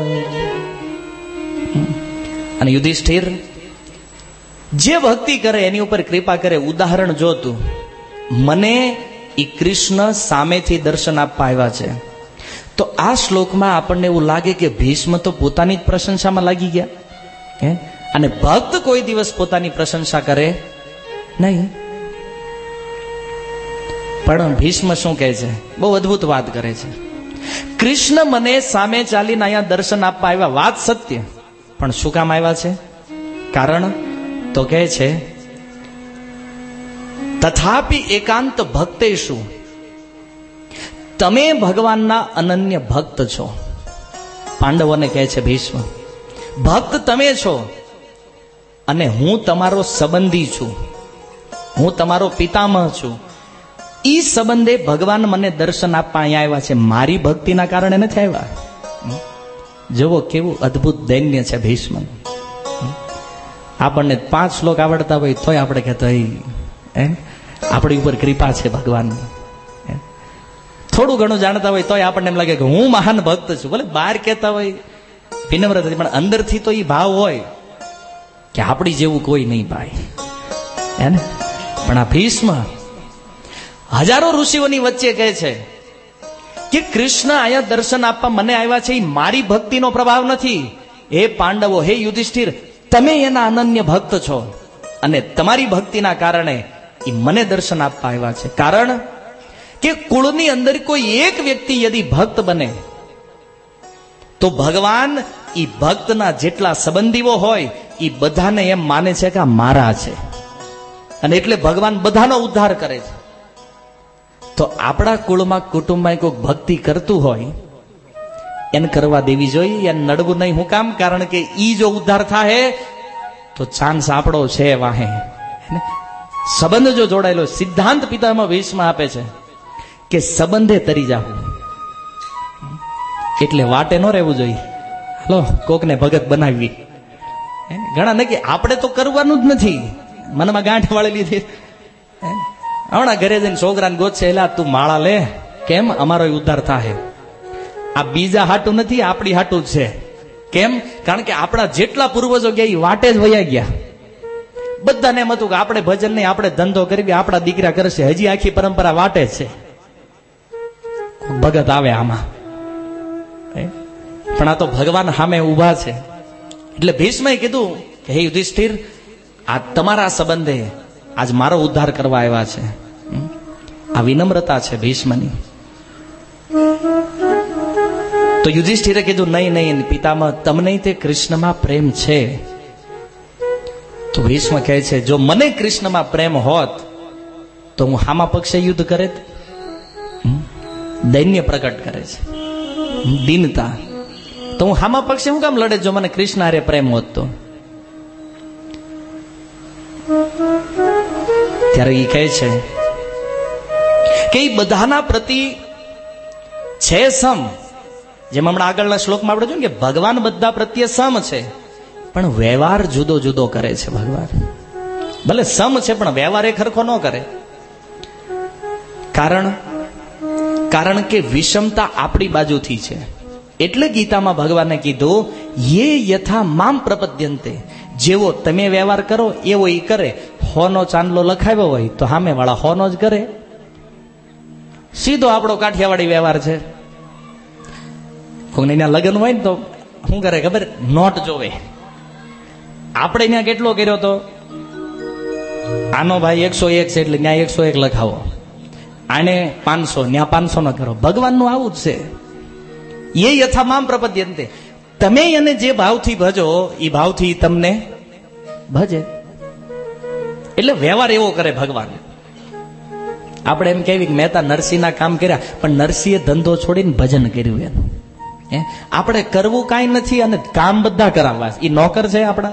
અને યુધિષ્ઠિર જે ભક્તિ કરે એની ઉપર કૃપા કરે. ઉદાહરણ જોતું, મને એ કૃષ્ણ સામેથી દર્શન આપવા આવ્યા છે. તો આ શ્લોકમાં આપણને એવું લાગે કે ભીષ્મ તો પોતાની જ પ્રશંસામાં લાગી ગયા, અને ભક્ત કોઈ દિવસ પોતાની પ્રશંસા કરે નહીં. પણ ભીષ્મ શું કહે છે? બહુ અદભુત વાત કરે છે. કૃષ્ણ મને સામે ચાલીને અહીંયા દર્શન આપવા આવ્યા, વાત સત્ય, પણ શું કામ આવ્યા છે? કારણ તો કહે છે તથાપિ એકાંત ભક્તેષુ, તમે ભગવાનના અનન્ય ભક્ત છો. પાંડવોને કહે છે ભીષ્મ, ભક્ત તમે છો અને હું તમારો સંબંધી છું, હું તમારો પિતામહ છું. ઈ સંબંધે ભગવાન મને દર્શન આપવા અહીંયા આવ્યા છે, મારી ભક્તિના કારણે નથી આવ્યા. જુઓ કેવું અદભુત દૈન્ય છે ભીષ્મ. આપણને 5 શ્લોક આવડતા હોય તોય આપણે કહેતા હોય આપણી ઉપર કૃપા છે ભગવાન. થોડું ઘણું જાણતા હોય તોય આપણને એમ લાગે કે હું મહાન ભક્ત છું. ભલે બહાર કહેતા હોય વિનમ્રતાથી, પણ અંદરથી તો એ ભાવ હોય કે આપણી જેવું કોઈ નહીં ભાઈ. હે ને? પણ આ ભીષ્મ હજારો ઋષિઓની વચ્ચે કહે છે કે કૃષ્ણ અહીંયા દર્શન આપવા મને આવ્યા છે, એ મારી ભક્તિનો પ્રભાવ નથી. હે પાંડવો, હે યુધિષ્ઠિર, તમે એના અનન્ય ભક્ત છો અને તમારી ભક્તિના કારણે એ મને દર્શન આપવા આવ્યા છે. કારણ કે કુળની અંદર કોઈ એક વ્યક્તિ યદિ ભક્ત બને તો ભગવાન એ ભક્તના જેટલા સંબંધીઓ હોય એ બધાને એમ માને છે કે આ મારા છે, અને એટલે ભગવાન બધાનો ઉદ્ધાર કરે છે. તો આપણા કુળમાં કુટુંબમાં કોઈક ભક્તિ કરતું હોય એને કરવા દેવી જોઈએ, એને નડવું નહીં. હું કામ? કારણ કે ઈ જો ઉદ્ધાર થાય તો ચાન્સ આપણો છે વાહે. સંબંધ જો જોડાયેલો, સિદ્ધાંત પિતામાં ભીષ્મ આપે છે કે સંબંધે તરી જાવું. એટલે વાટે ન રહેવું જોઈએ. હાલો કોકને ભગત બનાવવી. ઘણા નક્કી આપણે તો કરવાનું જ નથી, મનમાં ગાંઠ વાળી લીધી. હમણાં ઘરે જઈને છોકરાને ગોતશે, એલા તું માળા લે, કેમ અમારો ઉદ્ધાર થાય. આ બીજા હાટું નથી, આપણી હાટું જ છે. કેમ? કારણ કે આપણા જેટલા પૂર્વજો ગયા એ વાટે જ વયા ગયા. બધાને એમ હતું કે આપણે ભજન નહીં, આપણે ધંધો કરી, આપણા દીકરા કરશે. હજી આખી પરંપરા વાટે જ છે. ભગત આવે આમાં, પણ આ તો ભગવાન સામે ઉભા છે. એટલે ભીષ્મએ કીધું કે હે યુધિષ્ઠિર, આ તમારા સંબંધે આજ મારો ઉદ્ધાર કરવા આવ્યા છે. આ વિનમ્રતા છે ભીષ્મની. તો યુધિષ્ઠિરે કીધું નહીં નહીં પિતામહ, તમને તે કૃષ્ણમાં પ્રેમ છે. તો ભીષ્મ કહે છે જો મને કૃષ્ણમાં પ્રેમ હોત તો હું હામા પક્ષે યુદ્ધ કરે. દૈન્ય પ્રકટ કરે છે, દીનતા. તો હું હામા પક્ષે હું કામ લડે જો મને કૃષ્ણ હારે પ્રેમ હોત તો. ત્યારે એ કહે છે કે એ બધાના પ્રતિ છે સમ. જેમ હમણાં આગળના શ્લોકમાં આપણે જોયું કે ભગવાન બધા પ્રત્યે સમ છે, પણ વ્યવહાર જુદો જુદો કરે છે. ભગવાન ભલે સમ છે પણ વ્યવહાર એ ખરખો ન કરે. કારણ કે વિષમતા આપણી બાજુથી છે. એટલે ગીતામાં ભગવાને કીધું યે યથા મામ પ્રપદ્યંતે, જેવો તમે વ્યવહાર કરો એવો એ કરે. હોનો ચાંદલો લખાવ્યો હોય તો સામે વાળા હોનો જ કરે. સીધો આપણો કાઠિયાવાડી વ્યવહાર છે. કોઈને ત્યાં લગ્ન હોય ને તો શું કરે ખબર? નોટ જોવે. આપણે ત્યાં કેટલો કર્યો તો આનો ભાઈ 101 છે એટલે ત્યાં 101 લખાવો, આને 500 ત્યાં 500 ન કરો. ભગવાનનું આવું જ છે. એ યથામામ પ્રપદ્યંતે, તમે એને જે ભાવથી ભજો એ ભાવથી તમને ભજે. એટલે વ્યવહાર એવો કરે ભગવાન. આપણે એમ કહેવી કે મહેતા નરસિંહના કામ કર્યા, પણ નરસિંહે ધંધો છોડીને ભજન કર્યું. એનું આપણે કરવું કાંઈ નથી અને કામ બધા કરાવવા. એ નોકર છે આપણા.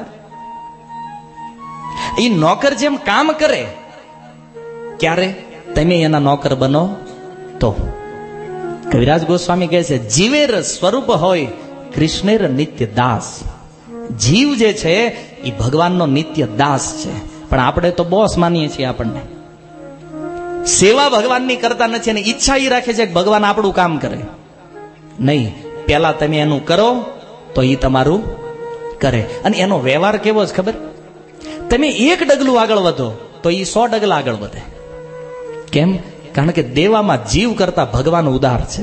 એ નોકર જેમ કામ કરે, ક્યારે તમે એના નોકર બનો તો. કવિરાજ ગોસ્વામી કહે છે જીવેર સ્વરૂપ હોય કૃષ્ણેર નિત્ય દાસ. જીવ જે છે એ ભગવાનનો નિત્ય દાસ છે, પણ આપણે તો બોસ માનીએ છીએ. આપણને સેવા ભગવાનની કરતા નથી અને ઈચ્છા એ રાખે છે કે ભગવાન આપણું કામ કરે. નહીં, પેલા તમે એનું કરો તો એ તમારું કરે. અને એનો વ્યવહાર કેવો છે ખબર? તમે એક ડગલું આગળ વધો તો એ 100 ડગલા આગળ વધે. કેમ? કારણ કે દેવામાં જીવ કરતા ભગવાન ઉદાર છે.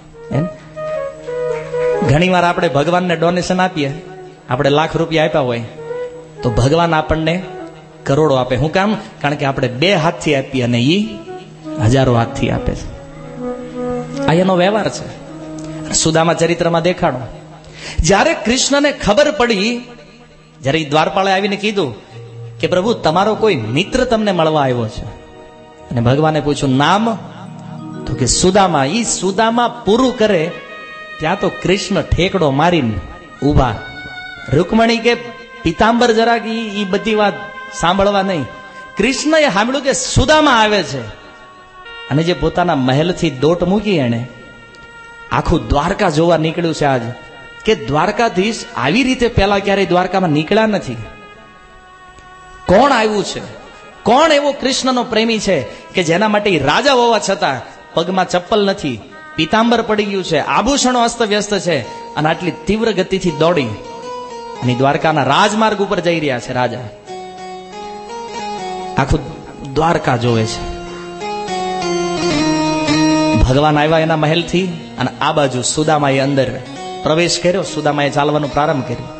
ઘણી વાર આપણે ભગવાનને ડોનેશન આપીએ, આપણે લાખ રૂપિયા આપ્યા હોય તો ભગવાન આપણને કરોડો આપે. શું કામ? કારણ કે આપણે 2 હાથથી આપીએ અને એ હજારો હાથથી આપે છે. આ એનો વ્યવહાર છે. સુદામા ચરિત્રમાં દેખાડો, જ્યારે કૃષ્ણને ખબર પડી, જ્યારે દ્વારપાળે આવીને કીધું કે પ્રભુ તમારો કોઈ મિત્ર તમને મળવા આવ્યો છે, અને ભગવાને પૂછ્યું નામ, તો કે સુદામા. ઈ સુદામા પૂરું કરે ત્યાં તો કૃષ્ણ ઠેકડો મારીને ઉભા. રૂકમણી કે પિતાંબર જરાક ઈ બધી વાત સાંભળવા નહીં. કૃષ્ણએ સાંભળ્યું કે સુદામા આવે છે, અને જે પોતાના મહેલથી દોટ મૂકી એને આખું દ્વારકા જોવા નીકળ્યું છે આજ. કે દ્વારકાધીશ આવી રીતે પેલા ક્યારેય દ્વારકામાં નીકળ્યા નથી. કોણ આવ્યું છે? કોણ એવો કૃષ્ણનો પ્રેમી છે કે જેના માટે રાજા હોવા છતાં પગમાં ચપ્પલ નથી, પિતાંબર પડી ગયું છે, આભૂષણો અસ્તવ્યસ્ત છે, અને આટલી તીવ્ર ગતિથી દોડી અને દ્વારકાના રાજમાર્ગ ઉપર જઈ રહ્યા છે રાજા. આખું દ્વારકા જોવે છે. ભગવાન આવ્યા એના મહેલથી, અને આ બાજુ સુદામાએ અંદર પ્રવેશ કર્યો. સુદામાએ ચાલવાનું પ્રારંભ કર્યું.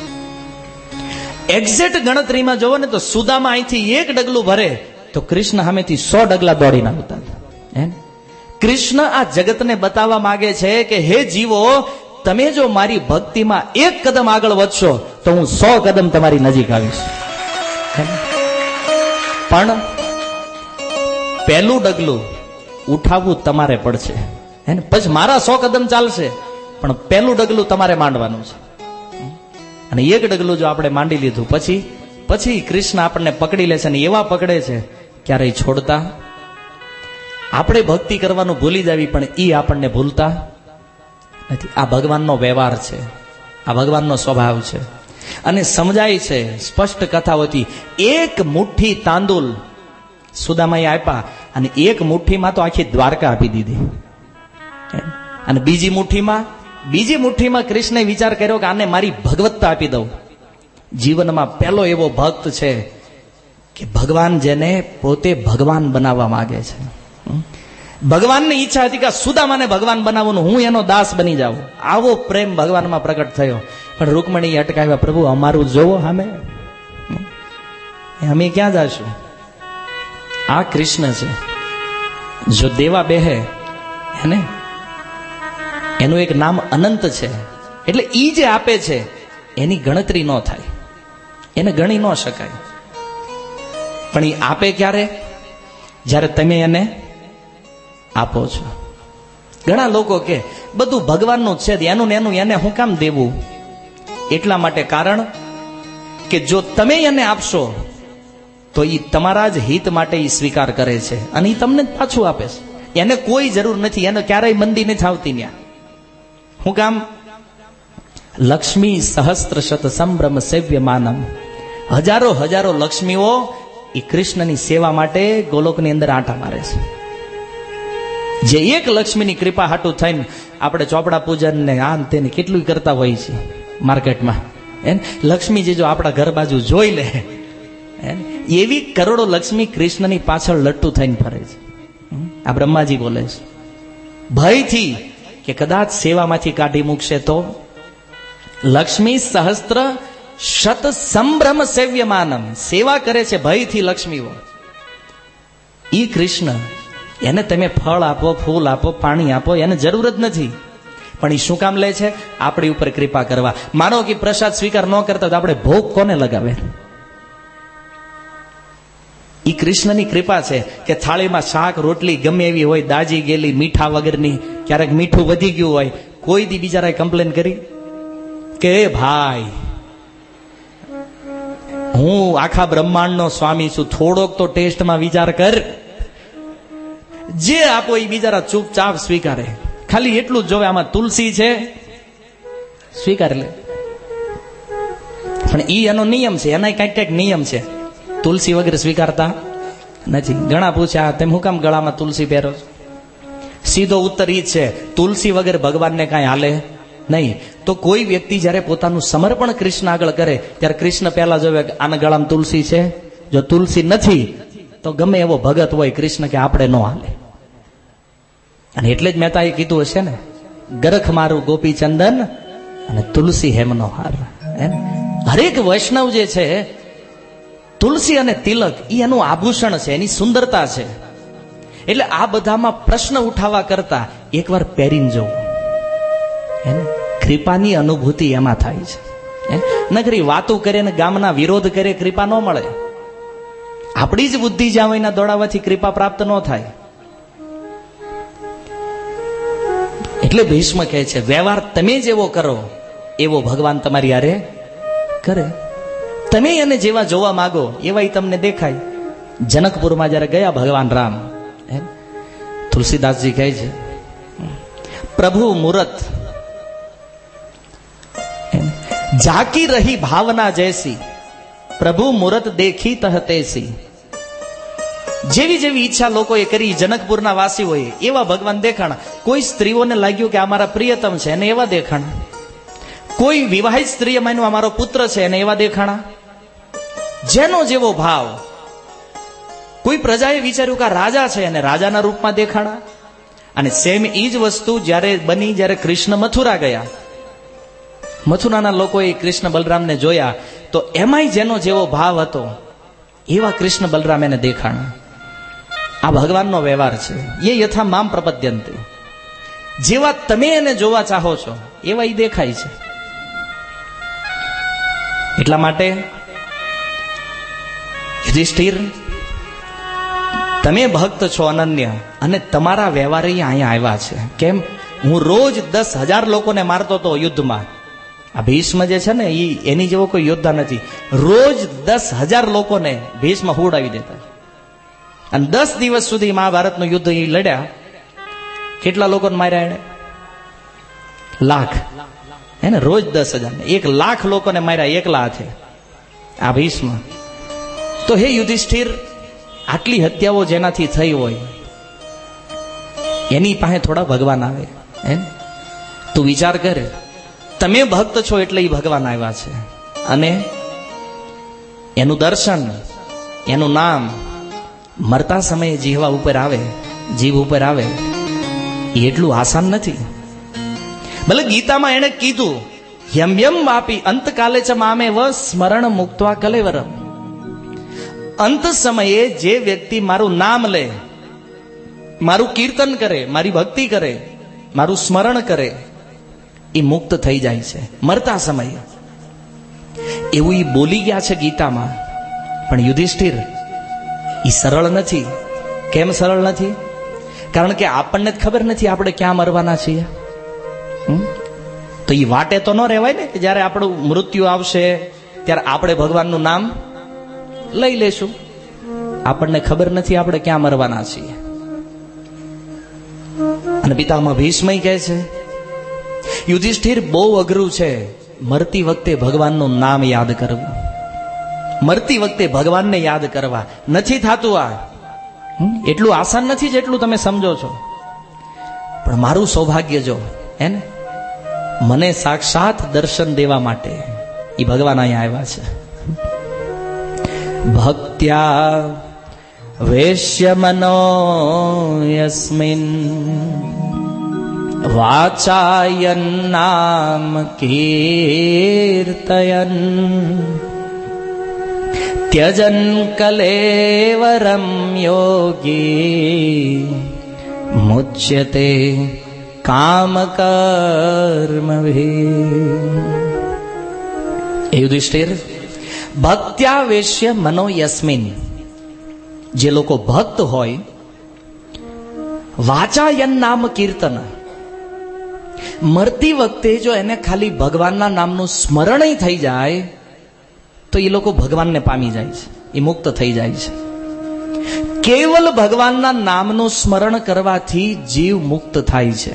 એક્ઝેક્ટ ગણતરીમાં જોવો ને તો સુદામા અહીંથી 1 ડગલું ભરે તો કૃષ્ણ સામેથી 100 ડગલા દોડીને આવતા. કૃષ્ણ આ જગતને બતાવવા માંગે છે કે હે જીવો, તમે જો મારી ભક્તિમાં 1 કદમ આગળ વધશો તો હું 100 કદમ તમારી નજીક આવીશ. પણ પહેલું ડગલું ઉઠાવવું તમારે પડશે. પછી મારા 100 કદમ ચાલશે, પણ પહેલું ડગલું તમારે માંડવાનું છે. અને 1 ડગલું જો આપણે માંડી લીધું પછી કૃષ્ણ આપણને પકડી લે છે, અને એવા પકડે છે ક્યારેય છોડતા. આપણે ભક્તિ કરવાનું ભૂલી જાવી, પણ ઈ આપણને ભૂલતા નથી. આ ભગવાનનો વ્યવહાર છે, આ ભગવાનનો સ્વભાવ છે. અને સમજાય છે સ્પષ્ટ કથાઓથી. એક મુઠ્ઠી તાંદુલ સુદામાએ આપ્યા અને એક મુઠ્ઠીમાં તો આખી દ્વારકા આપી દીધી. અને બીજી મુઠ્ઠીમાં કૃષ્ણે વિચાર કર્યો કે આને મારી ભગવત્તા આપી દઉં. જીવનમાં પહેલો એવો ભક્ત છે કે ભગવાન જેને પોતે ભગવાન બનાવવા માંગે છે. ભગવાનની ઈચ્છા હતી કે સુદામાને ભગવાન બનાવવાનું, હું એનો દાસ બની જાઉં. આવો પ્રેમ ભગવાનમાં પ્રગટ થયો. પણ રૂકમણી અટકાવ્યા, પ્રભુ અમારું જોવો, અમે ક્યાં જશું? આ કૃષ્ણ છે, જો દેવા બેહે એને એનું એક નામ અનંત છે. એટલે ઈ જે આપે છે એની ગણતરી ન થાય, એને ગણી ન શકાય. પણ એ આપે ક્યારે? જ્યારે તમે એને આપો છો. ઘણા લોકો કે બધું ભગવાનનું છે, એનું ને એનું એને હું કામ દેવું? એટલા માટે, કારણ કે જો તમે એને આપશો તો એ તમારા જ હિત માટે એ સ્વીકાર કરે છે અને એ તમને જ પાછું આપે છે. એને કોઈ જરૂર નથી, એને ક્યારેય મંદી નથી આવતી. ત્યાં હું કામ? લક્ષ્મી સહસ્ત્ર શત સંભ્રમ સેવ્ય માનમ. હજારો હજારો લક્ષ્મીઓ એ કૃષ્ણની સેવા માટે ગોલોકની અંદર આંટા મારે છે. જે એક લક્ષ્મીની કૃપા હાટું થઈને આપણે ચોપડા પૂજન ને આમ તેને કેટલું કરતા હોય છે માર્કેટમાં. લક્ષ્મીજી જો આપણા ઘર બાજુ જોઈ લે, એવી કરોડો લક્ષ્મી કૃષ્ણની પાછળ લટ્ટુ થઈને ફરે છે. આ બ્રહ્માજી બોલે છે ભયથી કે કદાચ સેવામાંથી કાઢી મૂકશે તો. લક્ષ્મી સહસ્ત્ર શત સંભ્રમ સેવ્યમાનમ. સેવા કરે છે ભયથી લક્ષ્મીઓ. ઈ કૃષ્ણ, એને તમે ફળ આપો, ફૂલ આપો, પાણી આપો, એને જરૂર જ નથી. પણ એ શું કામ લે છે? આપણી ઉપર કૃપા કરવા. માનો કે પ્રસાદ સ્વીકાર ન કરતા તો આપણે ભોગ કોને લગાવે? ઈ કૃષ્ણની કૃપા છે કે થાળીમાં શાક રોટલી ગમે એવી હોય, દાજી ગયેલી, મીઠા વગરની, ક્યારેક મીઠું વધી ગયું હોય, કોઈ દી બિચારાએ કમ્પ્લેન કરી કે ભાઈ હું આખા બ્રહ્માંડનો સ્વામી છું, થોડોક તો ટેસ્ટમાં વિચાર કર. જે આપો એ બિચારા ચૂપચાપ સ્વીકારે. ખાલી એટલું જ જોવે, આમાં તુલસી છે, સ્વીકાર લે. પણ ઈ એનો નિયમ છે, એના કઈક નિયમ છે. તુલસી વગેરે સ્વીકારતા નથી. ઘણા પૂછ્યા તેમ હું કામ ગળામાં તુલસી પહેરો? સીધો ઉત્તર ઈ છે, તુલસી વગેરે ભગવાનને કાંઈ હાલે નહીં. તો કોઈ વ્યક્તિ જ્યારે પોતાનું સમર્પણ કૃષ્ણ આગળ કરે ત્યારે કૃષ્ણ પહેલા જોવે કે આના ગળામાં તુલસી છે. જો તુલસી નથી તો ગમે એવો ભગત હોય, કૃષ્ણ કે આપણે ન હાલે. અને એટલે જ મહેતાએ કીધું હશે ને, ગરખ મારું ગોપી ચંદન અને તુલસી હેમનો હાર. હરેક વૈષ્ણવ જે છે, તુલસી અને તિલક એ એનું આભૂષણ છે, એની સુંદરતા છે. એટલે આ બધામાં પ્રશ્ન ઉઠાવવા કરતા એકવાર પહેરીને જવું. કૃપાની અનુભૂતિ એમાં થાય છે. નગરી વાતો કરે ને ગામના વિરોધ કરે, કૃપા ન મળે. આપણી જ બુદ્ધિ જ્યાં હોય દોડાવવાથી કૃપા પ્રાપ્ત ન થાય. એટલે ભીષ્મ કહે છે, વ્યવહાર તમે જેવો કરો એવો ભગવાન તમારી હારે કરે. તમે એને જેવા જોવા માંગો એવા તમને દેખાય. જનકપુરમાં જયારે ગયા ભગવાન રામ, તુલસીદાસજી કહે છે, પ્રભુ મુરત ઝાકી રહી ભાવના જૈસી, પ્રભુ મુરત દેખી તહતેસી. જેવી જેવી ઈચ્છા લોકોએ કરી, જનકપુરના વાસીઓએ એવા ભગવાન દેખાણા. કોઈ સ્ત્રીઓને લાગ્યું કે આ મારા પ્રિયતમ છે, એને એવા દેખાણા. કોઈ વિવાહિત સ્ત્રીએ માન્યું અમારો પુત્ર છે, એને એવા દેખાણા. જેનો જેવો ભાવ. કોઈ પ્રજાએ વિચાર્યું કે આ રાજા છે, અને રાજાના રૂપમાં દેખાણા. અને સેમ ઈ જ વસ્તુ જ્યારે બની, જ્યારે કૃષ્ણ મથુરા ગયા. મથુરાના લોકોએ કૃષ્ણ બલરામને જોયા તો એમાંય જેનો જેવો ભાવ હતો એવા કૃષ્ણ બલરામ એને દેખાણા. આ ભગવાનનો વ્યવહાર છે. એ યથા મામ પ્રપદ્યંતે. જેવા તમે એને જોવા ચાહો છો એવા એ દેખાય છે. એટલા માટે યુધિષ્ઠિર, તમે ભક્ત છો અનન્ય, અને તમારા વ્યવહાર અહીંયા આવ્યા છે. કેમ? હું રોજ 10,000 લોકોને મારતો હતો યુદ્ધમાં. આ ભીષ્મ જે છે ને, એની જેવો કોઈ યોદ્ધા નથી. રોજ 10,000 લોકોને ભીષ્મ હુડાવી દેતા. અને 10 દિવસ સુધી મહાભારતનું યુદ્ધ એ લડ્યા. કેટલા લોકોને માર્યા એને? લાખ, હે ને, રોજ 10,000, 1,00,000 લોકોને માર્યા એકલા હાથે આ ભીષ્મ. તો હે યુધિષ્ઠિર, આટલી હત્યાઓ જેનાથી થઈ હોય એની પાસે થોડા ભગવાન આવે, હે? તું વિચાર કર, તમે ભક્ત છો એટલે એ ભગવાન આવ્યા છે, અને એનું દર્શન, એનું નામ મરતા સમયે જીહવા ઉપર આવે, જીભ ઉપર આવે, એ એટલું આસાન નથી. ભલે ગીતામાં એને કીધું, યમ યમ વાપી અંતકાલે ચ મામે વ સ્મરણ મુક્ત્વા કલેવરમ. અંત સમયે જે વ્યક્તિ મારું નામ લે, મારું કીર્તન કરે, મારી ભક્તિ કરે, મારું સ્મરણ કરે, એ મુક્ત થઈ જાય છે મરતા સમયે. એવું એ બોલી ગયા છે ગીતામાં. પણ યુધિષ્ઠિર, એ સરળ નથી. કેમ સરળ નથી? કારણ કે આપણને જ ખબર નથી આપણે ક્યાં મરવાના છીએ. તો એ વાટે તો ન રહેવાય ને કે જયારે આપણું મૃત્યુ આવશે ત્યારે આપણે ભગવાનનું નામ લઈ લેશું. આપણને ખબર નથી આપણે ક્યાં મરવાના છીએ. અને પિતામહ ભીષ્મય કહે છે, યુધિષ્ઠિર, બહુ અઘરું છે મરતી વખતે ભગવાનનું નામ યાદ કરવું. મરતી વખતે ભગવાનને યાદ કરવા નથી થતું. આ એટલું આસાન નથી જેટલું તમે સમજો છો. પણ મારું સૌભાગ્ય જો, હે ને, મને સાક્ષાત દર્શન દેવા માટે એ ભગવાન અહીંયા આવ્યા છે. ભક્ત્યા વેશ્ય મનો યસ્મિન વાચાયન નામ કીર્તયન त्यजन कलेवरम योगी मुच्यते काम कर्म युधिष्ठिर, भक्त्यावेश्य मनो यस्मिन, જે લોકો ભક્ત હોય, વાચાયન નામ કીર્તન, મરતી વખતે જો એને ખાલી ભગવાનના નામનું સ્મરણ થઈ જાય તો એ લોકો ભગવાનને પામી જાય છે, એ મુક્ત થઈ જાય છે. કેવલ ભગવાનના નામનું સ્મરણ કરવાથી જીવ મુક્ત થાય છે.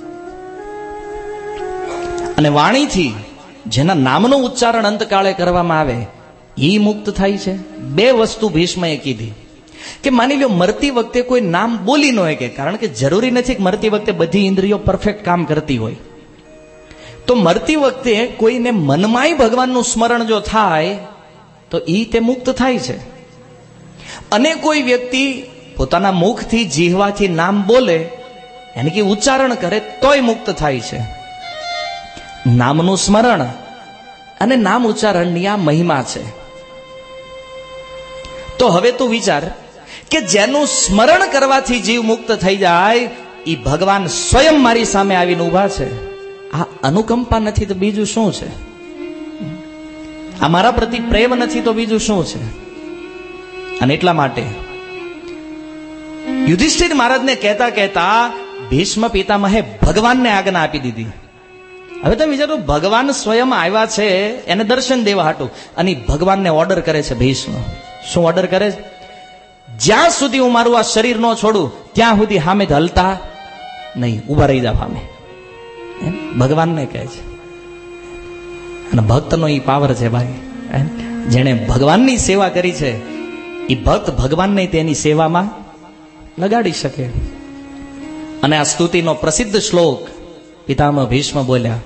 અને વાણીથી જેના નામનું ઉચ્ચારણ અંતકાળે કરવામાં આવે એ મુક્ત થાય છે. બે વસ્તુ ભીષ્મએ કીધી કે માની લો મરતી વખતે કોઈ નામ બોલી ન શકે, કારણ કે જરૂરી નથી કે મરતી વખતે બધી ઇન્દ્રિયો પરફેક્ટ કામ કરતી હોય. તો મરતી વખતે કોઈને મનમાંય ભગવાનનું સ્મરણ જો થાય તો ઈ તે મુક્ત થાય છે. અને કોઈ વ્યક્તિ પોતાના મુખથી જીહવાથી નામ બોલે, એને કે ઉચ્ચારણ કરે, તોય મુક્ત થાય છે. નામનું સ્મરણ અને નામ ઉચ્ચારણની આ મહિમા છે. તો હવે તું વિચાર કે જેનું સ્મરણ કરવાથી જીવ મુક્ત થઈ જાય, એ ભગવાન સ્વયં મારી સામે આવીને ઉભા છે. આ અનુકંપા નથી તો બીજું શું છે? આ મારા પ્રતિ પ્રેમ નથી તો બીજું શું છે? અને એટલા માટે યુધિષ્ઠિર મહારાજને કહેતા કહેતા ભીષ્મ પિતામહે ભગવાનને આજ્ઞા આપી દીધી. હવે તમે વિચારો, ભગવાન સ્વયં આવ્યા છે એને દર્શન દેવા હાટું, અને ભગવાનને ઓર્ડર કરે છે ભીષ્મ. શું ઓર્ડર કરે? જ્યાં સુધી હું મારું આ શરીર ન છોડું ત્યાં સુધી સામે હલતા નહીં, ઉભા રહી જા સામે. ભગવાનને કહે છે. અને ભક્તનો એ પાવર છે ભાઈ. જેણે ભગવાનની સેવા કરી છે એ ભક્ત ભગવાનને તેની સેવામાં લગાડી શકે. અને આ સ્તુતિનો પ્રસિદ્ધ શ્લોક પિતામહ ભીષ્મ બોલ્યા,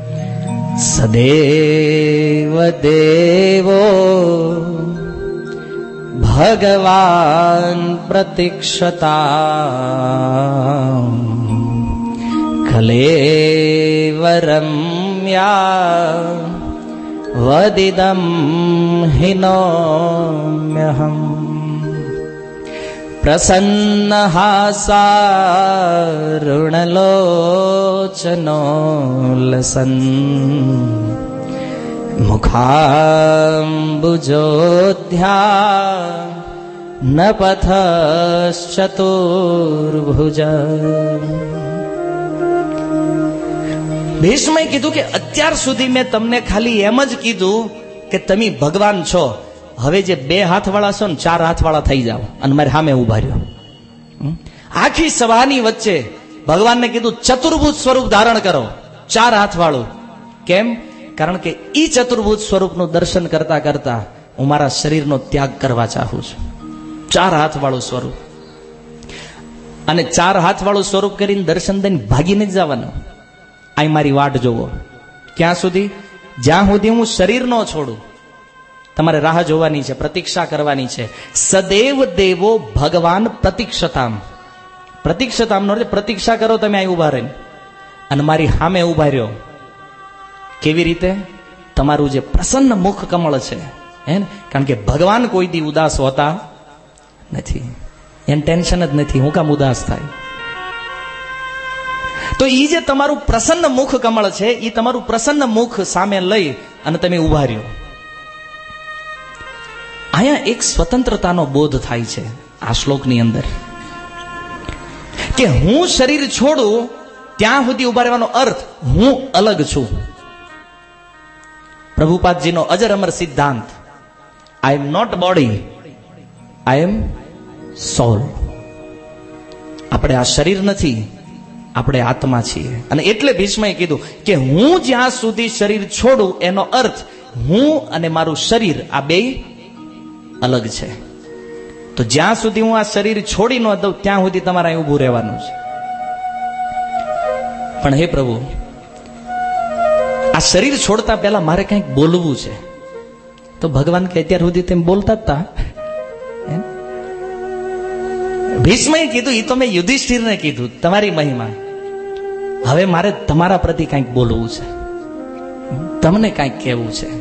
સદેવ દેવો ભગવાન પ્રતિક્ષતા કલેવરમ યા વદિદમ હિનોમ્યહમ પ્રસન્ન હાસારુણલોચનો લસન મુખાંબુજોધ્યા નપથશ્ચતુર્ભુજ. ભીષ્મએ કીધું કે અત્યાર સુધી મેં તમને ખાલી એમ જ કીધું કે તમે ભગવાન છો, હવે જે 2 હાથવાળા છો ને 4 હાથવાળા થઈ જાઓ અને મારે સામે ઉભા રહ્યો. આખી સભાની વચ્ચે ભગવાનને કીધું ચતુર્ભુજ સ્વરૂપ ધારણ કરો, 4 હાથ વાળું. કેમ? કારણ કે ઈ ચતુર્ભુજ સ્વરૂપનું દર્શન કરતા કરતા હું મારા શરીરનો ત્યાગ કરવા ચાહું છું. 4 હાથ વાળું સ્વરૂપ. અને 4 હાથ વાળું સ્વરૂપ કરીને દર્શન દઈને ભાગીને જ જવાનું. અહીં મારી વાટ જોવો. ક્યાં સુધી? જ્યાં સુધી હું શરીર ન છોડું. તમારે રાહ જોવાની છે, પ્રતીક્ષા કરવાની છે. સદૈવ દેવો ભગવાન પ્રતીક્ષતામ. પ્રતીક્ષતામ નો પ્રતીક્ષા કરો તમે અહીં ઉભા રહીને, અને મારી સામે ઉભા રહ્યો. કેવી રીતે? તમારું જે પ્રસન્ન મુખ કમળ છે, હે ને? કારણ કે ભગવાન કોઈ દી ઉદાસ હોતા નથી. એને ટેન્શન જ નથી, હું કામ ઉદાસ થાય. તો ઈ જે તમારું પ્રસન્ન મુખ કમળ છે, ઈ તમારું પ્રસન્ન મુખ સામે લઈ અને તમે ઉભા રહ્યો. અહીંયા એક સ્વતંત્રતાનો બોધ થાય છે આ શ્લોકની અંદર, કે હું શરીર છોડું ત્યાં સુધી ઉભા રહેવાનો અર્થ હું અલગ છું. પ્રભુપાદજીનો અજર અમર સિદ્ધાંત, આઈ એમ નોટ બોડી, આઈ એમ સોલ. આપણે આ શરીર નથી, આપણે આત્મા છીએ. અને એટલે ભીષ્મએ કીધું કે હું જ્યાં સુધી શરીર છોડું એનો અર્થ હું અને મારું શરીર આ બે અલગ છે. તો જ્યાં સુધી હું આ શરીર છોડી ન દઉં ત્યાં સુધી તમારે અહીં ઊભું રહેવાનું છે. પણ હે પ્રભુ, આ શરીર છોડતા પહેલા મારે કંઈક બોલવું છે. તો ભગવાન કે અત્યાર સુધી તેમ બોલતા જ હતા. ભીષ્મએ કીધું, એ તો મેં યુધિષ્ઠિરને કીધું, તમારી મહિમા. હવે મારે તમારા પ્રતિ કંઈક બોલવું છે, તમને કંઈક કહેવું છે.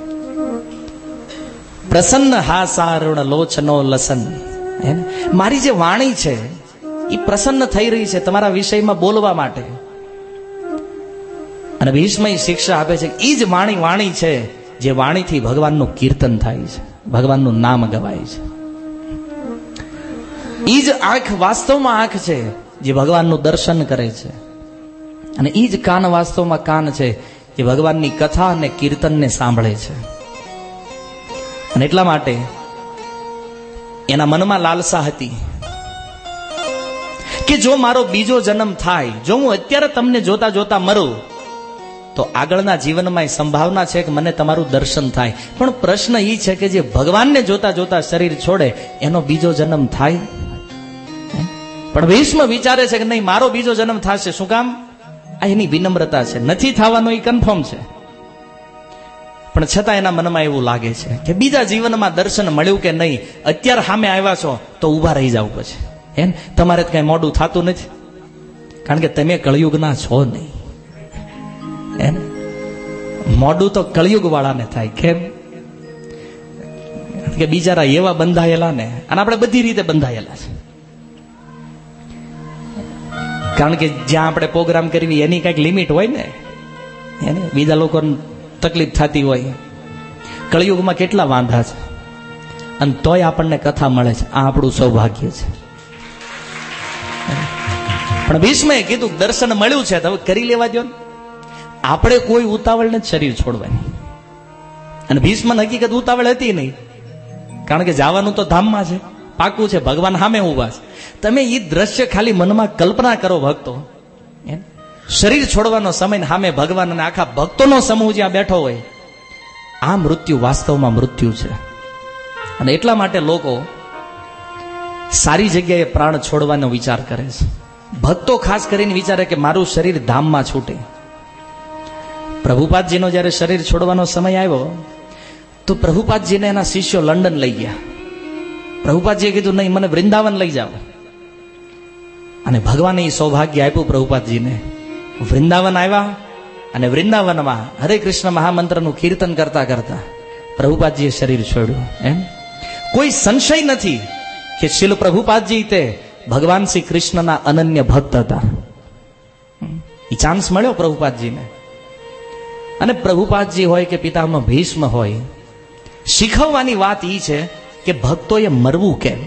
પ્રસન્ન હાસારુણ લોચનો લસન. મારી જે વાણી છે એ પ્રસન્ન થઈ રહી છે તમારા વિષયમાં બોલવા માટે. અને ભીષ્મય શિક્ષા આપે છે, એ જ વાણી છે જે વાણીથી ભગવાનનું કીર્તન થાય છે, ભગવાનનું નામ ગવાય છે. એ જ આંખ વાસ્તવમાં આંખ છે જે ભગવાનનું દર્શન કરે છે. અને એ જ કાન વાસ્તવમાં કાન છે જે ભગવાનની કથા અને કીર્તનને સાંભળે છે. અને એટલા માટે એના મનમાં લાલસા હતી કે જો મારો બીજો જન્મ થાય, જો હું અત્યારે તમને જોતા જોતા મરું, તો આગળના જીવનમાં સંભાવના છે કે મને તમારું દર્શન થાય. પણ પ્રશ્ન એ છે કે જે ભગવાનને જોતા જોતા શરીર છોડે એનો બીજો જન્મ થાય? પણ ભીષ્મ વિચારે છે કે નહીં, મારો બીજો જન્મ થશે. શું કામ? આ એની વિનમ્રતા છે. નથી થવાનો એ કન્ફર્મ છે, પણ છતાં એના મનમાં એવું લાગે છે કે બીજા જીવનમાં દર્શન મળ્યું કે નહીં, અત્યારે સામે આવ્યા છો તો ઊભા રહી જાવ પછી. હે, તમારે કઈ મોડું થતું નથી, કારણ કે તમે કળિયુગના છો નહીં. હે, મોડું તો કળિયુગ વાળાને થાય. કેમ કે બિચારા એવા બંધાયેલા ને, અને આપણે બધી રીતે બંધાયેલા છે. કારણ કે જ્યાં આપણે પ્રોગ્રામ કરવી એની કઈક લિમિટ હોય ને, એને બીજા લોકોને તકલીફ થતી હોય. કળિયુગમાં કેટલા વાંધા છે, અને તોય આપણને કથા મળે છે. આ આપણું સૌભાગ્ય છે. પણ ભીષ્મએ કીધું દર્શન મળ્યું છે તો હવે કરી લેવા દો. આપણે કોઈ ઉતાવળ નથી શરીર છોડવાની. અને ભીષ્મ હકીકત ઉતાવળ હતી નહીં, કારણ કે જવાનું તો ધામમાં છે, પાકું છે, ભગવાન સામે ઉભા છે. તમે એ દ્રશ્ય ખાલી મનમાં કલ્પના કરો ભક્તો. શરીર છોડવાનો સમય સામે ભગવાન અને આખા ભક્તોનો સમૂહ જ્યાં બેઠો હોય, આ મૃત્યુ વાસ્તવમાં મૃત્યુ છે. અને એટલા માટે લોકો સારી જગ્યાએ પ્રાણ છોડવાનો વિચાર કરે છે. ભક્તો ખાસ કરીને વિચારે કે મારું શરીર ધામમાં છૂટે. પ્રભુપાદજીનો જયારે શરીર છોડવાનો સમય આવ્યો તો પ્રભુપાદજીને એના શિષ્યો લંડન લઈ ગયા. પ્રભુપાદજીએ કીધું નહીં, મને વૃંદાવન લઈ જાઓ. અને ભગવાને એ સૌભાગ્ય આપ્યું પ્રભુપાદજીને. વૃંદાવન આવ્યા અને વૃંદાવનમાં હરે કૃષ્ણ મહામંત્રનું કીર્તન કરતા કરતા પ્રભુપાદજીએ શરીર છોડ્યું. એમ કોઈ સંશય નથી કે શીલ પ્રભુપાદજી તે ભગવાન શ્રી કૃષ્ણના અનન્ય ભક્ત હતા. એ ચાન્સ મળ્યો પ્રભુપાદજીને. અને પ્રભુપાદજી હોય કે પિતામહ ભીષ્મ હોય, શીખવવાની વાત એ છે કે ભક્તોએ મરવું કેમ.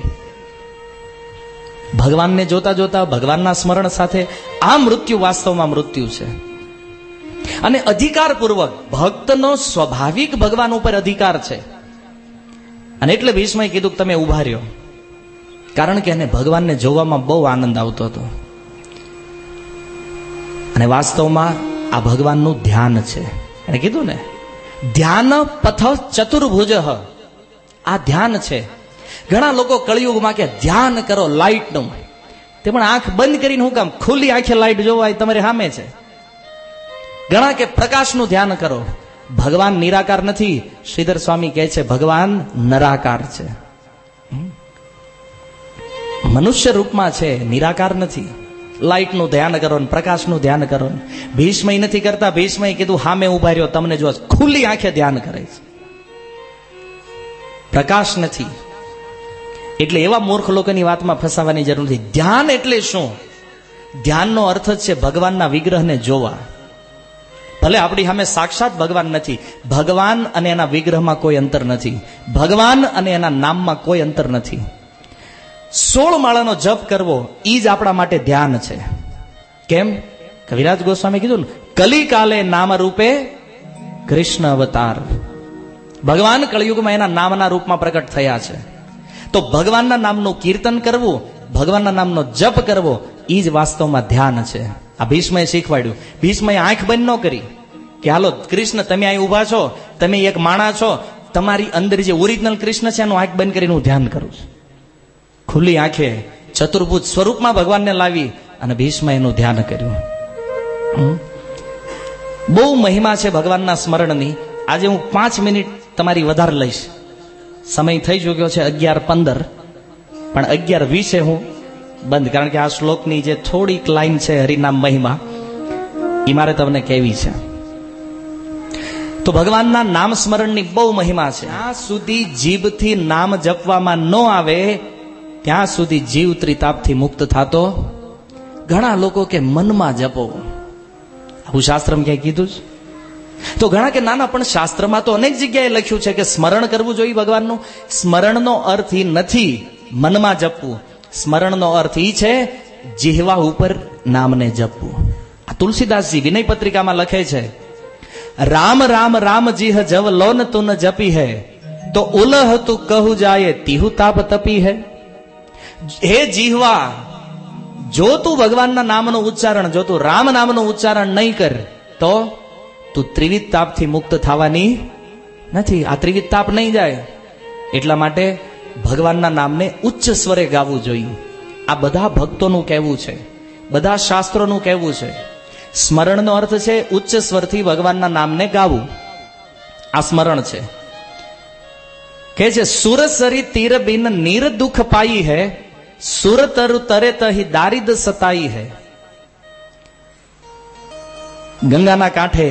ભગવાનને જોતા જોતા, ભગવાનના સ્મરણ સાથે આ મૃત્યુ વાસ્તવમાં મૃત્યુ છે. અને અધિકારપૂર્વક ભક્તનો સ્વાભાવિક ભગવાન ઉપર અધિકાર છે. અને એટલે ભીષ્મએ કીધું કે તમે ઉભા રહ્યો, કારણ કે એને ભગવાનને જોવામાં બહુ આનંદ આવતો હતો. અને વાસ્તવમાં આ ભગવાનનું ધ્યાન છે. એને કીધું ને, ધ્યાન પથ ચતુર્ભુજ, આ ધ્યાન છે. ઘણા લોકો કળિયુગમાં કે ધ્યાન કરો લાઈટનું, તે પણ આંખ બંધ કરીને હું કામ, ખુલ્લી આંખે લાઈટ જોવાય તમારી સામે છે. ઘણા કે પ્રકાશનું ધ્યાન કરો. ભગવાન નિરાકાર નથી. શ્રીધર સ્વામી કહે છે ભગવાન નરાકાર છે, મનુષ્ય રૂપમાં છે, નિરાકાર નથી. લાઈટનું ધ્યાન કરો ને પ્રકાશનું ધ્યાન કરો. ભીષ્મય નથી કરતા. ભીષ્મય કીધું સામે ઉભા રહ્યો તમને જો, ખુલ્લી આંખે ધ્યાન કરે છે, પ્રકાશ નથી. એટલે એવા મૂર્ખ લોકોની વાતમાં ફસાવાની જરૂર નથી. ધ્યાન એટલે શું? ધ્યાનનો અર્થ જ છે ભગવાનના વિગ્રહને જોવા. ભલે આપણી સામે સાક્ષાત ભગવાન નથી, ભગવાન અને એના વિગ્રહમાં કોઈ અંતર નથી, ભગવાન અને એના નામમાં કોઈ અંતર નથી. 16 માળાનો જપ કરવો એ જ આપણા માટે ધ્યાન છે. કેમ? કવિરાજ ગોસ્વામી કીધું ને, કલિકાલે નામ રૂપે કૃષ્ણ અવતાર. ભગવાન કળિયુગમાં એના નામના રૂપમાં પ્રકટ થયા છે. તો ભગવાનના નામનું કીર્તન કરવું, ભગવાનના નામનો જપ કરવો એ જ વાસ્તવમાં ધ્યાન છે. આ ભીષ્મએ શીખવાડ્યું. ભીષ્મએ આંખ બંધ ન કરી કે હાલો કૃષ્ણ તમે અહીં ઉભા છો, તમે એક માણા છો, તમારી અંદર જે ઓરિજિનલ કૃષ્ણ છે એનું આંખ બંધ કરીને હું ધ્યાન કરું છું. ખુલ્લી આંખે ચતુર્ભુજ સ્વરૂપમાં ભગવાનને લાવી અને ભીષ્મએ એનું ધ્યાન કર્યું. બહુ મહિમા છે ભગવાનના સ્મરણની. આજે હું 5 મિનિટ તમારી વધારે લઈશ. સમય થઈ ચૂક્યો છે 11:15, પણ 11:20 હું બંધ, કારણ કે આ શ્લોકની જે થોડીક લાઈન છે હરિનામ મહિમા એ મારે તમને કહેવી છે. તો ભગવાનના નામ સ્મરણની બહુ મહિમા છે. જ્યાં સુધી જીભથી નામ જપવામાં ન આવે ત્યાં સુધી જીવ ત્રિતાપથી મુક્ત થતો. ઘણા લોકો કે મનમાં જપો, આવું શાસ્ત્રમાં ક્યાંય કીધું છે? તો ઘણા કે નાના, પણ શાસ્ત્રમાં તો અનેક જગ્યાએ લખ્યું છે કે સ્મરણ કરવું જોઈએ ભગવાનનું. સ્મરણનો અર્થ એ નથી મનમાં જપવું. સ્મરણનો અર્થ એ છે જીહવા ઉપર નામને જપવું. આ તુલસીદાસજી વિનય પત્રિકામાં લખે છે, રામ રામ રામ જીહ જવ લોન તું ન જપી હૈ, તો ઉલહ તું કહું જાય તીહુ તાપ તપી હૈ. હે જીહવા, જો તું ભગવાનના નામનું ઉચ્ચારણ, જો તું રામ નામનું ઉચ્ચારણ નહીં કર તો તું ત્રિવિધ તાપથી મુક્ત થવાની નથી. આ ત્રિવિધ તાપ નહીં જાય. એટલા માટે ભગવાનના નામને ઉચ્ચ સ્વરે ગાવું જોઈએ. આ બધા ભક્તોનું કહેવું છે, બધા શાસ્ત્રોનું કહેવું છે. સ્મરણનો અર્થ છે ઉચ્ચ સ્વરથી ભગવાનના નામને ગાવું. આ સ્મરણ છે. કહે છે સુરસરી તીર બિન નીર દુઃખ પાઈ હૈ, સુર તરુ તરે તહી દારિદ સતાઈ હૈ. ગંગાના કાંઠે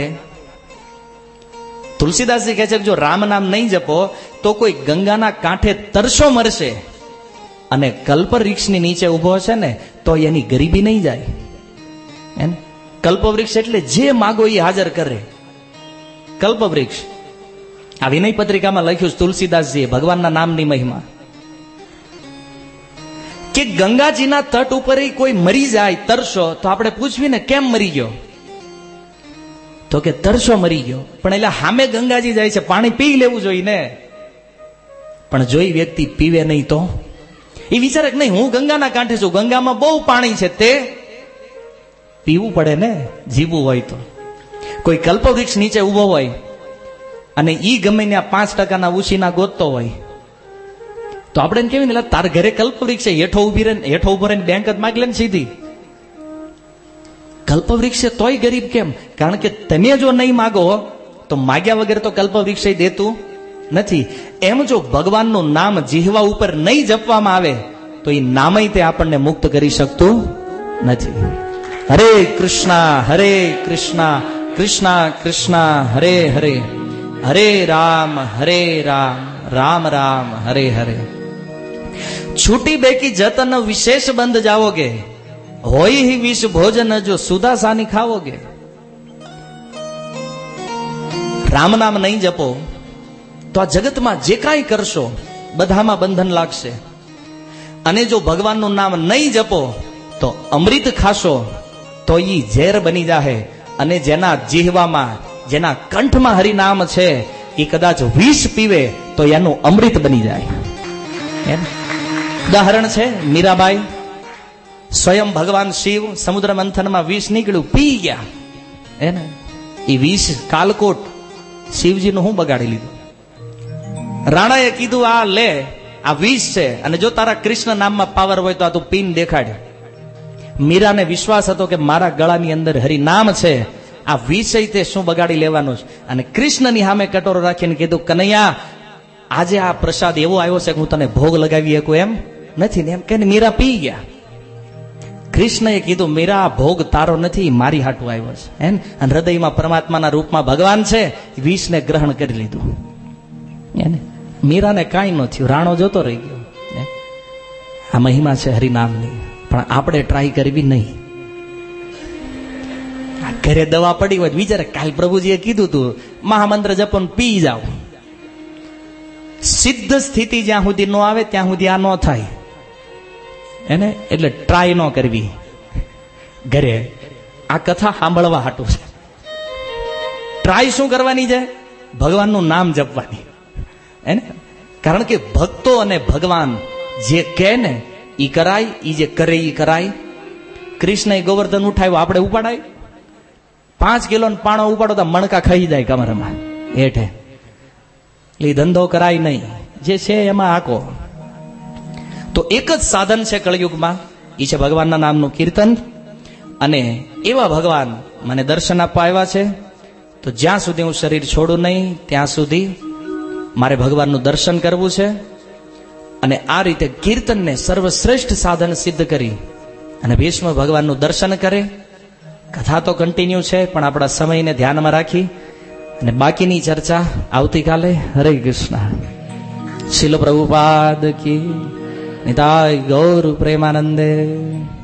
તુલસીદાસજી કહે છે કે જો રામ નામ નહીં જપો તો કોઈ ગંગાના કાંઠે તરસો મરશે, અને કલ્પવૃક્ષની નીચે ઉભો છે ને તો એની ગરીબી નહીં જાય. કલ્પવૃક્ષ એટલે જે માગો એ હાજર કરે. કલ્પવૃક્ષ. આ વિનય પત્રિકામાં લખ્યું તુલસીદાસજીએ ભગવાનના નામની મહિમા, કે ગંગાજીના તટ ઉપર કોઈ મરી જાય તરસો તો આપણે પૂછવી ને કેમ મરી ગયો, તો કે તરસો મરી ગયો. પણ એટલે સામે ગંગાજી જાય છે, પાણી પી લેવું જોઈએ ને. પણ જોઈ વ્યક્તિ પીવે નહીં તો એ વિચારે કે નહીં હું ગંગાના કાંઠે છું, ગંગામાં બહુ પાણી છે, તે પીવું પડે ને જીવવું હોય તો. કોઈ કલ્પવૃક્ષ નીચે ઉભો હોય અને ઈ ગમે ને 5% ઉછીના ગોતતો હોય તો આપણે કેવી ને તાર ઘરે કલ્પવૃક્ષ છે, હેઠો ઉભો રહીને બેંક જ માગી લે ને સીધી. કલ્પવૃક્ષ છે તોય ગરીબ કેમ? કારણ કે તમે જો નહીં માગો તો માગ્યા વગર તો કલ્પવૃક્ષ દેતું નથી. એમ જો ભગવાનનું નામ જીહવા ઉપર નહીં જપવામાં આવે તો એ નામય તે આપણને મુક્ત કરી શકતું નથી. હરે કૃષ્ણ કૃષ્ણ કૃષ્ણ હરે હરે, હરે રામ રામ રામ હરે હરે. છૂટી બેકી જતન વિશેષ બંધ જાઓગે, હોય ही विष भोजन जो सुधा सानी खाओगे. રામ નામ નહીં જપો તો આ જગતમાં જે કાંઈ કરશો બધામાં બંધન લાગશે. અને જો ભગવાનનું નામ નહીં જપો તો અમૃત ખાશો તો ઈ ઝેર બની જાહે. અને જેના જીહવામાં, જેના કંઠમાં હરિનામ છે એ કદાચ વિષ પીવે તો એનું અમૃત બની જાય. ઉદાહરણ છે મીરાબાઈ. સ્વયં ભગવાન શિવ સમુદ્ર મંથનમાં વિષ નીકળ્યું, પી ગયા. હે ને, એ વિષ કાલકોટ શિવજીનું હું બગાડી લીધું. રાણાએ કીધું આ લે, આ વિષ છે, અને જો તારા કૃષ્ણ નામમાં પાવર હોય તો આ તું પીન દેખાડ. મીરાને વિશ્વાસ હતો કે મારા ગળાની અંદર હરિનામ છે, આ વિષય તે શું બગાડી લેવાનું છે. અને કૃષ્ણની સામે કટોરો રાખીને કીધું, કનૈયા આજે આ પ્રસાદ એવો આવ્યો છે કે હું તને ભોગ લગાવી શકું એમ નથી ને, એમ કે મીરા પી ગયા. કૃષ્ણએ કીધું, મીરા આ ભોગ તારો નથી, મારી હાટું આવ્યો છે. હે, અને હૃદયમાં પરમાત્માના રૂપમાં ભગવાન છે, વિષને ગ્રહણ કરી લીધું. એને મીરાને કાંઈ ન થયું, રાણો જોતો રહી ગયો. આ મહિમા છે હરિનામની, પણ આપણે ટ્રાય કરવી નહીં. ઘરે દવા પડી હોય વિચારે, કાલ પ્રભુજીએ કીધું તું મહામંત્ર જપો પી જાઓ. સિદ્ધ સ્થિતિ જ્યાં સુધી ન આવે ત્યાં સુધી આ ન થાય. એને એટલે ટ્રાય ન કરવી. ઘરે આ કથા સાંભળવા હાટું છે. ટ્રાય શું કરવાની છે? ભગવાનનું નામ જપવાની. એને કારણ કે ભક્તો અને ભગવાન જે કહે ને ઈ કરાય, ઈ જે કરે ઈ કરાય. કૃષ્ણએ ગોવર્ધન ઉઠાવ્યો, આપણે ઉપાડાય? 5 કિલો પાણો ઉપાડો તો મણકા ખાઈ જાય કમરમાં હેઠે. એટલે ધંધો કરાય નહીં, જે છે એમાં આકો. તો એક જ સાધન છે કળયુગમાં, એ છે ભગવાનના નામનું કીર્તન. અને એવા ભગવાન મને દર્શન આપવા આવ્યા છે, તો જ્યાં સુધી હું શરીર છોડું નહીં ત્યાં સુધી મારે ભગવાનનું દર્શન કરવું છે. અને આ રીતે કીર્તનને સર્વશ્રેષ્ઠ સાધન સિદ્ધ કરી અને ભીષ્મ ભગવાનનું દર્શન કરે. કથા તો કન્ટિન્યુ છે, પણ આપણા સમયને ધ્યાનમાં રાખી અને બાકીની ચર્ચા આવતીકાલે. હરે કૃષ્ણ. શીલ પ્રભુપાદ કી નિતાય ગૌર પ્રેમાનંદે.